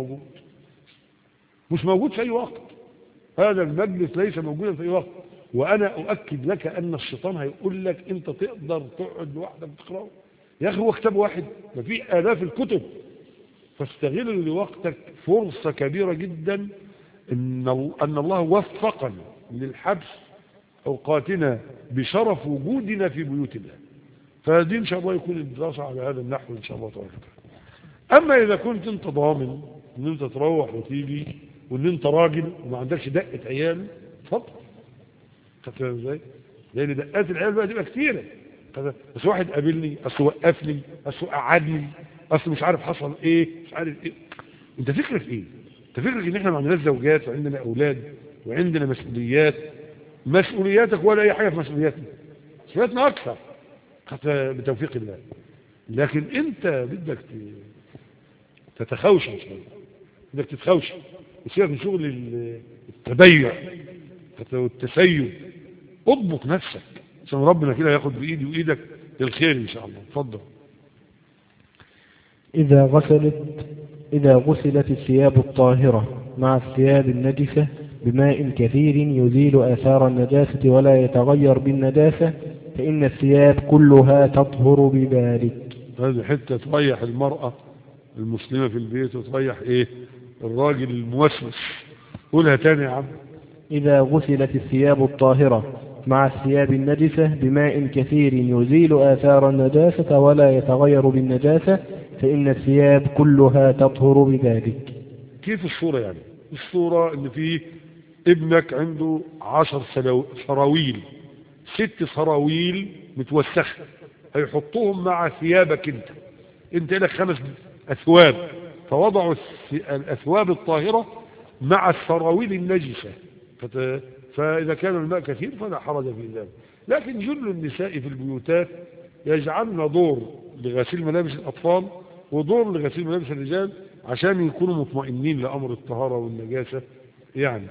موجود في أي وقت. هذا المجلس ليس موجودا في أي وقت. وأنا أؤكد لك أن الشيطان هيقول لك أنت تقدر تقعد لوحدك تقرأه. يا أخي هو كتاب واحد، ما في آلاف الكتب. فاستغل لوقتك فرصة كبيرة جدا أن الله وفقنا للحبس أوقاتنا بشرف وجودنا في بيوت الله. فدي إن شاء الله يكون الدراسة على هذا النحو إن شاء الله تعالى. أما إذا كنت أنت ضامن أن أنت تروح وتيجي وأن أنت راجل وما عندكش دقة عيال، اتفضل. خدت ازاي؟ لأن دقات العيال بقى تبقى كتيرة. بس واحد قابلني، أصل وقفني، أصل قعدني، أصل مش عارف حصل إيه، مش عارف إيه. أنت فكرك إيه؟ أنت فكرك إن إحنا ما عندناش زوجات وعندنا أولاد وعندنا مسؤوليات؟ مسؤولياتك ولا أي حاجة في مسؤولياتنا، مسؤولياتنا أكثر حتى بتوفيق الله. لكن أنت بدك تتخوشن شوية، بدك تتخوشن وسيبك من شغل التبيع والتسيب. اضبط نفسك عشان ربنا كده ياخد بإيدي وإيدك للخير إن شاء الله. اتفضل. إذا غسلت الثياب الطاهرة مع الثياب النجسة بماء كثير يزيل آثار النجاسة ولا يتغير بالنجاسة، فإن الثياب كلها تطهر بذلك. هذه حتة تريح المرأة المسلمة في البيت وتريح الراجل الموسوس. قولها تاني يا عم. إذا غسلت الثياب الطاهرة مع الثياب النجسة بماء كثير يزيل آثار النجاسة ولا يتغير بالنجاسة، فإن الثياب كلها تطهر بذلك. كيف الصورة يعني؟ الصورة إن في ابنك عنده 10 سراويل، 6 سراويل متوسخة، هيحطوهم مع ثيابك انت لك 5 أثواب، فوضعوا الأثواب الطاهرة مع السراويل النجسة. فإذا كان الماء كثير فلا حرج في ذلك. لكن جل النساء في البيوتات يجعلن دور لغسيل ملابس الأطفال ودور لغسيل ملابس الرجال عشان يكونوا مطمئنين لأمر الطهارة والنجاسة يعني.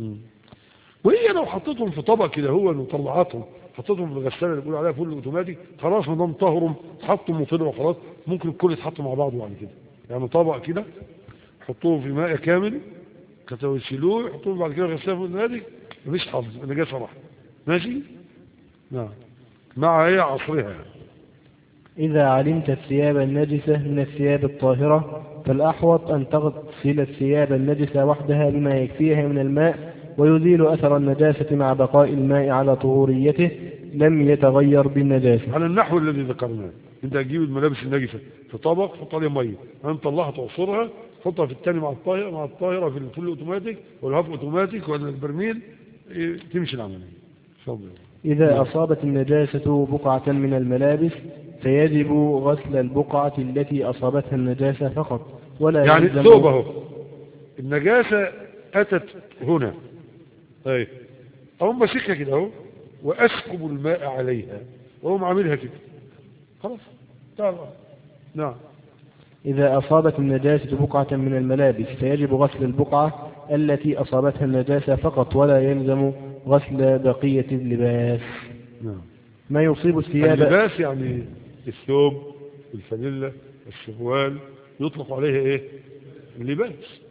وهي لو حطيتهم في طبق كده هو وطلعتهم حطيتهم في الغسالة اللي بيقولوا عليها فل اوتوماتيك، خلاص ما دام طهرهم تحطهم وطلعوا خلاص، ممكن الكل يتحطوا مع بعض بعد كده. يعني طبق كده حطوه في ماء كامل كتوسلوه، يحطوه بعد كده غسالة في النادي، مفيش حظ النجاسة راح ماشي. نعم مع عصرها يعني. إذا علمت الثياب النجسة من الثياب الطاهرة فالأحوط أن تغسل الثياب النجسة وحدها بما يكفيها من الماء ويزيل أثر النجاسة مع بقاء الماء على طهوريته لم يتغير بالنجاسة. على النحو الذي ذكرناه، انت تجيب الملابس النجسة في طبق تحط عليه ميه، انت الله تعصرها تحطها في الثاني مع الطاهرة في الفل اوتوماتيك والهاف اوتوماتيك ولا البرميل، تمشي العملية. اتفضل. إذا أصابت النجاسة بقعة من الملابس فيجب غسل البقعة التي أصابتها النجاسة فقط، ولا يعني يلزم. ثوبه النجاسة أتت هنا، أي أقوم ماسكها كده أهو وأسكب الماء عليها وأقوم عاملها كده خلاص تعال. نعم. إذا أصابت النجاسة بقعة من الملابس فيجب غسل البقعة التي أصابتها النجاسة فقط ولا يلزم غسل بقية اللباس. نعم. ما يصيب الثياب اللباس يعني الثوب، الفانيلا، الشروال، يطلق عليه ايه؟ اللباس.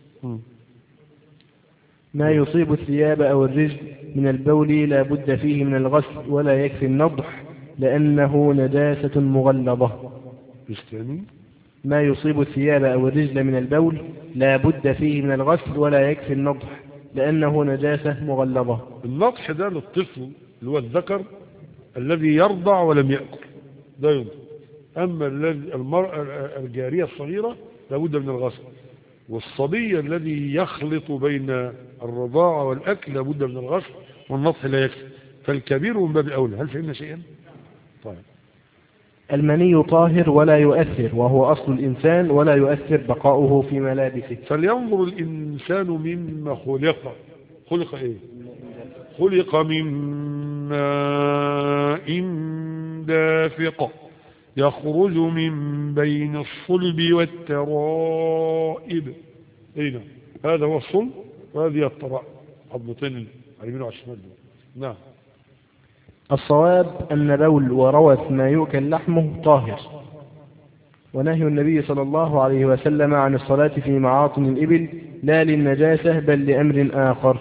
ما يصيب الثياب أو الرجل من البول لا بد فيه من الغسل ولا يكفي النضح لأنه نجاسة مغلظة. الثاني ما يصيب الثياب أو الرجل من البول لا بد فيه من الغسل ولا يكفي النضح لأنه نجاسة مغلظة. النضح ده للطفل اللي هو الذكر الذي يرضع ولم يأكل، ده ينضح. أما المرأة الجارية الصغيرة لابد من الغسل، والصبي الذي يخلط بين الرضاعة والأكل لابد من الغسل، والنضح لا يكفي، فالكبير من باب أولى. هل فهمنا شيئا؟ طيب. المني طاهر ولا يؤثر وهو أصل الإنسان ولا يؤثر بقاؤه في ملابسه. فلينظر الإنسان مما خلق. خلق إيه؟ خلق من ماء دافق يخرج من بين الصلب والترائب. اين هذا هو الصلب وهذه الترائب، عظمتين على اليمين وعلى الشمال. نعم. الصواب أن بول وروث ما يؤكل لحمه طاهر. ونهي النبي صلى الله عليه وسلم عن الصلاة في معاطن الإبل لا للنجاسة بل لأمر آخر.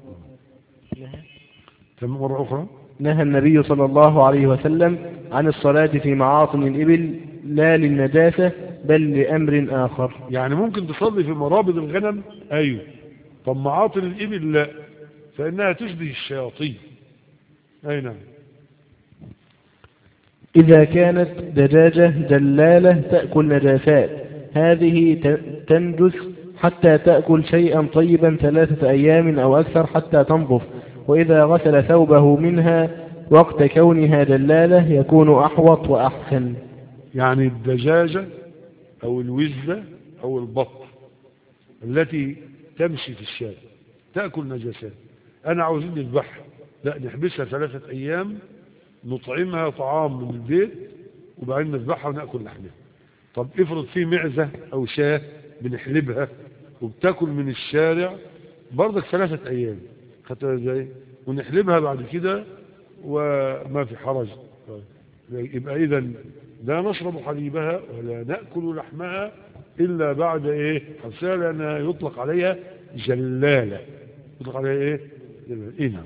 مرة أخرى. نهى النبي صلى الله عليه وسلم عن الصلاة في معاطن الإبل لا للنجاسة بل لأمر آخر. يعني ممكن تصلي في مرابض الغنم، أيوه. طب معاطن الإبل لا، فإنها تشبه الشياطين. أي نعم. إذا كانت دجاجة دلالة تأكل نجاسات هذه تنجس حتى تأكل شيئا طيبا 3 أيام أو أكثر حتى تنظف، وإذا غسل ثوبه منها وقت كونها دلالة يكون أحوط وأحسن. يعني الدجاجة أو الوزة أو البط التي تمشي في الشارع تأكل نجاسات، أنا عاوزين نذبحها، لا نحبسها 3 أيام، نطعمها طعام من البيت وبعدين نذبحها ونأكل لحمها. طب افرض في معزة أو شاة بنحلبها وبتاكل من الشارع برضك 3 أيام، خدتها ازاي؟ ونحلبها بعد كده وما في حرج. يبقى إذا لا نشرب حليبها ولا نأكل لحمها إلا بعد إيه؟ حبسها، لأنها يطلق عليها جلالة. يطلق عليها إيه؟ إيه نعم.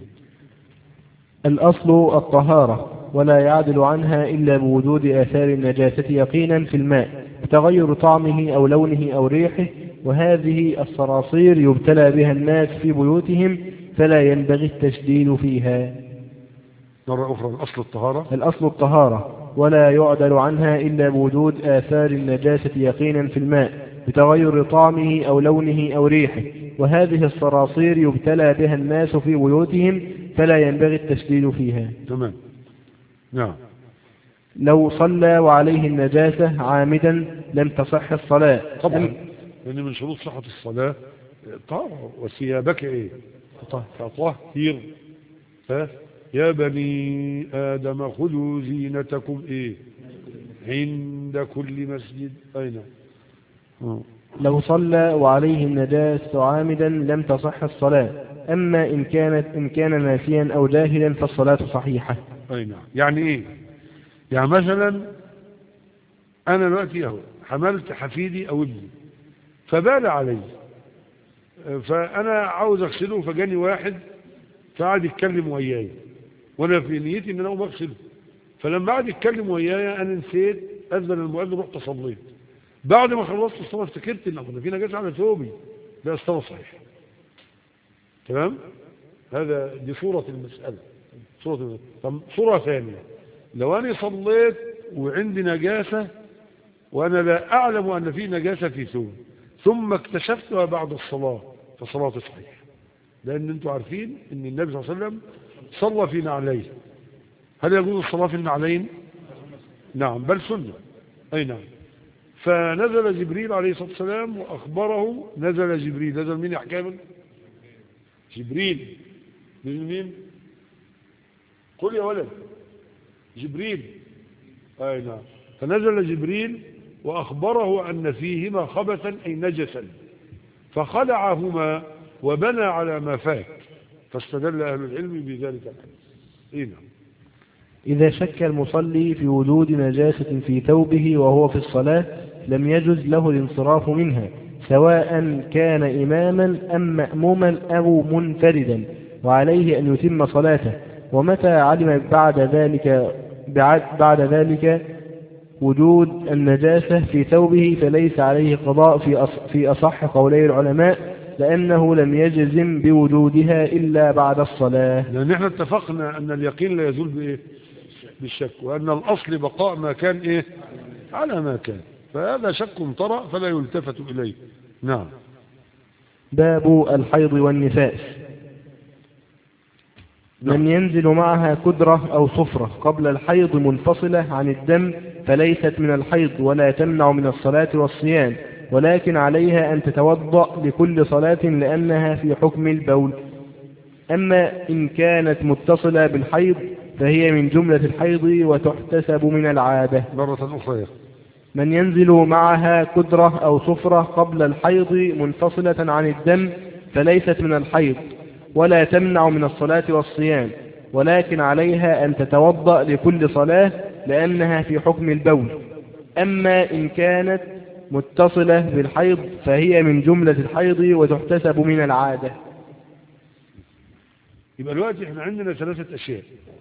الأصل الطهارة ولا يعدل عنها إلا بوجود آثار النجاسة يقينا في الماء بتغير طعمه أو لونه أو ريحه، وهذه الصراصير يبتلى بها الناس في بيوتهم فلا ينبغي التشديد فيها. مرة أخرى. الأصل الطهارة. الأصل الطهارة ولا يعدل عنها إلا بوجود آثار النجاسة يقينا في الماء بتغير طعمه أو لونه أو ريحه، وهذه الصراصير يبتلى بها الناس في بيوتهم فلا ينبغي التشديد فيها. تمام. نعم. لو صلى وعليه النجاسة عامدا لم تصح الصلاة. طبعا، لأن من شروط صحة الصلاة طهارة. وثيابك إيه؟ فطهر. يا بني آدم خذوا زينتكم إيه؟ عند كل مسجد. أين؟ لو صلى وعليه النجاسة عامدا لم تصح الصلاة، أما إن كان ناسيا أو جاهلا فالصلاة صحيحة. أي نعم. يعني إيه؟ يعني مثلا أنا دلوقتي أهو حملت حفيدي أو ابني فبال علي، فأنا عاوز أغسله، فجاني واحد فقعد يتكلم وياي وأنا في نيتي إن أنا أقوم أغسله، فلما قعد يتكلم وياي أنا نسيت، أذن المؤذن رحت صليت. بعد ما خلصت الصلاة افتكرت إن في نجاسة على ثوبي، ده الصلاة صحيح. تمام؟ دي صورة المسألة. صورة ثانية، لو أنا صليت وعندي نجاسة وأنا لا أعلم أن في نجاسة في ثوب ثم اكتشفتها بعد الصلاة فصلاتي صحيحة، لأن أنتم عارفين أن النبي صلى الله عليه وسلم صلى في نعلين. هل يجوز الصلاة في النعلين؟ نعم، بل سنة. أي نعم. فنزل جبريل عليه الصلاة والسلام وأخبره. نزل جبريل. نزل مين يا حكام؟ جبريل. نزل مين؟ قل يا ولد. جبريل. أي نعم. فنزل جبريل وأخبره أن فيهما خبثا أي نجسا فخلعهما وبنى على ما فات، فاستدل أهل العلم بذلك الحديث. إذا شك المصلي في وجود نجاسة في ثوبه وهو في الصلاة لم يجز له الانصراف منها، سواء كان إماما أم مأموما أو منفردا، وعليه أن يتم صلاته. ومتى علم بعد ذلك وجود النجاسة في ثوبه فليس عليه قضاء في أصح قولي العلماء، لأنه لم يجزم بوجودها إلا بعد الصلاة. لأن احنا اتفقنا أن اليقين لا يزول بإيه؟ بالشك، وأن الأصل بقاء ما كان إيه؟ على ما كان، فهذا شك طرأ فلا يلتفت إليه. نعم. باب الحيض والنفاس. من ينزل معها كدرة أو صفرة قبل الحيض منفصلة عن الدم فليست من الحيض ولا تمنع من الصلاة والصيام، ولكن عليها أن تتوضأ لكل صلاة لأنها في حكم البول. أما إن كانت متصلة بالحيض فهي من جملة الحيض وتحتسب من العادة. مرة أخرى. من ينزل معها كدرة أو صفرة قبل الحيض منفصلة عن الدم فليست من الحيض ولا تمنع من الصلاة والصيام، ولكن عليها أن تتوضأ لكل صلاة لأنها في حكم البول. أما إن كانت متصلة بالحيض فهي من جملة الحيض وتحتسب من العادة. يبقى الوقت احنا عندنا ثلاثة أشياء.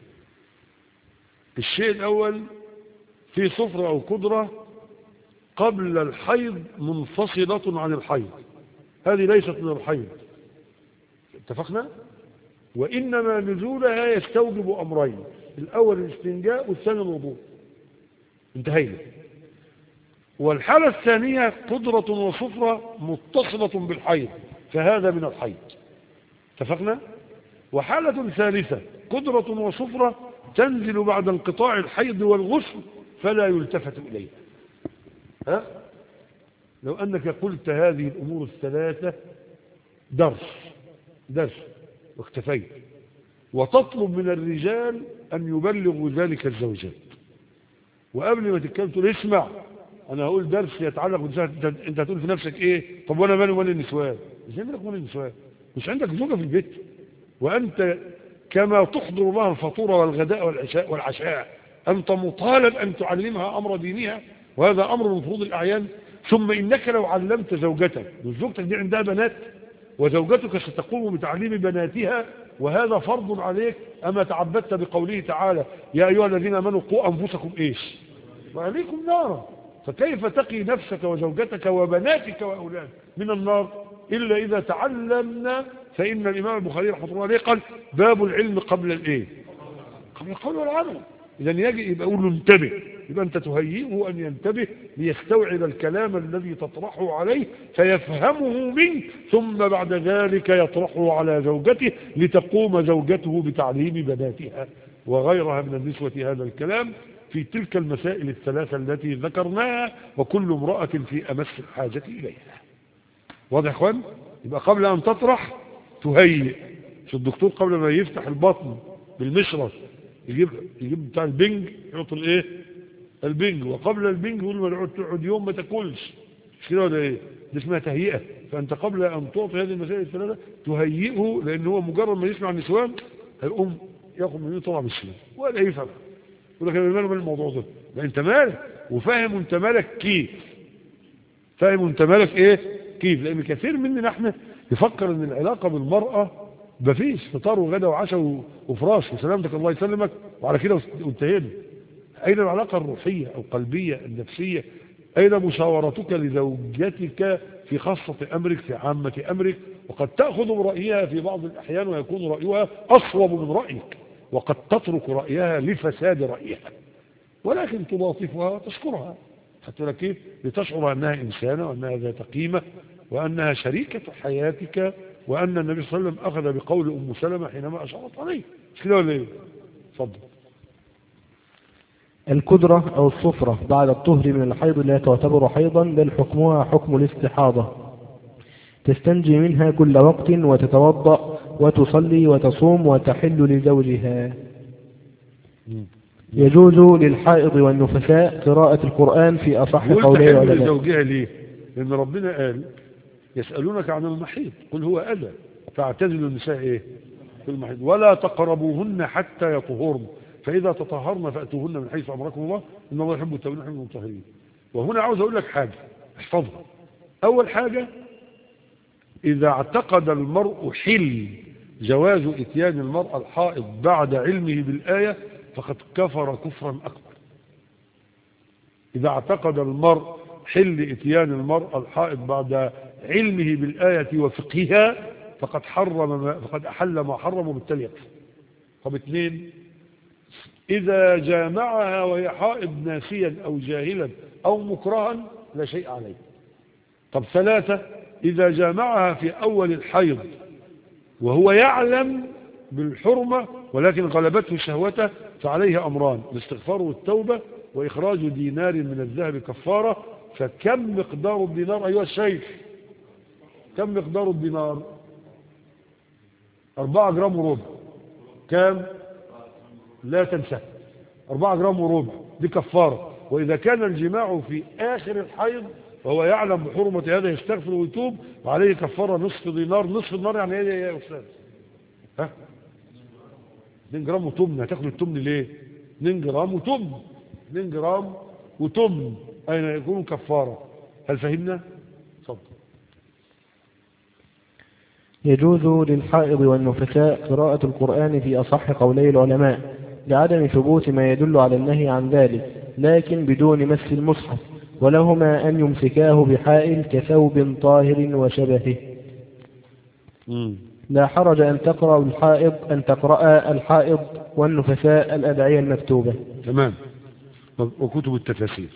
الشيء الأول في صفرة أو كدرة قبل الحيض منفصلة عن الحيض، هذه ليست من الحيض، اتفقنا؟ وإنما نزولها يستوجب أمرين، الأول الاستنجاء والثاني الوضوء، انتهينا. والحالة الثانية قدرة وصفرة متصلة بالحيض فهذا من الحيض، اتفقنا؟ وحالة ثالثة قدرة وصفرة تنزل بعد انقطاع الحيض والغسل فلا يلتفت إليها. ها؟ لو أنك قلت هذه الأمور الثلاثة درس واختفيت، وتطلب من الرجال أن يبلغوا ذلك الزوجات، وقبل ما تتكلم تقول اسمع أنا هقول درس يتعلق بالزوجات، أنت هتقول في نفسك إيه؟ طب وأنا مالي ومال النسوان؟ إزاي مالك ومال النسوان؟ مش عندك زوجة في البيت؟ وأنت كما تحضر لها الفطور والغداء والعشاء أنت مطالب أن تعلمها أمر دينها، وهذا أمر من فروض الأعيان. ثم إنك لو علمت زوجتك، وزوجتك دي عندها بنات وزوجتك ستقوم بتعليم بناتها وهذا فرض عليك، أما تعبدت بقوله تعالى يا أيها الذين آمنوا قوا أنفسكم إيش وعليكم نارا، فكيف تقي نفسك وزوجتك وبناتك وأولادك من النار إلا إذا تعلمنا. فإن الإمام البخاري رحمه الله عليه قال باب العلم قبل الإيه؟ قبل القول والعمل. إذا يجي يبقى أقول له انتبه، يبقى أنت تهيئه أن ينتبه ليستوعب الكلام الذي تطرحه عليه فيفهمه منك، ثم بعد ذلك يطرحه على زوجته لتقوم زوجته بتعليم بناتها وغيرها من النسوة هذا الكلام في تلك المسائل الثلاثة التي ذكرناها، وكل امرأة في أمس الحاجة إليها. واضح يا اخوان؟ يبقى قبل أن تطرح تهيئ. شو الدكتور قبل ما يفتح البطن بالمشرط يجيب بتاع البنج يحط الايه؟ البنج، وقبل البنج يقول ما تقعد يوم ما تاكلش، مش كده ولا ايه؟ دي اسمها تهيئه. فانت قبل ان تعطي هذه المسائل الثلاثه تهيئه، لان هو مجرد ما يسمع النسوان هيقوم ياخد منه طبعا من السلام ولا يفهم، يقول لك انا مالي من الموضوع ده؟ لا انت مالك، وفاهم انت مالك كيف، فاهم انت مالك ايه كيف. لان كثير مننا احنا يفكر ان العلاقه بالمراه مفيش فطار وغدا وعشاء وفراش وسلامتك الله يسلمك وعلى كده وانتهينا. أين العلاقة الروحية أو القلبية النفسية؟ أين مشاورتك لزوجتك في خاصة أمرك في عامة أمرك؟ وقد تأخذ برأيها في بعض الأحيان ويكون رأيها أصوب من رأيك، وقد تترك رأيها لفساد رأيها، ولكن تلاطفها وتشكرها حتى كيف لتشعر أنها إنسانة وأنها ذات قيمة وأنها شريكة حياتك، وأن النبي صلى الله عليه وسلم أخذ بقول أم سلمة حينما أشارت عليه. مش كده ولا إيه؟ اتفضل. الكدرة أو الصفرة بعد الطهر من الحيض لا تعتبر حيضا بل حكمها حكم الاستحاضة، تستنجي منها كل وقت وتتوضأ وتصلي وتصوم وتحل لزوجها. يجوز للحائض والنفساء قراءة القرآن في أصح قولي العلماء. لزوجها ليه؟ لأن ربنا قال يسألونك عن المحيض قل هو أذى فاعتزلوا النساء إيه؟ في المحيض ولا تقربوهن حتى يطهرن فإذا تطهرن فأتوهن من حيث أمركم الله إن الله يحب التوابين ويحب المطهرين. وهنا عاوز أقول لك حاجة احفظها. أول حاجة إذا اعتقد المرء حل جواز إتيان المرأة الحائض بعد علمه بالآية فقد كفر كفرا أكبر. إذا اعتقد المرء حل إتيان المرأة الحائض بعد علمه بالآية وفقهها فقد أحل ما حرم وبالتالي يكفر. طب اثنين إذا جامعها وهي حائض ناسيا أو جاهلا أو مكرها لا شيء عليه. طب ثلاثة إذا جامعها في أول الحيض وهو يعلم بالحرمة ولكن غلبته شهوته فعليه أمران الاستغفار والتوبة وإخراج دينار من الذهب كفارة. فكم مقدار الدينار أيها الشيخ؟ كم مقدار الدينار؟ 4 جرام وربع. كم؟ لا تنسى 4 جرام وربع دي كفارة. وإذا كان الجماع في آخر الحيض وهو يعلم بحرمة هذا يستغفر ويتوب وعليه كفارة نصف دينار. نصف دينار يعني ايه يا أستاذ؟ ها؟ 2 جرام وتمن. هتاخد التمن ليه؟ 2 جرام وتمن. 2 جرام وتمن أين يكون كفارة؟ هل فهمنا؟ صدق. يجوز للحائض والنفساء قراءة القرآن في أصح قولي العلماء لعدم ثبوت ما يدل على النهي عن ذلك لكن بدون مس المصحف ولهما أن يمسكاه بحائل كثوب طاهر وشبهه. لا حرج أن تقرأ الحائض والنفساء الأدعية المكتوبة. تمام. وكتب التفاسير.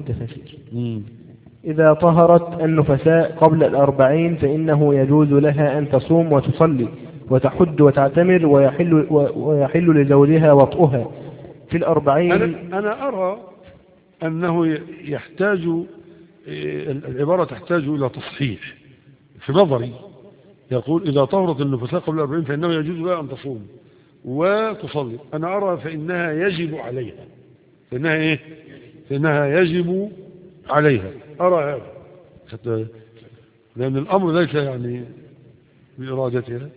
إذا طهرت النفساء قبل 40 فإنه يجوز لها أن تصوم وتصلي وتحج وتعتمر ويحل لزوجها وطئها في 40. أنا أرى أنه يحتاج العبارة تحتاج إلى تصحيح في نظري. يقول إذا طهرت النفساء قبل 40 فإنه يجوز لها أن تصوم وتصلي. أنا أرى فإنها يجب عليها. فإنها إيه؟ فإنها يجب عليها. أرى هذا لأن الأمر ليس يعني بإرادتها.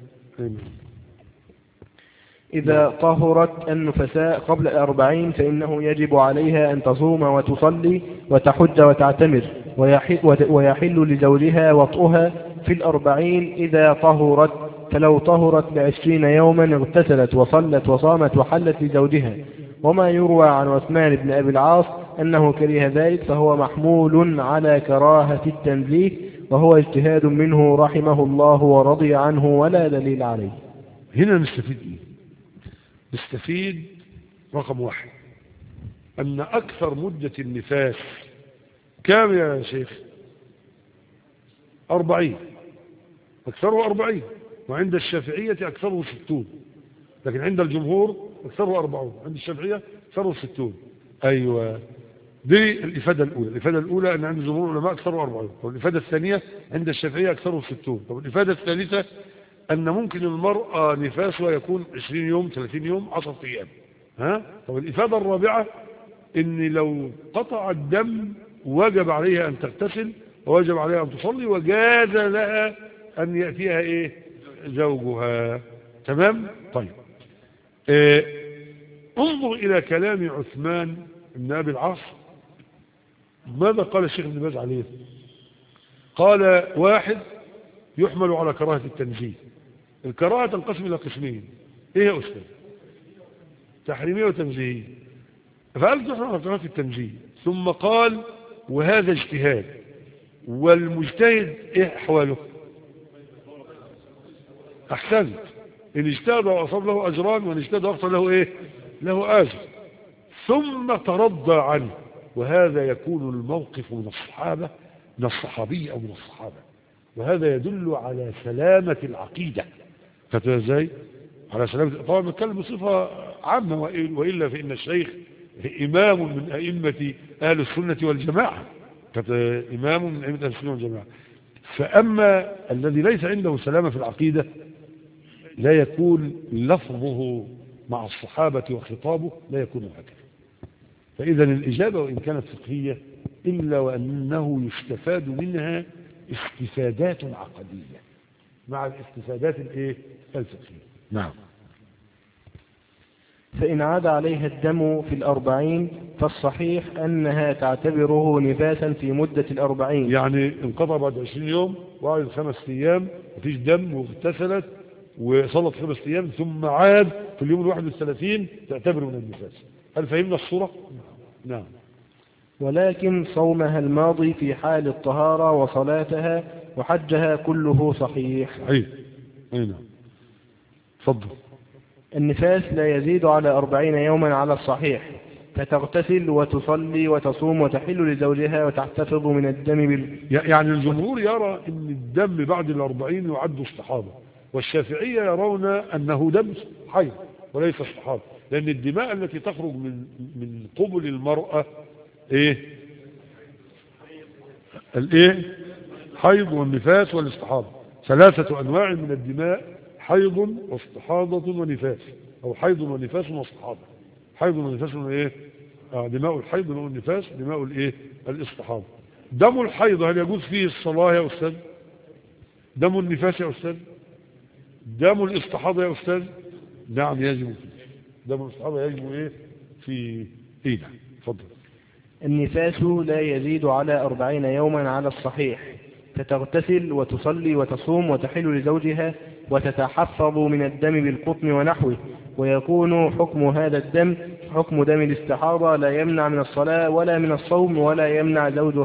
إذا طهرت النفساء قبل 40 فإنه يجب عليها أن تصوم وتصلي وتحج وتعتمر ويحل لزوجها وطئها في 40 إذا طهرت. فلو طهرت ل20 يوما اغتسلت وصلت وصامت وحلت لزوجها. وما يروى عن عثمان بن أبي العاص أنه كره ذلك فهو محمول على كراهة التنزيه وهو اجتهاد منه رحمه الله ورضي عنه ولا دليل عليه. هنا نستفيد إيه؟ نستفيد رقم 1 أن أكثر مدة النفاس كام يا شيخ؟ 40. أكثره 40 وعند الشافعية أكثره 60 لكن عند الجمهور أكثره 40. عند الشافعية أكثره 60. أيوة دي الإفادة الأولى. الإفادة الأولى أن عند جمهور العلماء أكثره 40 والإفادة الثانية عند الشافعية أكثره 60. طب الإفادة الثالثة أن ممكن المرأة نفاسها يكون 20 يوم 30 يوم 10 أيام. ها؟ طب الإفادة الرابعة أن لو قطع الدم وجب عليها أن تغتسل ووجب عليها أن تصلي وجاز لها أن يأتيها إيه؟ زوجها. تمام؟ طيب انظر إلى كلام عثمان بن أبي العاص. ماذا قال الشيخ ابن باز عليه؟ قال 1 يحمل على كراهة التنزيه. الكراهة تنقسم إلى قسمين. إيه يا أستاذ؟ تحريمية وتنزيهية. فقال تحمل على كراهة التنزيه ثم قال وهذا اجتهاد والمجتهد إيه أحواله؟ أحسنت. إن اجتهد وأصاب له أجران وإن اجتهد وأخطأ له إيه؟ له أجر. ثم ترضى عنه وهذا يكون الموقف من الصحابة من الصحابي أو من الصحابة وهذا يدل على سلامة العقيدة. فتبقى ازاي؟ على سلامة. طبعا بنتكلم بصفة عامة وإلا فإن الشيخ إمام من أئمة أهل السنة والجماعة. إمام من أئمة أهل السنة والجماعة. فأما الذي ليس عنده سلامة في العقيدة لا يكون لفظه مع الصحابة وخطابه لا يكون هكذا. فإذا الإجابة وإن كانت فقهية إلا وأنه يستفاد منها استفادات عقدية مع الاستفادات الفقهية. نعم. فإن عاد عليها الدم في 40 فالصحيح أنها تعتبره نفاسا في مدة 40. يعني انقطع بعد 20 يوم وقعد 5 أيام مفيش دم واغتسلت وصلت 5 أيام ثم عاد في اليوم 31 تعتبر من النفاس. هل فهمنا الصورة؟ نعم. ولكن صومها الماضي في حال الطهارة وصلاتها وحجها كله صحيح. صحيح. أي نعم. تفضل. النفاس لا يزيد على 40 يوما على الصحيح، فتغتسل وتصلي وتصوم وتحل لزوجها وتحتفظ من الدم يعني الجمهور يرى أن الدم بعد 40 يعد استحاضة، والشافعية يرون أنه دم حيض وليس استحاضة، لأن الدماء التي تخرج من قبل المرأة حيض والنفاس والاستحاضة. 3 أنواع من الدماء: حيض واستحاضة ونفاس، أو حيض ونفاس واستحاضة. حيض ونفاس دماء الحيض، دماء النفاس، دماء الاستحاضة. دم الحيض هل يجوز فيه الصلاة يا أستاذ؟ دم النفاس يا أستاذ؟ دم الاستحاضة يا أستاذ؟ نعم يجب فيه. دم الاستحاضة يجب في نعم. تفضل. النفاس لا يزيد على 40 يوما على الصحيح، فتغتسل وتصلي وتصوم وتحل لزوجها وتتحفظ من الدم بالقطن ونحوه، ويكون حكم هذا الدم حكم دم الاستحاضة، لا يمنع من الصلاة ولا من الصوم ولا يمنع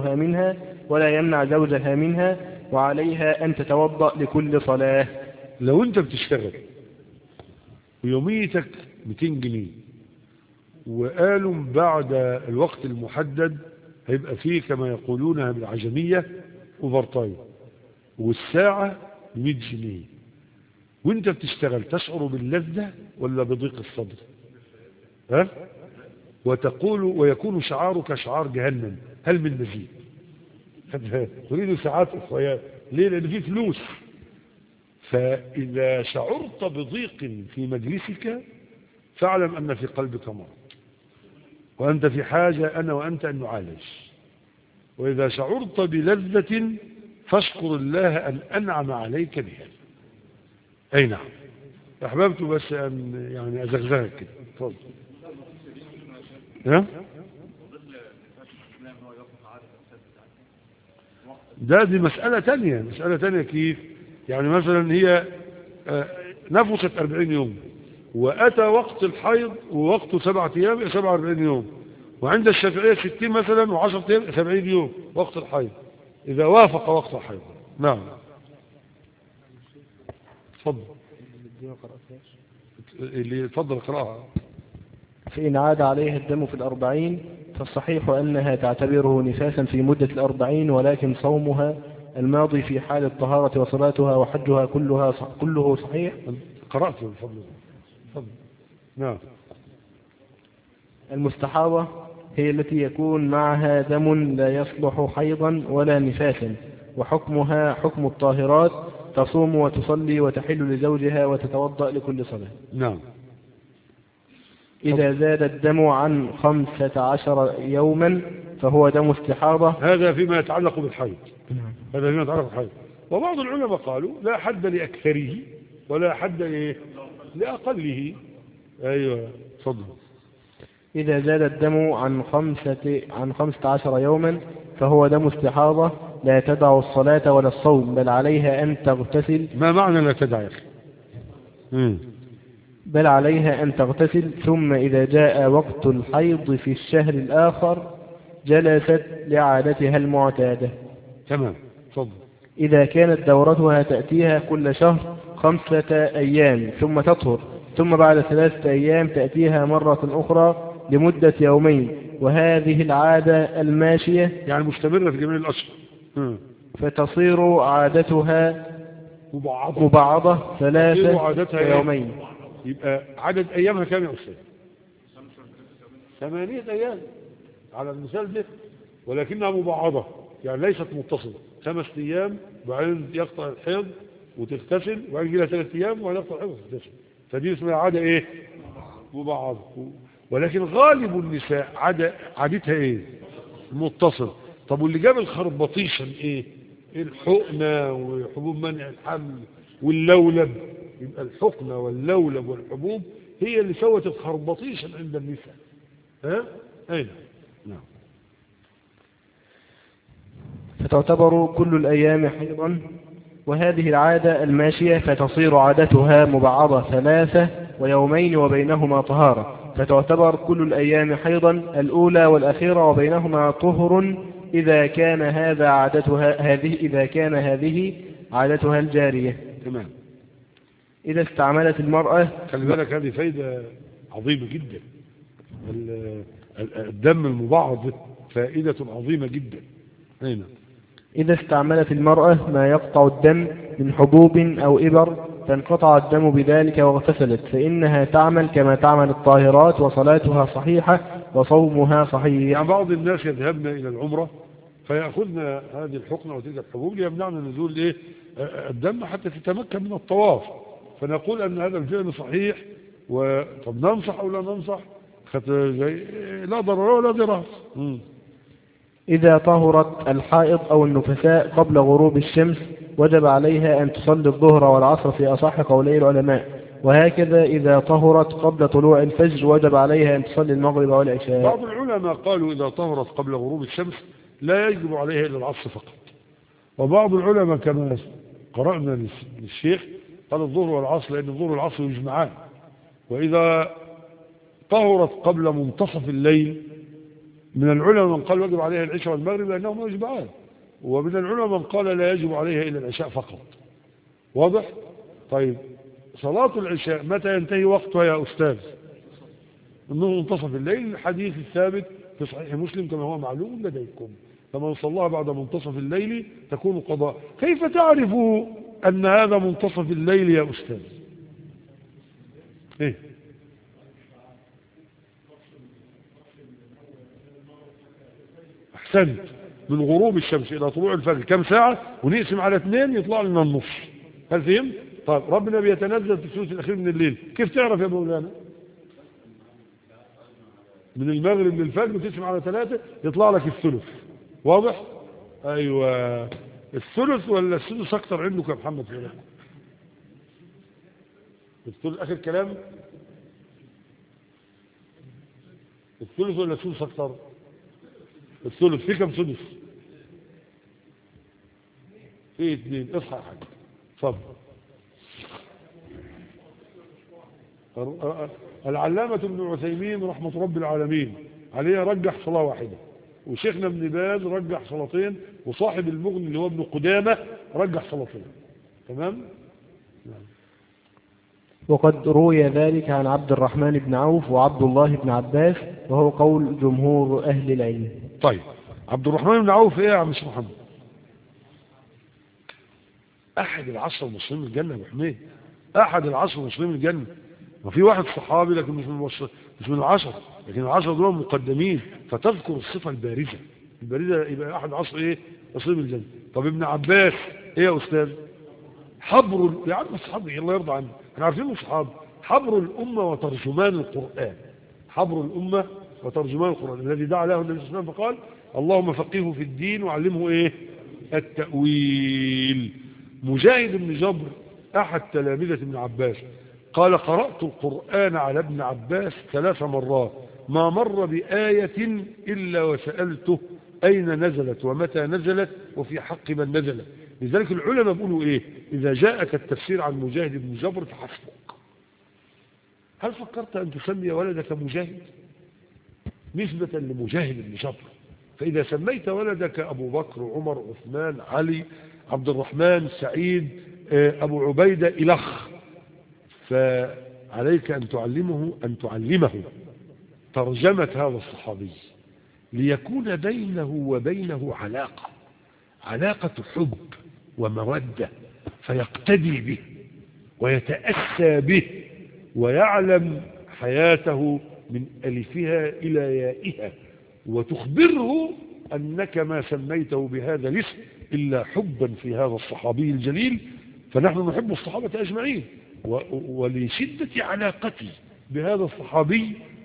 زوجها منها، وعليها أن تتوضأ لكل صلاة. لو أنت بتشتغل ويوميتك 200 جنيه وقالوا بعد الوقت المحدد هيبقى فيه كما يقولونها بالعجمية اوفرتايم، والساعة 100 جنيه، وانت بتشتغل تشعر باللذة ولا بضيق الصدر؟ وتقول ويكون شعارك شعار جهنم: هل من مزيد؟ تريد ساعات أخريات. ليه؟ لأن فيه فلوس. فإذا شعرت بضيق في مجلسك فاعلم أن في قلبك مرض، وأنت في حاجة أنا وأنت أن نعالج. وإذا شعرت بلذة فاشكر الله أن أنعم عليك بها. أي نعم. أحببت بس أن يعني أزغزغك كده. تفضل. دي مسألة تانية. كيف؟ يعني مثلا هي نفست 40 يوم وأتى وقت الحيض ووقته 7 أيام 47 يوم، وعند الشافعية 60 مثلا و10 أيام 70 يوم وقت الحيض إذا وافق وقت الحيض. نعم. تفضل. اللي تفضل اقرأها. فإن عاد عليها الدم في 40 فالصحيح أنها تعتبره نفاسا في مدة 40، ولكن صومها الماضي في حال الطهارة وصلاتها وحجها كله صحيح. قرأته بفضل. نعم. المستحاضة هي التي يكون معها دم لا يصلح حيضا ولا نفاسا، وحكمها حكم الطاهرات، تصوم وتصلي وتحل لزوجها وتتوضأ لكل صلاة. نعم. إذا زاد الدم عن 15 يوما فهو دم استحاضة. هذا فيما يتعلق بالحيض. وبعض العلماء قالوا لا حد لأكثره ولا حد لأقله. أيوة. تفضل. إذا زاد الدم عن 15 يوما فهو دم استحاضة، لا تدع الصلاة ولا الصوم، بل عليها أن تغتسل. ما معنى لا تدع يا أخي؟ بل عليها أن تغتسل، ثم إذا جاء وقت الحيض في الشهر الآخر جلست لعادتها المعتادة. تمام. تفضل. إذا كانت دورتها تأتيها كل شهر 5 أيام ثم تطهر، ثم بعد 3 أيام تأتيها مرة أخرى لمدة يومين، وهذه العادة الماشية يعني مستمرة في جميع الأشهر، فتصير عادتها مبعضة 3 يومين. يبقى عدد أيامها كام يا أستاذ؟ 8 أيام على المثال ده، ولكنها مبعضة يعني ليست متصلة. 5 أيام وبعدين يقطع الحيض وتغتسل، وبعدين يجي لها 3 أيام وبعدين يقطع الحيض وتغتسل، فدي اسمها عادة مبعضة. ولكن غالب النساء عادتها ايه؟ متصل. طب واللي جاب الخربطيشن ايه؟ الحقنة وحبوب منع الحمل واللولب. يبقى الحقنة واللولب والحبوب هي اللي سوت الخربطيشن عند النساء. ها؟ اين؟ نعم. فتعتبر كل الأيام حيضا، وهذه العادة الماشية فتصير عادتها مبعضة 3 ويومين وبينهما طهارة، فتعتبر كل الأيام حيضا الأولى والأخيرة وبينهما طهر إذا كان هذه عادتها الجارية. تمام. إذا استعملت المرأة، خلي بالك هذه فايدة عظيمة جدا. الدم المبعض فائدة عظيمة جدا. هنا إذا استعملت المرأة ما يقطع الدم من حبوب أو إبر فانقطع الدم بذلك واغتسلت، فإنها تعمل كما تعمل الطاهرات، وصلاتها صحيحة وصومها صحيح. يعني بعض الناس يذهبن إلى العمرة فيأخذن هذه الحقنة وتلك الحبوب ليمنعنا نزول إيه الدم حتى تتمكن من الطواف، فنقول أن هذا الفعل صحيح. طب ننصح أو لا ننصح؟ لا ضرر ولا ضرار. إذا طهرت الحائض أو النفساء قبل غروب الشمس وجب عليها أن تصلي الظهر والعصر في أصح قولي العلماء، وهكذا إذا طهرت قبل طلوع الفجر وجب عليها أن تصلي المغرب والعشاء. بعض العلماء قالوا إذا طهرت قبل غروب الشمس لا يجب عليها إلا العصر فقط، وبعض العلماء كما قرأنا للشيخ قال الظهر والعصر، لأن الظهر والعصر يجمعان. وإذا طهرت قبل منتصف الليل من العلماء من قال يجب عليها العشاء والمغرب لأنهما يجمعان، ومن العلماء من قال لا يجب عليها إلا العشاء فقط. واضح؟ طيب صلاة العشاء متى ينتهي وقتها يا أستاذ؟ انه منتصف الليل، الحديث الثابت في صحيح مسلم كما هو معلوم لديكم، فمن صلاها بعد منتصف الليل تكون قضاء. كيف تعرف أن هذا منتصف الليل يا أستاذ؟ إيه؟ أحسنت. من غروب الشمس إلى طلوع الفجر كم ساعة؟ ونقسم على 2 يطلع لنا النص. هل فهم؟ طيب ربنا بيتنزل في الثلث الأخير من الليل، كيف تعرف يا مولانا؟ من المغرب للفجر تقسم على 3 يطلع لك الثلث. واضح؟ أيوة. الثلث ولا السدس أكتر عندك يا محمد فلان؟ الثلث آخر كلام. الثلث ولا السدس أكتر؟ الثلث. في كم سدس؟ في 2. اصحى يا حاج. اتفضل. العلامة ابن عثيمين رحمة رب العالمين عليه رجح صلاة واحدة، وشيخنا ابن باز رجح صلاتين، وصاحب المغني اللي هو ابن قدامة رجح صلاتين. تمام؟ وقد روي ذلك عن عبد الرحمن بن عوف وعبد الله بن عباس، وهو قول جمهور أهل العلم. طيب عبد الرحمن بن عوف ايه يا عم محمد؟ أحد العشر المسلمين الجنة يا ابو حميد، أحد العشر المسلمين الجنة. وفي واحد صحابي لكن مش من 10، لكن 10 دول مقدمين، فتذكر الصفة البارزة. البارزة يبقى أحد 10 ايه؟ مسلمين الجنة. طب ابن عباس ايه يا أستاذ؟ حبر يا عم الصحابة الله يرضى عنه، احنا عارفين الصحابة حبر الأمة وترجمان القرآن. حبر الأمة وترجمان القرآن الذي دعا له النبي صلى الله عليه وسلم فقال اللهم فقهه في الدين وعلمه ايه؟ التأويل. مجاهد بن جبر أحد تلامذة ابن عباس قال قرأت القرآن على ابن عباس 3 مرات ما مر بآية إلا وسألته أين نزلت ومتى نزلت وفي حق من نزلت. لذلك العلماء بيقولوا إيه؟ إذا جاءك التفسير عن مجاهد بن جبر فحسبك. هل فكرت أن تسمي ولدك مجاهد نسبة لمجاهد بن جبر؟ فإذا سميت ولدك أبو بكر عمر عثمان علي عبد الرحمن سعيد أبو عبيدة إلخ، فعليك أن تعلمه ترجمة هذا الصحابي ليكون بينه وبينه علاقة حب ومودة، فيقتدي به ويتأسى به ويعلم حياته من ألفها إلى يائها، وتخبره أنك ما سميته بهذا الاسم إلا حبا في هذا الصحابي الجليل. فنحن نحب الصحابة أجمعين، ولشدة علاقتي بهذا الصحابي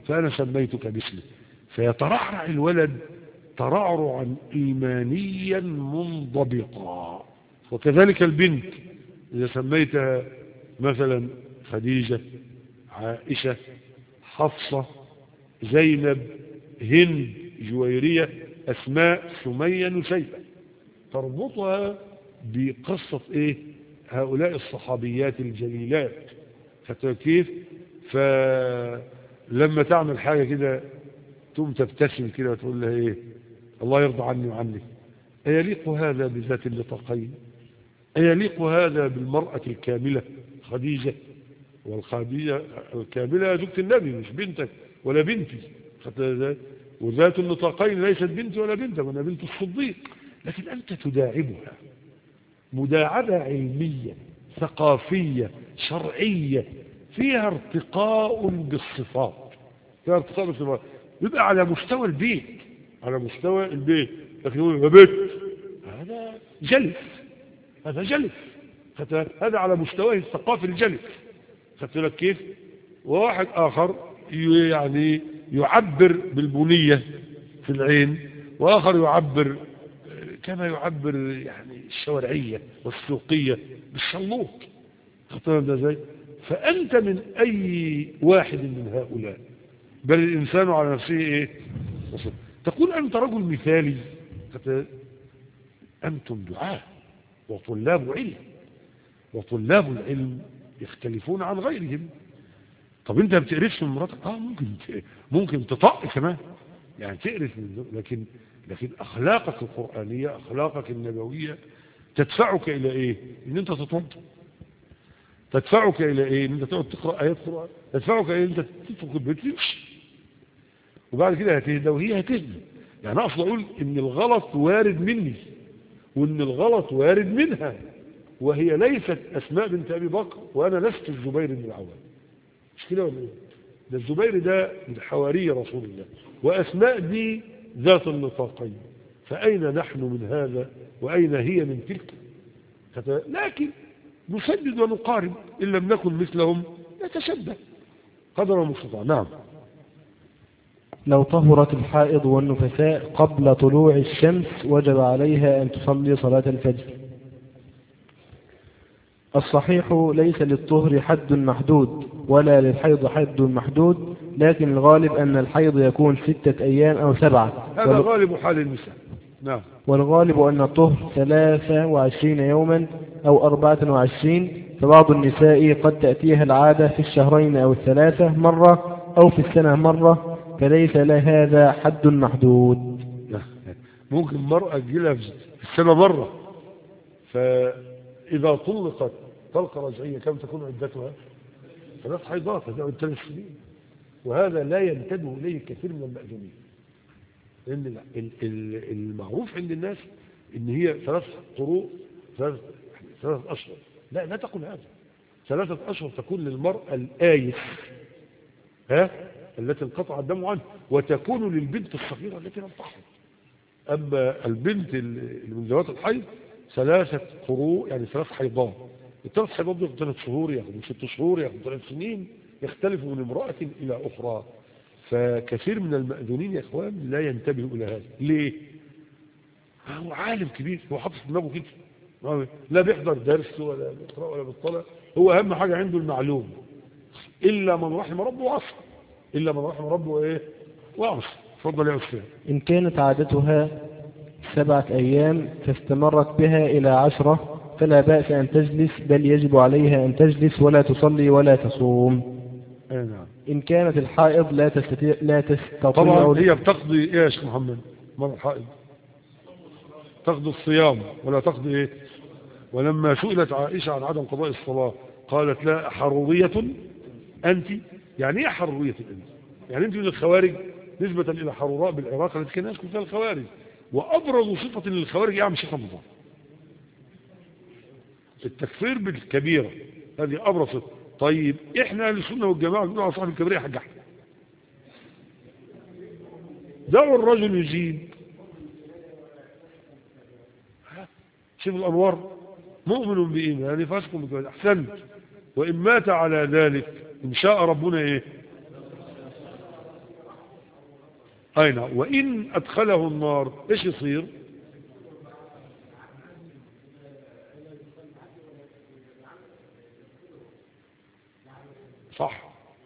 فأنا سميتك باسمه. فيترعرع الولد ترعرعا إيمانيا منضبطا. وكذلك البنت إذا سميتها مثلا خديجة، عائشة، حفصة، زينب، هند، جويرية، أسماء، سمية، نسيبة، تربطها بقصة إيه؟ هؤلاء الصحابيات الجليلات. كيف؟ فلما تعمل حاجة كده تقوم تبتسم كده وتقول لها إيه؟ الله يرضى عني وعنك. أيليق هذا بذات النطاقين؟ أيليق هذا بالمرأة الكاملة خديجة؟ والخديجة الكاملة زوجة النبي، مش بنتك ولا بنتي. وذات النطاقين ليست بنتي ولا بنتك، وأنا بنت الصديق. لكن أنت تداعبها مداعبة علمية ثقافية شرعية فيها ارتقاء بالصفات، فيها ارتقاء بالصفات، يبقى على مستوى البيت، على مستوى البيت. لكن يقول يا بيت، هذا جلف، هذا جلف، هذا على مستواه الثقافي الجلف. خدت لك كيف؟ وواحد آخر يعني يعبر بالبنية في العين، وآخر يعبر كما يعبر يعني الشوارعية والسوقية بالشلوط. ازاي؟ فأنت من أي واحد من هؤلاء؟ بل الإنسان على نفسه إيه؟ تقول أنت رجل مثالي. أنتم دعاة وطلاب علم، وطلاب العلم يختلفون عن غيرهم. طب أنت بتقرفش من مراتك؟ ممكن تطق كمان، يعني تقرف من، لكن أخلاقك القرآنية، أخلاقك النبوية تدفعك إلى إيه؟ إن أنت تطلب، تدفعك إلى إيه؟ إن أنت تقعد تقرأ آيات قرآن، تدفعك إلى إن أنت تترك البيت وتمشي، وبعد كده هتهدى وهي هتهدى. يعني أصلا أقول إن الغلط وارد مني، وإن الغلط وارد منها، وهي ليست أسماء بنت أبي بكر وأنا لست الزبير بن العوام. مش كده ولا إيه؟ ده الزبير ده من حواري رسول الله، وأسماء دي ذات النطاقين. فأين نحن من هذا وأين هي من تلك؟ لكن نسدد ونقارب، إن لم نكن مثلهم نتشبه قدر المستطاع. نعم. لو طهرت الحائض والنفساء قبل طلوع الشمس وجب عليها أن تصلي صلاة الفجر. الصحيح ليس للطهر حد محدود ولا للحيض حد محدود، لكن الغالب أن الحيض يكون 6 أيام أو 7. هذا غالب حال النساء. نعم. والغالب أن الطهر 23 يوما أو 24، فبعض النساء قد تأتيها العادة في الشهرين أو 3 مرة أو في السنة مرة، فليس لهذا حد محدود. ممكن مرأة تجيلها في السنة مرة، فإذا طلقت طلقة رجعية كم تكون عدتها؟ 3 حيضات، هذا 3 سنين. وهذا لا ينتبه إليه كثير من المأذونين، لأن المعروف عند الناس إن هي 3 قروء، 3 أشهر. لا تقل هذا. 3 أشهر تكون للمرأة الآيس التي انقطع الدم عنها، وتكون للبنت الصغيرة التي لم تحضر. أما البنت اللي من ذوات الحيض 3 قروء، يعني 3 حيضات. ال3 حيضات ياخدوا 3 شهور، ياخدوا 6 شهور، ياخدوا 3 سنين، يختلف من امرأة إلى أخرى. فكثير من المأذونين يا إخوان لا ينتبهوا إلى هذا. ليه؟ هو عالم كبير، هو حاطط في دماغه كده، لا بيحضر درس ولا بيقرأ ولا بيطلع، هو أهم حاجة عنده المعلوم. إلا من رحم ربه وعصى، إلا من رحم ربه إيه؟ وعصى. تفضل يا أستاذ. إن كانت عادتها 7 أيام فاستمرت بها إلى 10 فلا بأس أن تجلس، بل يجب عليها أن تجلس ولا تصلي ولا تصوم. نعم. إن كانت الحائض لا تستطيع طبعا هي بتقضي إيه يا شيخ محمد؟ مرة الحائض تقضي الصيام ولا تقضي إيه؟ ولما سئلت عائشة عن عدم قضاء الصلاة قالت لا حرورية أنت. يعني إيه حرورية أنت؟ يعني أنت من الخوارج نسبة إلى حروراء بالعراق التي كان يسكن فيها الخوارج. وأبرز صفة للخوارج يعمل شيخ رمضان، التكفير بالكبيرة، هذه أبرز صفة. طيب إحنا السنة والجماعة بنقول على صاحب الكبيرة يا حاج أحمد، دعوا الرجل يجيب. شوف الأنوار، مؤمن بإيمان فاسق بكبيرة، أحسنت. وإن مات على ذلك إن شاء ربنا إيه؟ أي نعم. وإن أدخله النار إيش يصير؟ صح،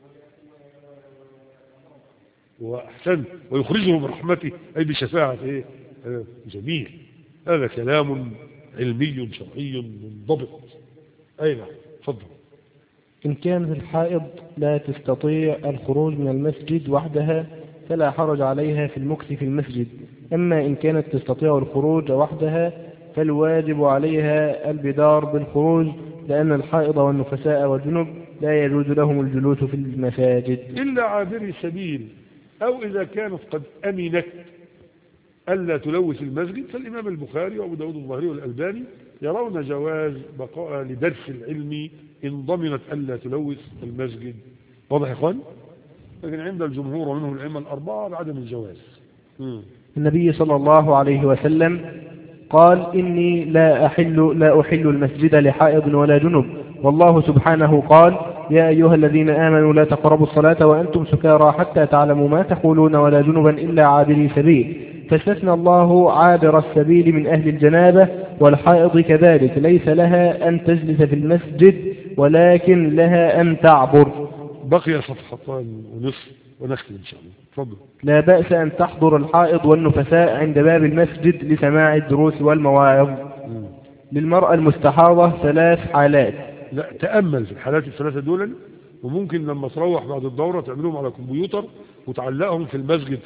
وأحسن ويخرجه من رحمته أي بشفاعة إيه؟ جميل. هذا كلام علمي شرعي منضبط. أي نعم، تفضل. إن كانت الحائض لا تستطيع الخروج من المسجد وحدها فلا حرج عليها في المكث في المسجد، أما إن كانت تستطيع الخروج وحدها فالواجب عليها البدار بالخروج، لأن الحائض والنفساء والجنب لا يجوز لهم الجلوس في المساجد إلا عابري سبيل، أو إذا كانت قد أمنت ألا تلوث المسجد، فالإمام البخاري وأبو داود الظاهري والألباني يرون جواز بقاء لدرس العلم إن ضمنت ألا تلوث المسجد. واضح يا إخوان؟ لكن عند الجمهور ومنهم الأئمة الأربعة بعدم الجواز. النبي صلى الله عليه وسلم قال إني لا أحل المسجد لحائض ولا جنب، والله سبحانه قال يا أيها الذين آمنوا لا تقربوا الصلاة وأنتم سكارى حتى تعلموا ما تقولون ولا جنبا إلا عابري سبيل، فاستثنى الله عابر السبيل من أهل الجنابة، والحائض كذلك ليس لها أن تجلس في المسجد ولكن لها أن تعبر. بقي صفحتان ونصف ونختم إن شاء الله. تفضل. لا بأس أن تحضر الحائض والنفساء عند باب المسجد لسماع الدروس والمواعظ. للمرأة المستحاضة 3 حالات. لا، تأمل في الحالات ال3 دول، وممكن لما تروح بعد الدورة تعملهم على كمبيوتر وتعلقهم في المسجد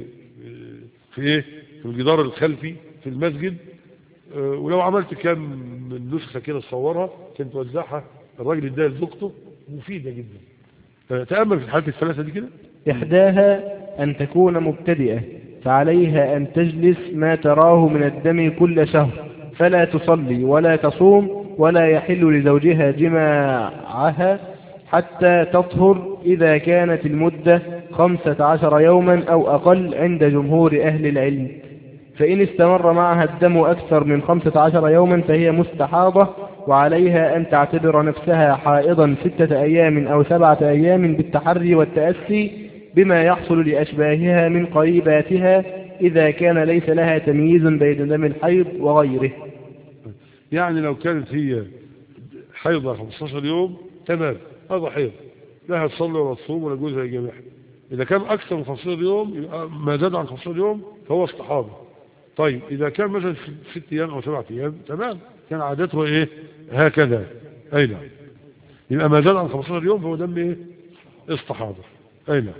في ايه، في الجدار الخلفي في المسجد. ولو عملت كام من نسخة كده تصورها كنت توزعها الراجل اداها لزوجته، مفيدة جدا. تأمل في الحالات ال3 دي كده. إحداها أن تكون مبتدئة، فعليها أن تجلس ما تراه من الدم كل شهر، فلا تصلي ولا تصوم، ولا يحل لزوجها جماعها حتى تطهر إذا كانت المدة 15 يوما أو أقل عند جمهور أهل العلم. فإن استمر معها الدم أكثر من 15 يوما فهي مستحاضة، وعليها أن تعتبر نفسها حائضا 6 أيام أو 7 أيام بالتحري والتأسي بما يحصل لأشباهها من قريباتها إذا كان ليس لها تمييز بين دم الحيض وغيره. يعني لو كانت هي حيضة 15 يوم تمام، هذا حيض، لا هتصلي ولا تصوم ولا جوزها يجامعها. إذا كان أكثر من 15 يوم يبقى ما زاد عن 15 يوم فهو استحاضة. طيب إذا كان مثلا 6 أيام أو 7 أيام تمام، كان عادته إيه هكذا. أي نعم، يبقى ما زاد عن 15 يوم فهو دم إيه استحاضة. أي نعم.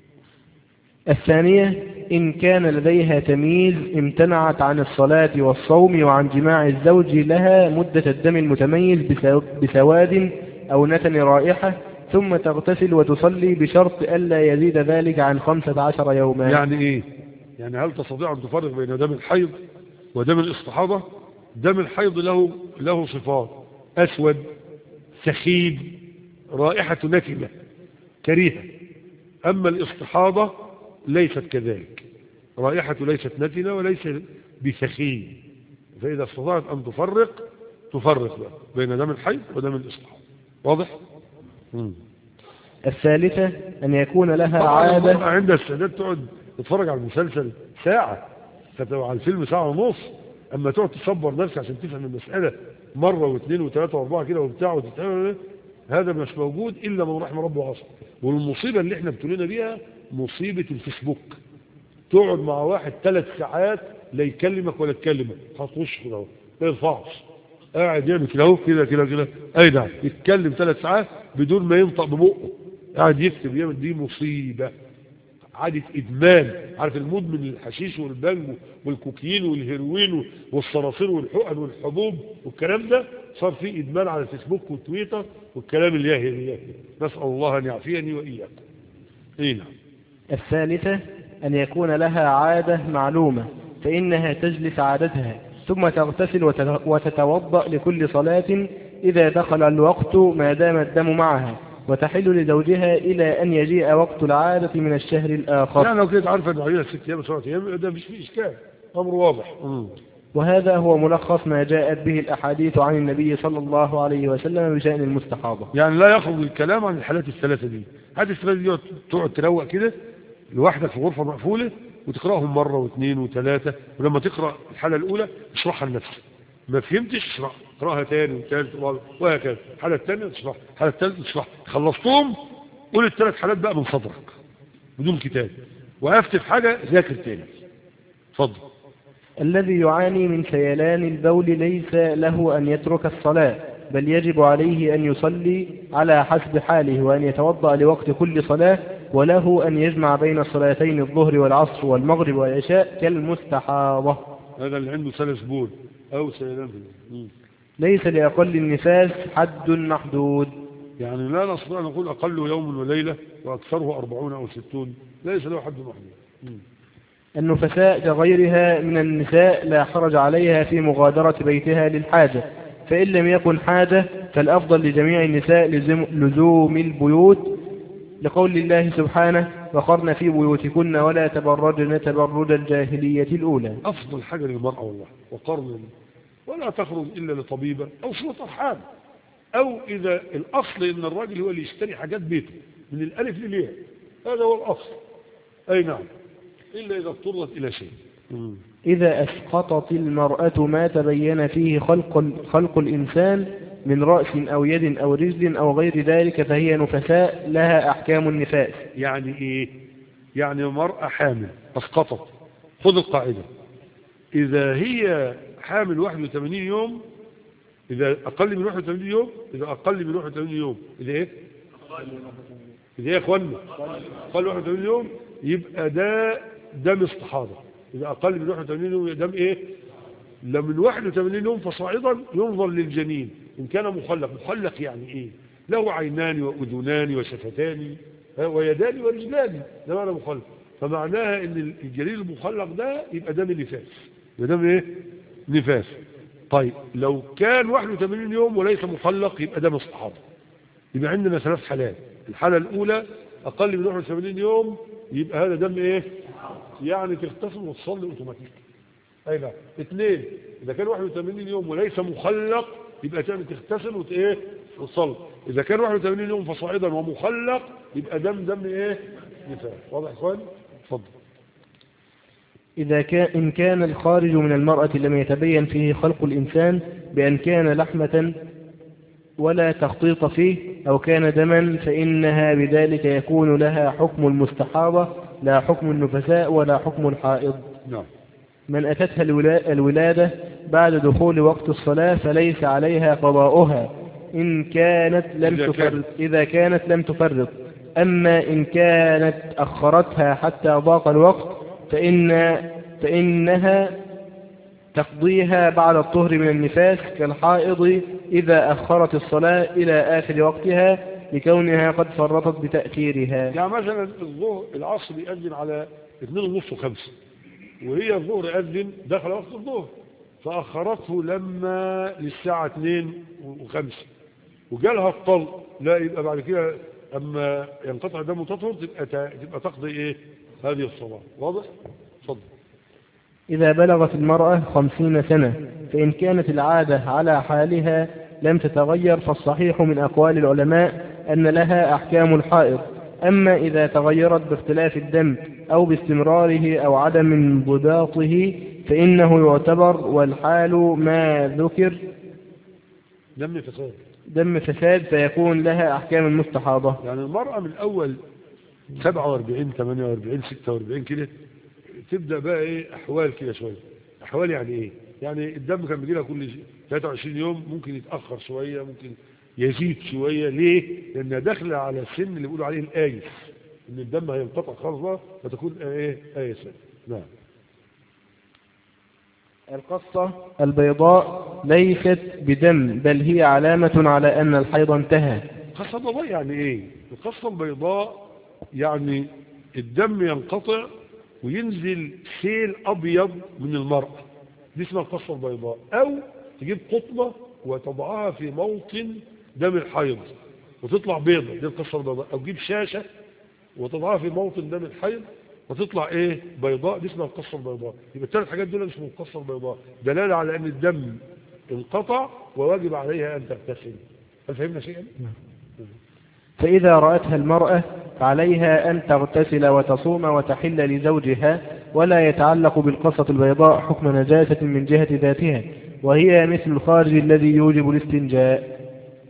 الثانية إن كان لديها تمييز امتنعت عن الصلاة والصوم وعن جماع الزوج لها مدة الدم المتميز بسواد أو نتن رائحة، ثم تغتسل وتصلي بشرط ألا يزيد ذلك عن 15 يوما. يعني إيه؟ يعني هل تستطيع أن تفرق بين دم الحيض ودم الاستحاضة؟ دم الحيض له صفات: أسود، سخيب، رائحة نتنة كريهة. أما الاستحاضة ليست كذلك، رائحة ليست نتنة وليس بسخين. فإذا استطاعت أن تفرق بين دم الحيض ودم الاستحاضة. واضح؟ الثالثة أن يكون لها عادة. عند السادات تقعد تتفرج على المسلسل ساعة، على الفيلم ساعة ونص، أما تقعد تصبر نفسك عشان تفهم المسألة مرة واثنين وثلاثة واربعة كده وبتاع وتتعمل، هذا مش موجود إلا من رحم ربه وعصر. والمصيبة اللي احنا ابتلينا بيها مصيبة الفيسبوك. تقعد مع واحد 3 ساعات لا يكلمك ولا تكلمك، حاط وشه كده ما يرفعش، قاعد يعمل كده اهو كده. اي نعم، يتكلم 3 ساعات بدون ما ينطق ببقه، قاعد يكتب يعمل. دي مصيبة، عادة إدمان. عارف المدمن الحشيش والبنج والكوكين والهيروين والصراصير والحقن والحبوب والكلام ده، صار فيه إدمان على الفيسبوك والتويتر والكلام الياهي. نسأل الله أن يعافيني وإياكم. اي نعم. الثالثة أن يكون لها عادة معلومة، فإنها تجلس عادتها ثم تغتسل وتتوضأ لكل صلاة إذا دخل الوقت ما دام الدم معها، وتحل لزوجها إلى أن يجيء وقت العادة من الشهر الآخر. يعني لو كنت عارفة أن عيلة 6 أيام 7 أيام ده مش فيه إشكال، أمر واضح. وهذا هو ملخص ما جاءت به الأحاديث عن النبي صلى الله عليه وسلم بشأن المستحاضة. يعني لا يخرج الكلام عن الحالات ال3 دي. هذه ال3 دي تقعد تروق كده لوحدك في غرفة مقفولة وتقرأهم مرة واثنين وثلاثة، ولما تقرأ الحالة الأولى اشرحها لنفسك، ما فهمتش اشرح، اقرأها تاني وثالث وهكذا، الحالة الثانية تشرح، الحالة الثالثة تشرح، خلصتهم قول الثلاث حالات بقى من صدرك بدون كتاب، وقفت في حاجة ذاكر تاني. اتفضل. الذي يعاني من سيلان البول ليس له أن يترك الصلاة، بل يجب عليه أن يصلي على حسب حاله، وأن يتوضأ لوقت كل صلاة، وله أن يجمع بين الصلاتين الظهر والعصر والمغرب والعشاء كالمستحاضة. هذا اللي عنده سلس بول أو سيلان في ليس لأقل النفاس حد محدود. يعني لا نستطيع أن نقول أقله يوم وليلة وأكثره 40 أو 60، ليس له حد محدود. النفساء كغيرها من النساء لا حرج عليها في مغادرة بيتها للحاجة، فإن لم يكن حاجة فالأفضل لجميع النساء لزوم البيوت، لقول الله سبحانه: وقرن في بيوتكن ولا تبرجن تبرج الجاهلية الأولى. أفضل حاجة للمرأة والله، وقرن ولا تخرج إلا لطبيبة أو صلة أرحام، أو إذا الأصل إن الراجل هو اللي يشتري حاجات بيته من الألف للياء، هذا هو الأصل. أي نعم، إلا إذا اضطرت إلى شيء. إذا أسقطت المرأة ما تبين فيه خلق الإنسان من رأس أو يد أو رجل أو غير ذلك فهي نفساء لها أحكام النفاس. يعني إيه؟ يعني مرأة حامل أسقطت، خذ القاعدة، إذا هي حامل 81 يوم، إذا أقل من 81 يوم، إذا أقل من 81 يوم، إذا إيه؟ إذا إيه يا إخوانا؟ أقل 81 يوم يبقى ده دم استحاضة. إذا أقل من 81 يوم دم إيه؟ من 81 يوم فصاعدا ينظر للجنين إن كان مخلق. مخلق يعني إيه؟ له عينان وأذنان وشفتان ويدان ورجلان، ده معنى مخلق. فمعناها إن الجنين المخلق ده يبقى دم نفاس، يبقى دم إيه؟ نفاس. طيب لو كان 81 يوم وليس مخلق يبقى دم استحاضة. يبقى عندنا ثلاث حالات. الحالة الأولى أقل من 81 يوم يبقى هذا دم إيه؟ يعني تغتسل وتصلي اوتوماتيك. اي نعم. اثنين، اذا كان 81 يوم وليس مخلق يبقى تغتسل وايه وتصلي. اذا كان 81 يوم فصاعدا ومخلق يبقى دم ايه؟ نفاس. واضح يا اخوان؟ اتفضل. إن كان الخارج من المرأة لم يتبين فيه خلق الإنسان بأن كان لحمة ولا تخطيط فيه أو كان دما فإنها بذلك يكون لها حكم المستحاضة لا حكم النفساء ولا حكم الحائض. نعم. من أتتها الولادة بعد دخول وقت الصلاة فليس عليها قضاؤها إذا كانت لم تفرط. أما إن كانت أخرتها حتى ضاق الوقت فإنها تقضيها بعد الطهر من النفاس كالحائض إذا أخرت الصلاة إلى آخر وقتها لكونها قد فرطت بتأخيرها. يعني مثلا العصر يأذن على 2:30 و5، وهي الظهر أذن دخل وقت الظهر فأخرته لما للساعة 2 و5 وجالها الطلق، لا يبقى بعد كده أما ينقطع دم وتطهر تبقى تقضي إيه هذه الصلاة. واضح؟ اتفضل. إذا بلغت المرأة 50 سنة فإن كانت العادة على حالها لم تتغير فالصحيح من أقوال العلماء أن لها أحكام الحائض. أما إذا تغيرت باختلاف الدم أو باستمراره أو عدم انضباطه فإنه يعتبر والحال ما ذكر دم فساد فيكون لها أحكام المستحاضة. يعني المرأة من أول 47 48 46 كده تبدأ بقى إيه أحوال كده شوية. أحوال يعني إيه؟ يعني الدم كان بيجي لها كل 23 يوم، ممكن يتأخر شوية، ممكن يزيد شوية. ليه؟ لأنها داخلة على السن اللي بيقولوا عليه الآيس، إن الدم هينقطع خالص بقى فتكون إيه آيسة. نعم. القصة البيضاء ليست بدم بل هي علامة على أن الحيض انتهى. القصة البيضاء يعني إيه؟ القصة البيضاء يعني الدم ينقطع وينزل سيل أبيض من المرأة، دي اسمها القصة البيضاء. أو تجيب قطنة وتضعها في موطن دم الحيض وتطلع بيضة، دي القصة البيضاء. أو تجيب شاشة وتضعها في موطن دم الحيض وتطلع إيه بيضاء، دي اسمها القصة البيضاء. يبقى الثلاث حاجات دول اسمهم القصة البيضاء، دلالة على أن الدم انقطع وواجب عليها أن تغتسل. هل فهمنا شيئا؟ فإذا رأتها المرأة فعليها أن تغتسل وتصوم وتحل لزوجها ولا يتعلق بالقصة البيضاء حكم نجاسة من جهة ذاتها، وهي مثل الخارج الذي يوجب الاستنجاء.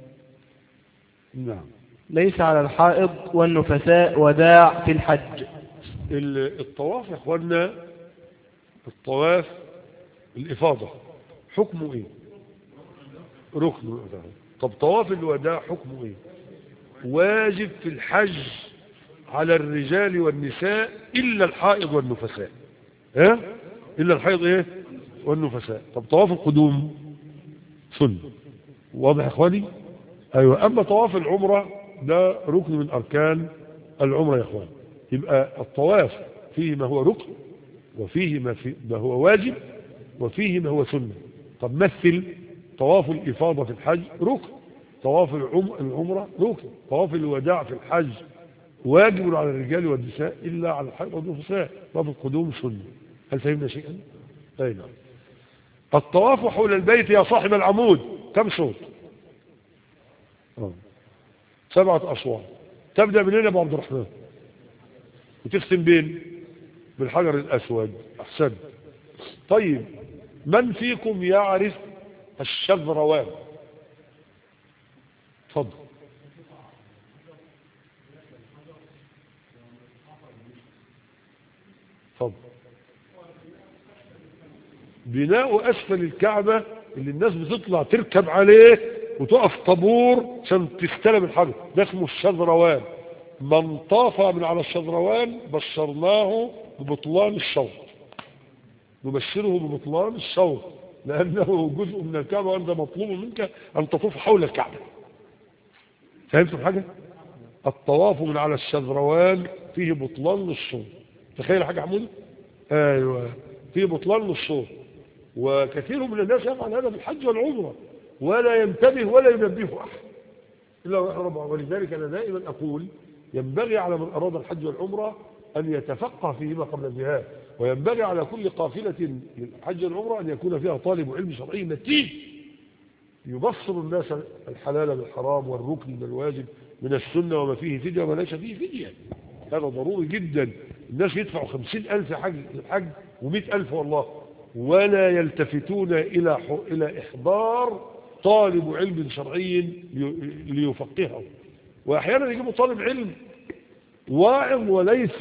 نعم. ليس على الحائض والنفساء وداع في الحج. الطواف يا اخوانا، الطواف الإفاضة حكمه ايه؟ ركن. طب طواف الوداع حكمه ايه؟ واجب في الحج على الرجال والنساء إلا الحائض والنفساء. ها؟ إلا الحائض ايه؟ والنفساء. طب طواف القدوم سنة. واضح يا اخواني؟ ايوه. اما طواف العمرة ده ركن من اركان العمرة يا اخوان. يبقى الطواف فيه ما هو ركن، وفيه ما هو واجب، وفيه ما هو سنة. طب مثل طواف الإفاضة في الحج ركن، طواف العمرة ركن، طواف الوداع في الحج واجب على الرجال والنساء إلا على الحائض والنفساء، طواف القدوم سنة. هل فهمنا شيئا؟ أي نعم. الطواف حول البيت يا صاحب العمود كم صوت؟ 7 أصوات. تبدأ منين يا أبو عبد الرحمن؟ وتختم بين بالحجر الأسود. أحسن. طيب من فيكم يعرف الشذروان؟ تفضل. تفضل. بناء أسفل الكعبة اللي الناس بتطلع تركب عليه وتقف طابور عشان تستلم الحجر، ده اسمه الشذروان. من طاف من على الشذروان بشرناه ببطلان الشوط، نبشره ببطلان الشوط، لأنه جزء من الكعبة وأنت مطلوب منك أن تطوف حول الكعبة. فهمتم حاجة؟ الطواف من على الشذروان فيه بطلان للشوط. تخيل حاجة حمودة؟ أيوة، فيه بطلان للشوط. وكثير من الناس يفعل هذا بالحج والعمرة ولا ينتبه ولا ينبهه أحد إلا ربه. ولذلك أنا دائما أقول ينبغي على من أراد الحج والعمرة أن يتفقه فيهما قبل الذهاب، وينبغي على كل قافلة للحج والعمرة أن يكون فيها طالب علم شرعي نتيج يبصر الناس الحلال بالحرام والركن بالواجب من السنة وما فيه فدية وما ليس فيه فدية. هذا ضروري جدا. الناس يدفعوا 50,000 حج و100,000 والله ولا يلتفتون إلى إحضار طالب علم شرعي ليفقهه. وأحيانا يجيبوا طالب علم واعظ وليس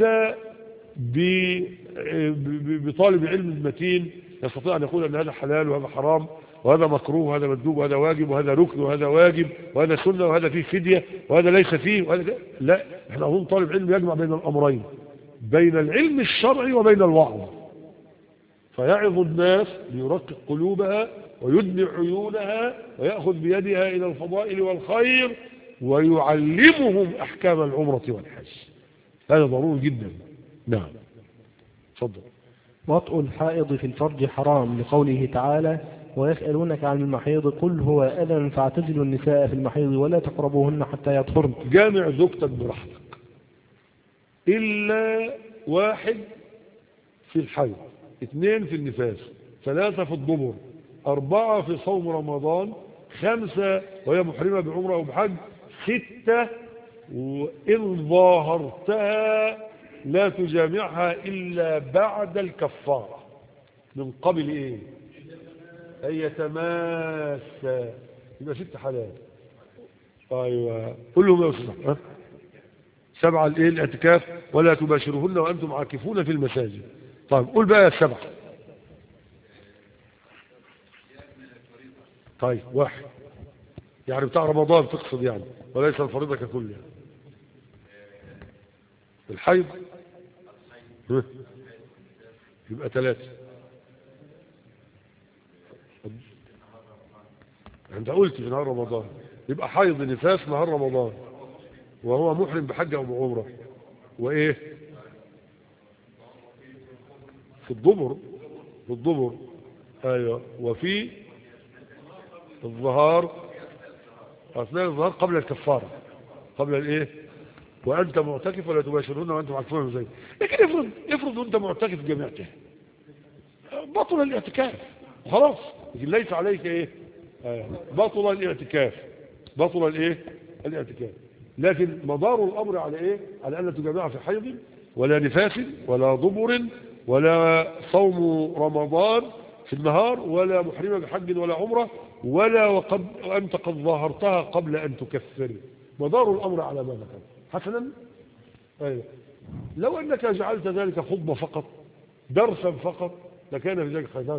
بطالب علم متين يستطيع أن يقول أن هذا حلال وهذا حرام وهذا مكروه وهذا مندوب وهذا واجب وهذا ركن وهذا واجب وهذا سنة وهذا فيه فدية وهذا ليس فيه وهذا لا. احنا أظن طالب علم يجمع بين الأمرين، بين العلم الشرعي وبين الوعظ، فيعظ الناس ليرقق قلوبها ويدمع عيونها ويأخذ بيدها إلى الفضائل والخير ويعلمهم أحكام العمرة والحج. هذا ضروري جدا. نعم. تفضل. وطء الحائض في الفرج حرام لقوله تعالى ويسألونك عن المحيض قل هو أذى فاعتزلوا النساء في المحيض ولا تقربوهن حتى يطهرن. جامع زوجتك براحتك إلا 1 في الحيض، 2 في النفاس، 3 في الضبر، 4 في صوم رمضان، 5 وهي محرمة بعمرة أو بحج، 6 وإن ظاهرتها لا تجامعها إلا بعد الكفارة من قبل إيه؟ أن يتماس. يبقى 6 حالات. أيوة كلهم يا أستاذ. 7 الإيه؟ الاعتكاف ولا تباشرهن وأنتم عاكفون في المساجد. طيب قول بقى 7. طيب 1 يعني بتاع رمضان تقصد يعني وليس الفريضة ككلها. الحيض يبقى 3. انت قلت في نهار رمضان يبقى حيض نفاس نهار رمضان وهو محرم بحج او بعمره. وايه في الضبر؟ في الضبر. ايوه. وفي الظهار اثناء الظهار قبل الكفاره قبل الايه وانت معتكف ولا تباشرون وانتم عاكفون زي. لكن افرض وانت معتكف جميعته بطل الاعتكاف خلاص، لكن ليس عليك ايه بطل الاعتكاف. بطل الايه الاعتكاف. لكن مدار الامر على ايه؟ على ان لا تجامع في حيض ولا نفاس ولا ضبر ولا صوم رمضان في النهار، ولا محرمة بحج ولا عمرة، ولا وأنت قد ظاهرتها قبل أن تكفر. مدار الأمر على ما ذكر. حسنا، أيوة. لو أنك جعلت ذلك خطبة فقط، درسا فقط، لكان في ذلك خيران.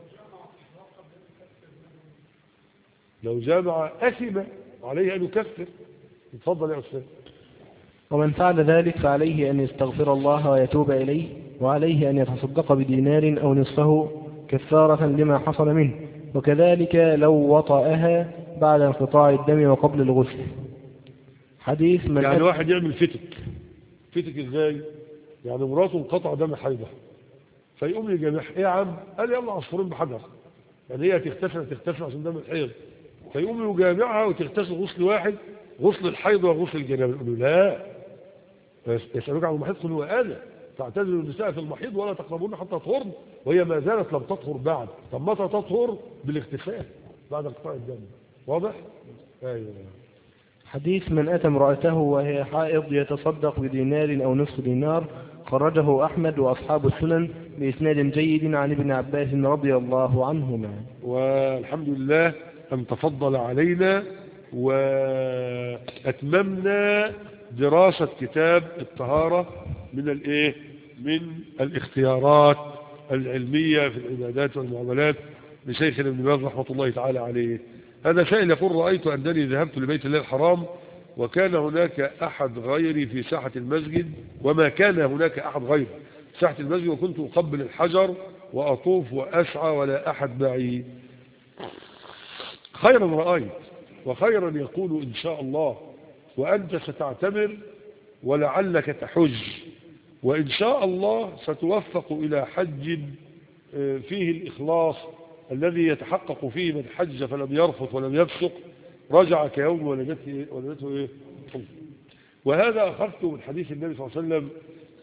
لو جامع أثم عليه أن يكفر. اتفضل يا أستاذ. ومن فعل ذلك فعليه أن يستغفر الله ويتوب إليه، وعليه أن يتصدق بدينار أو نصفه كفارة لما حصل منه، وكذلك لو وطأها بعد انقطاع الدم وقبل الغسل. حديث من يعني واحد يعمل فتك ازاي؟ يعني مراته انقطع دم حيضة، فيقوم يجامعها. ايه يا عم؟ قال يلا عصفورين بحجر، يعني هي تغتسل عشان دم الحيض، فيقوم يجامعها وتغتسل غسل واحد، غسل الحيض وغسل الجنابه. يقول له لا، يسألوك عن المحيض قل هو آذى فاعتزلوا النساء في المحيض ولا تقربون حتى تطهرن، وهي ما زالت لم تطهر بعد. طب متى تطهر؟ بالاغتسال بعد انقطاع الدم. واضح؟ ايوه. حديث من أتى امرأته وهي حائض يتصدق بدينار أو نصف دينار، خرجه أحمد وأصحاب السنن بإسناد جيد عن ابن عباس رضي الله عنهما. والحمد لله أن تفضل علينا وأتممنا دراسة كتاب الطهارة من الاختيارات العلمية في العبادات والمعاملات لشيخنا ابن باز رحمة الله تعالى عليه. هذا سائل يقول: رأيت أنني ذهبت لبيت الله الحرام وكان هناك أحد غيري في ساحة المسجد، وما كان هناك أحد غيري في ساحة المسجد، وكنت أقبل الحجر وأطوف وأسعى ولا أحد معي. خيرا رأيت وخيرا يقول إن شاء الله، وأنت ستعتمر ولعلك تحج، وإن شاء الله ستوفق إلى حج فيه الإخلاص الذي يتحقق فيه من حج فلم يرفث ولم يفسق رجع كيوم ولدته وهذا أخذته من حديث النبي صلى الله عليه وسلم: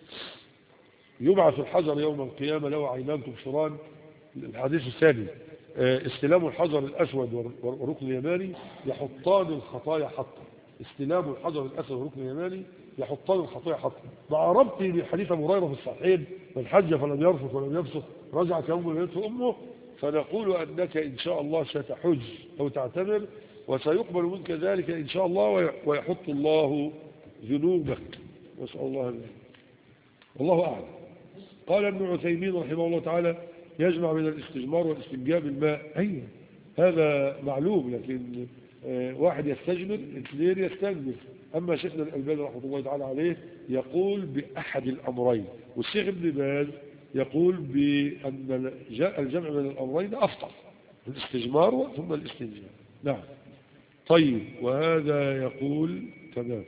يبعث الحجر يوم القيامة له عينان تبصران. الحديث الثاني: استلام الحجر الأسود وركن اليماني يحطان الخطايا حطا. استلام الحجر الأسود وركن اليماني يحطان الخطايا حطا، مع ربطي بحديث أبو هريرة في الصحيحين: من حج فلم يرفث ولم يفسق رجع كيوم ولدته أمه. فنقول أنك إن شاء الله ستحج أو تعتمر وسيقبل منك ذلك إن شاء الله، ويحط الله ذنوبك. نسأل الله الله. والله أعلم. قال ابن عثيمين رحمه الله تعالى: يجمع بين الاستجمار والاستنجاء بالماء. أيوة هذا معلوم، لكن واحد يستجمر، اثنين يستنجر. أما شيخنا الألباني رحمه الله تعالى عليه يقول بأحد الأمرين، والشيخ ابن باز يقول بأن الجمع بين الأمرين أفضل، الاستجمار ثم الاستنجاء. نعم. طيب، وهذا يقول تمام.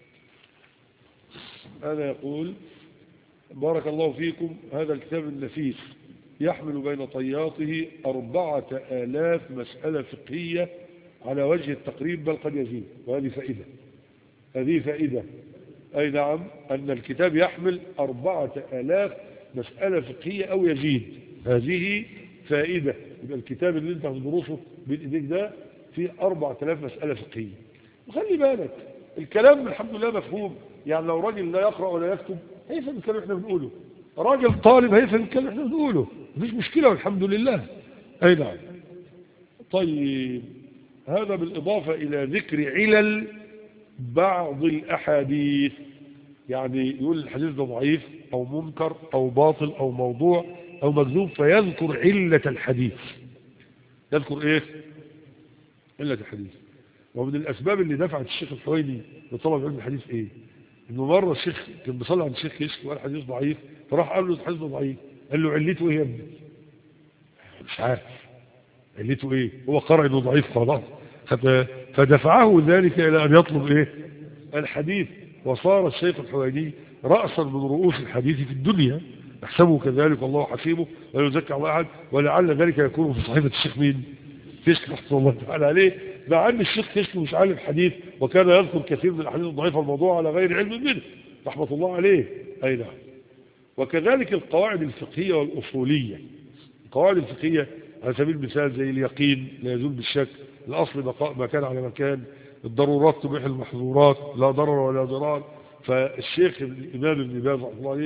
هذا يقول: بارك الله فيكم، هذا الكتاب النفيس يحمل بين طياته 4000 مسألة فقهية على وجه التقريب، بل قد يزيد. وهذه فائدة، هذه فائدة. أي نعم، أن الكتاب يحمل 4000 مسألة فقهية أو يزيد، هذه فائدة. يبقى الكتاب اللي انت هتدرسه بين ايديك ده فيه 4000 مسألة فقهية. وخلي بالك الكلام الحمد لله مفهوم، يعني لو راجل لا يقرأ ولا يكتب هيفهم الكلام احنا بنقوله، راجل طالب هيفهم الكلام احنا بنقوله، مفيش مشكلة والحمد لله. أي نعم. طيب، هذا بالإضافة إلى ذكر علل بعض الأحاديث، يعني يقول الحديث ده ضعيف أو منكر أو باطل أو موضوع أو مكذوب، فيذكر علة الحديث. يذكر إيه؟ علة الحديث. ومن الأسباب اللي دفعت الشيخ الحويني لطلب علم الحديث إيه؟ إنه مرة الشيخ كان بيصلي عند الشيخ كشك وقال حديث ضعيف، فراح قال له الحديث ده ضعيف. قال له: علته إيه يا ابني؟ مش عارف علته إيه، هو قرأ إنه ضعيف خلاص. فدفعه ذلك إلى أن يطلب إيه؟ الحديث. وصار الشيخ الحويني رأسا من رؤوس الحديث في الدنيا، نحسبه كذلك والله حسيبه ولا يزكى الله أحد، ولعل ذلك يكون في صحيفة الشيخ مين؟ كشك رحمه الله تعالى عليه، مع أن الشيخ كشك مش عالم حديث، وكان يذكر كثير من الأحاديث الضعيفة الموضوع على غير علم منه رحمة الله عليه. أي نعم. وكذلك القواعد الفقهية والأصولية. القواعد الفقهية على سبيل المثال زي اليقين لا يزول بالشك، الأصل بقاء ما كان على مكان، الضرورات تبيح المحظورات، لا ضرر ولا ضرار. فالشيخ الإمام ابن باز رحمه الله عليه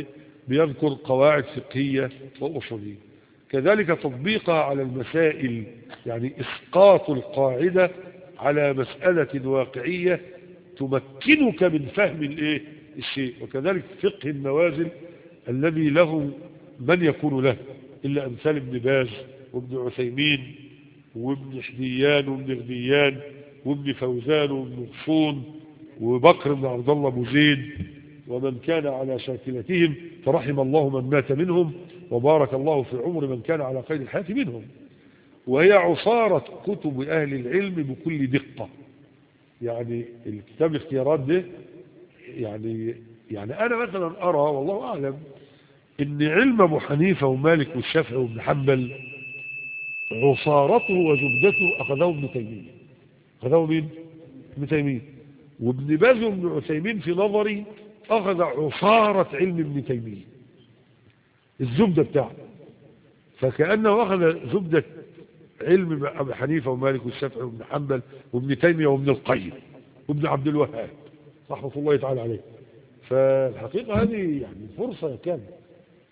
بيذكر قواعد فقهية وأصولية. كذلك تطبيقها على المسائل، يعني إسقاط القاعدة على مسألة واقعية تمكنك من فهم الشيء. وكذلك فقه النوازل الذي له من يكون له إلا أمثال ابن باز وابن عثيمين وابن حديان وابن غديان وابن فوزان وابن غصون وبكر بن عبد الله أبو زيد ومن كان على شاكلتهم، فرحم الله من مات منهم وبارك الله في عمر من كان على قيد الحياة منهم. وهي عصارة كتب أهل العلم بكل دقة. يعني الكتاب الاختيارات ده يعني أنا مثلا أرى والله أعلم إن علم أبو حنيفة ومالك والشافعي وابن حنبل عصارته وزبدته أخذه ابن تيمية. أخذه مين؟ ابن تيمية. وابن باز وابن عثيمين في نظري أخذ عصارة علم ابن تيمية، الزبدة بتاعه. فكأنه أخذ زبدة علم أبو حنيفة ومالك والشافعي وابن حنبل وابن تيمية وابن القيم وابن عبد الوهاب رحمة الله تعالى عليه. فالحقيقة هذه يعني فرصة كاملة.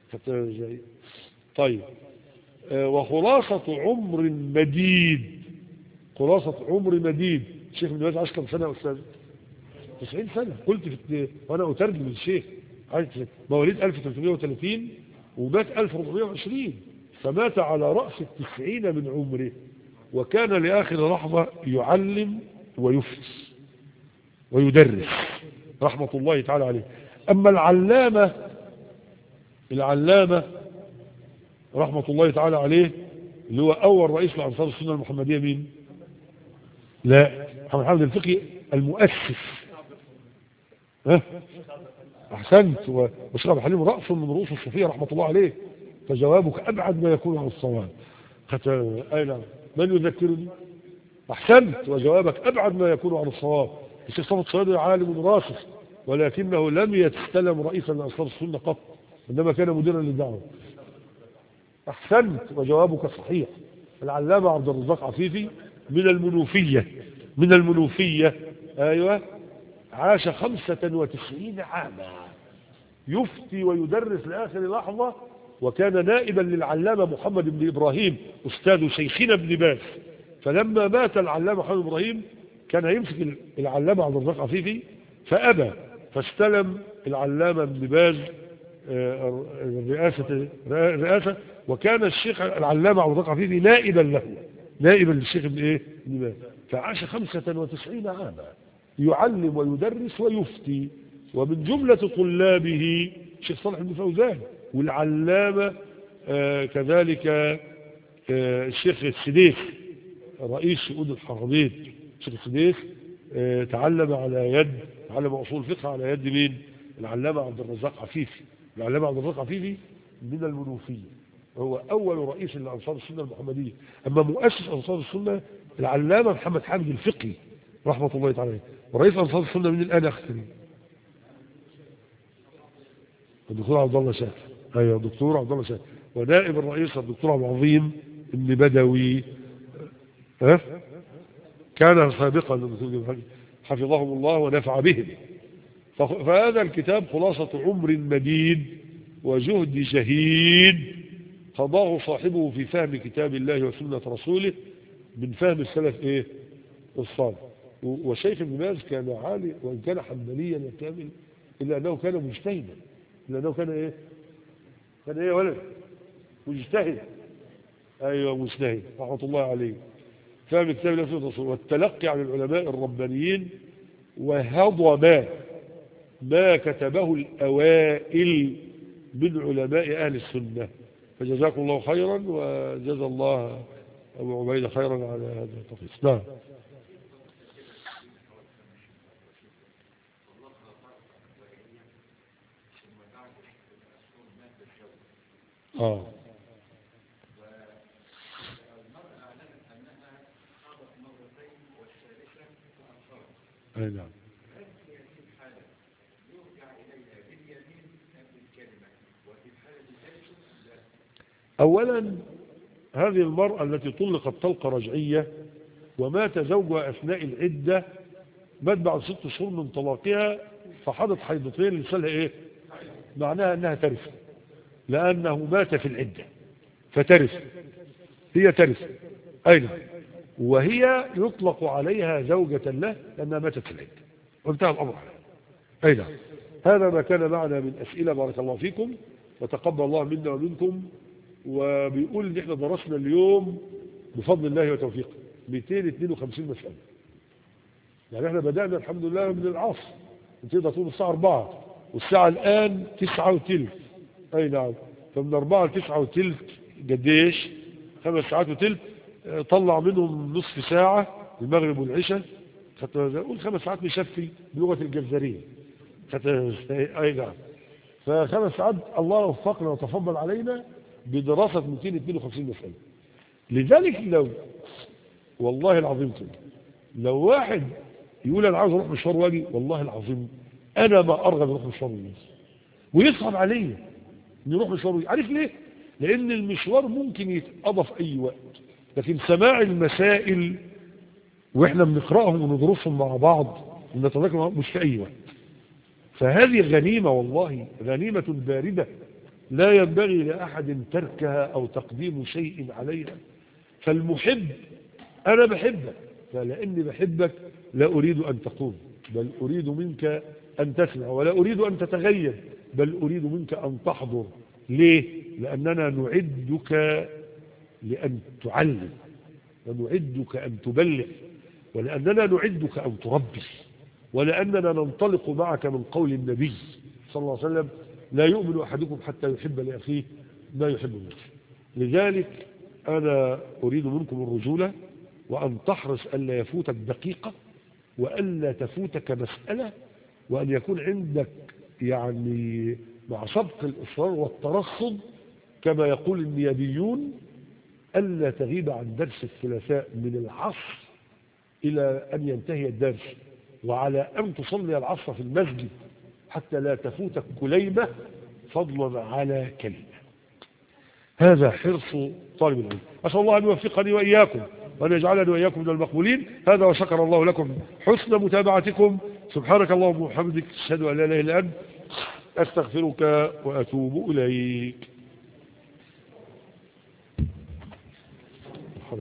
طيب، وخلاصة عمر مديد. خلاصة عمر مديد. الشيخ ابن باز عاش كم سنة يا أستاذ؟ 90 سنة. قلت وأنا أترجم الشيخ مواليد 1330 ومات 1420، فمات على رأس 90 من عمره، وكان لآخر لحظة يعلم ويفتي ويدرس رحمة الله تعالى عليه. أما العلامة رحمة الله تعالى عليه اللي هو أول رئيس لأنصار السنة المحمدية مين؟ لا، محمد حامد الفقي المؤسس. أحسنت. والشيخ عبد الحليم رأس من رؤوس الصوفية رحمة الله عليه، فجوابك أبعد ما يكون عن الصواب. أين من يذكرني؟ أحسنت، وجوابك أبعد ما يكون عن الصواب. الشيخ صفوت الصيادي عالم راسخ، ولكنه لم يستلم رئيسا لأنصار السنة قط، إنما كان مديرا للدعوة. أحسنت، وجوابك صحيح. العلامة عبد الرزاق عفيفي من المنوفية. أيوة، عاش 95 عاما يفتي ويدرس لآخر لحظة، وكان نائبا للعلامة محمد بن إبراهيم أستاذ شيخنا ابن باز. فلما مات العلامة محمد بن إبراهيم كان يمسك العلامة عبد الرزاق عفيفي فأبى، فاستلم العلامة ابن باز الرئاسة، وكان الشيخ العلامة عبد الرزاق عفيفي نائبا للشيخ ابن باز. فعاش 95 عاما يعلم ويدرس ويفتي. ومن جملة طلابه الشيخ صالح بن فوزان، والعلامة كذلك الشيخ السديس رئيس شؤون الحرمين. الشيخ السديس تعلم أصول الفقه على يد مين؟ العلامة عبد الرزاق عفيفي. العلامة عبد الرزاق عفيفي من المنوفية، وهو أول رئيس لأنصار السنة المحمدية. أما مؤسس أنصار السنة العلامة محمد حامد الفقي رحمة الله تعالى عليه. ورئيس أنصار السنة من الآن أخذ الدكتور عبد الله شاكر. أيوة، الدكتور عبد الله شاكر. ونائب الرئيس الدكتور عبد العظيم ابن بدوي كان سابقا حفظهم الله ونفع بهم. فهذا الكتاب خلاصة عمر مديد وجهد جهيد قضاه صاحبه في فهم كتاب الله وسنة رسوله من فهم السلف الصالح. وشيخ ابن باز كان عالي، وإن كان حنبليا كامل، إلا أنه كان مجتهدا. كان يا ولد مجتهد. أيوة، مجتهد رحمة الله عليه. فهم كتاب الله وسنة رسوله والتلقي عن العلماء الربانيين، وهضم ما كتبه الأوائل من علماء أهل السنة. فجزاكم الله خيرا، وجزا الله أبو عبيدة خيرا على هذا التخصيص. نعم. أي نعم. أولا، هذه المرأة التي طلقت طلقة رجعية ومات زوجها أثناء العدة، مات بعد 6 شهور من طلاقها، فحضت حيضتين لسالها معناها أنها ترث. لأنه مات في العدة فترث، هي ترث. أين وهي يطلق عليها زوجة له لأنها ماتت في العدة وانتهى الأمر عليها. أين هذا ما كان معنا من أسئلة. بارك الله فيكم وتقبل الله منا ومنكم. وبيقول إن إحنا درسنا اليوم بفضل الله وتوفيقه 252 مسألة. يعني إحنا بدأنا الحمد لله من العصر، نتيجة طول الساعة 4 والساعة الآن 9:15. أي نعم. فمن 4 ل 9:15 قديش؟ 5 ساعات وثلث. طلع منهم نصف ساعة المغرب والعشاء، قول 5 ساعات مشفي بلغة الجزرية. أي نعم. ف5 ساعات الله وفقنا وتفضل علينا بدراسة 252 مسألة. لذلك لو والله العظيم كده لو واحد يقول أنا عاوز أروح مشوار واجي، والله العظيم أنا ما أرغب أروح مشوار واجي ويصعب عليا إن يروح مشوار واجي. عارف ليه؟ لأن المشوار ممكن يتقضى في أي وقت، لكن سماع المسائل وإحنا بنقرأهم وندرسهم مع بعض ونتذكر مش في أي وقت. فهذه غنيمة والله، غنيمة باردة لا ينبغي لأحد تركها أو تقديم شيء عليها. فالمحب أنا بحبك، فلأني بحبك لا أريد أن تقوم، بل أريد منك أن تسمع، ولا أريد أن تتغير، بل أريد منك أن تحضر. ليه؟ لأننا نعدك لأن تعلم، ونعدك أن تبلغ، ولأننا نعدك أن تربي، ولأننا ننطلق معك من قول النبي صلى الله عليه وسلم: لا يؤمن أحدكم حتى يحب لأخيه ما يحب لنفسه. لذلك أنا أريد منكم الرجولة، وأن تحرص ألا يفوتك دقيقة، وألا تفوتك مسألة، وأن يكون عندك يعني مع سبق الإصرار والترصد كما يقول النيابيون ألا تغيب عن درس الثلاثاء من العصر إلى أن ينتهي الدرس، وعلى أن تصلي العصر في المسجد حتى لا تفوتك كليمة فضلا على كلمة. هذا حرص طالب العلم. أسأل الله أن يوفقني وإياكم وأن يجعلني وإياكم من المقبولين. هذا وشكر الله لكم حسن متابعتكم. سبحانك اللهم وبحمدك، أشهد أن لا إله إلا أنت، أستغفرك وأتوب إليك.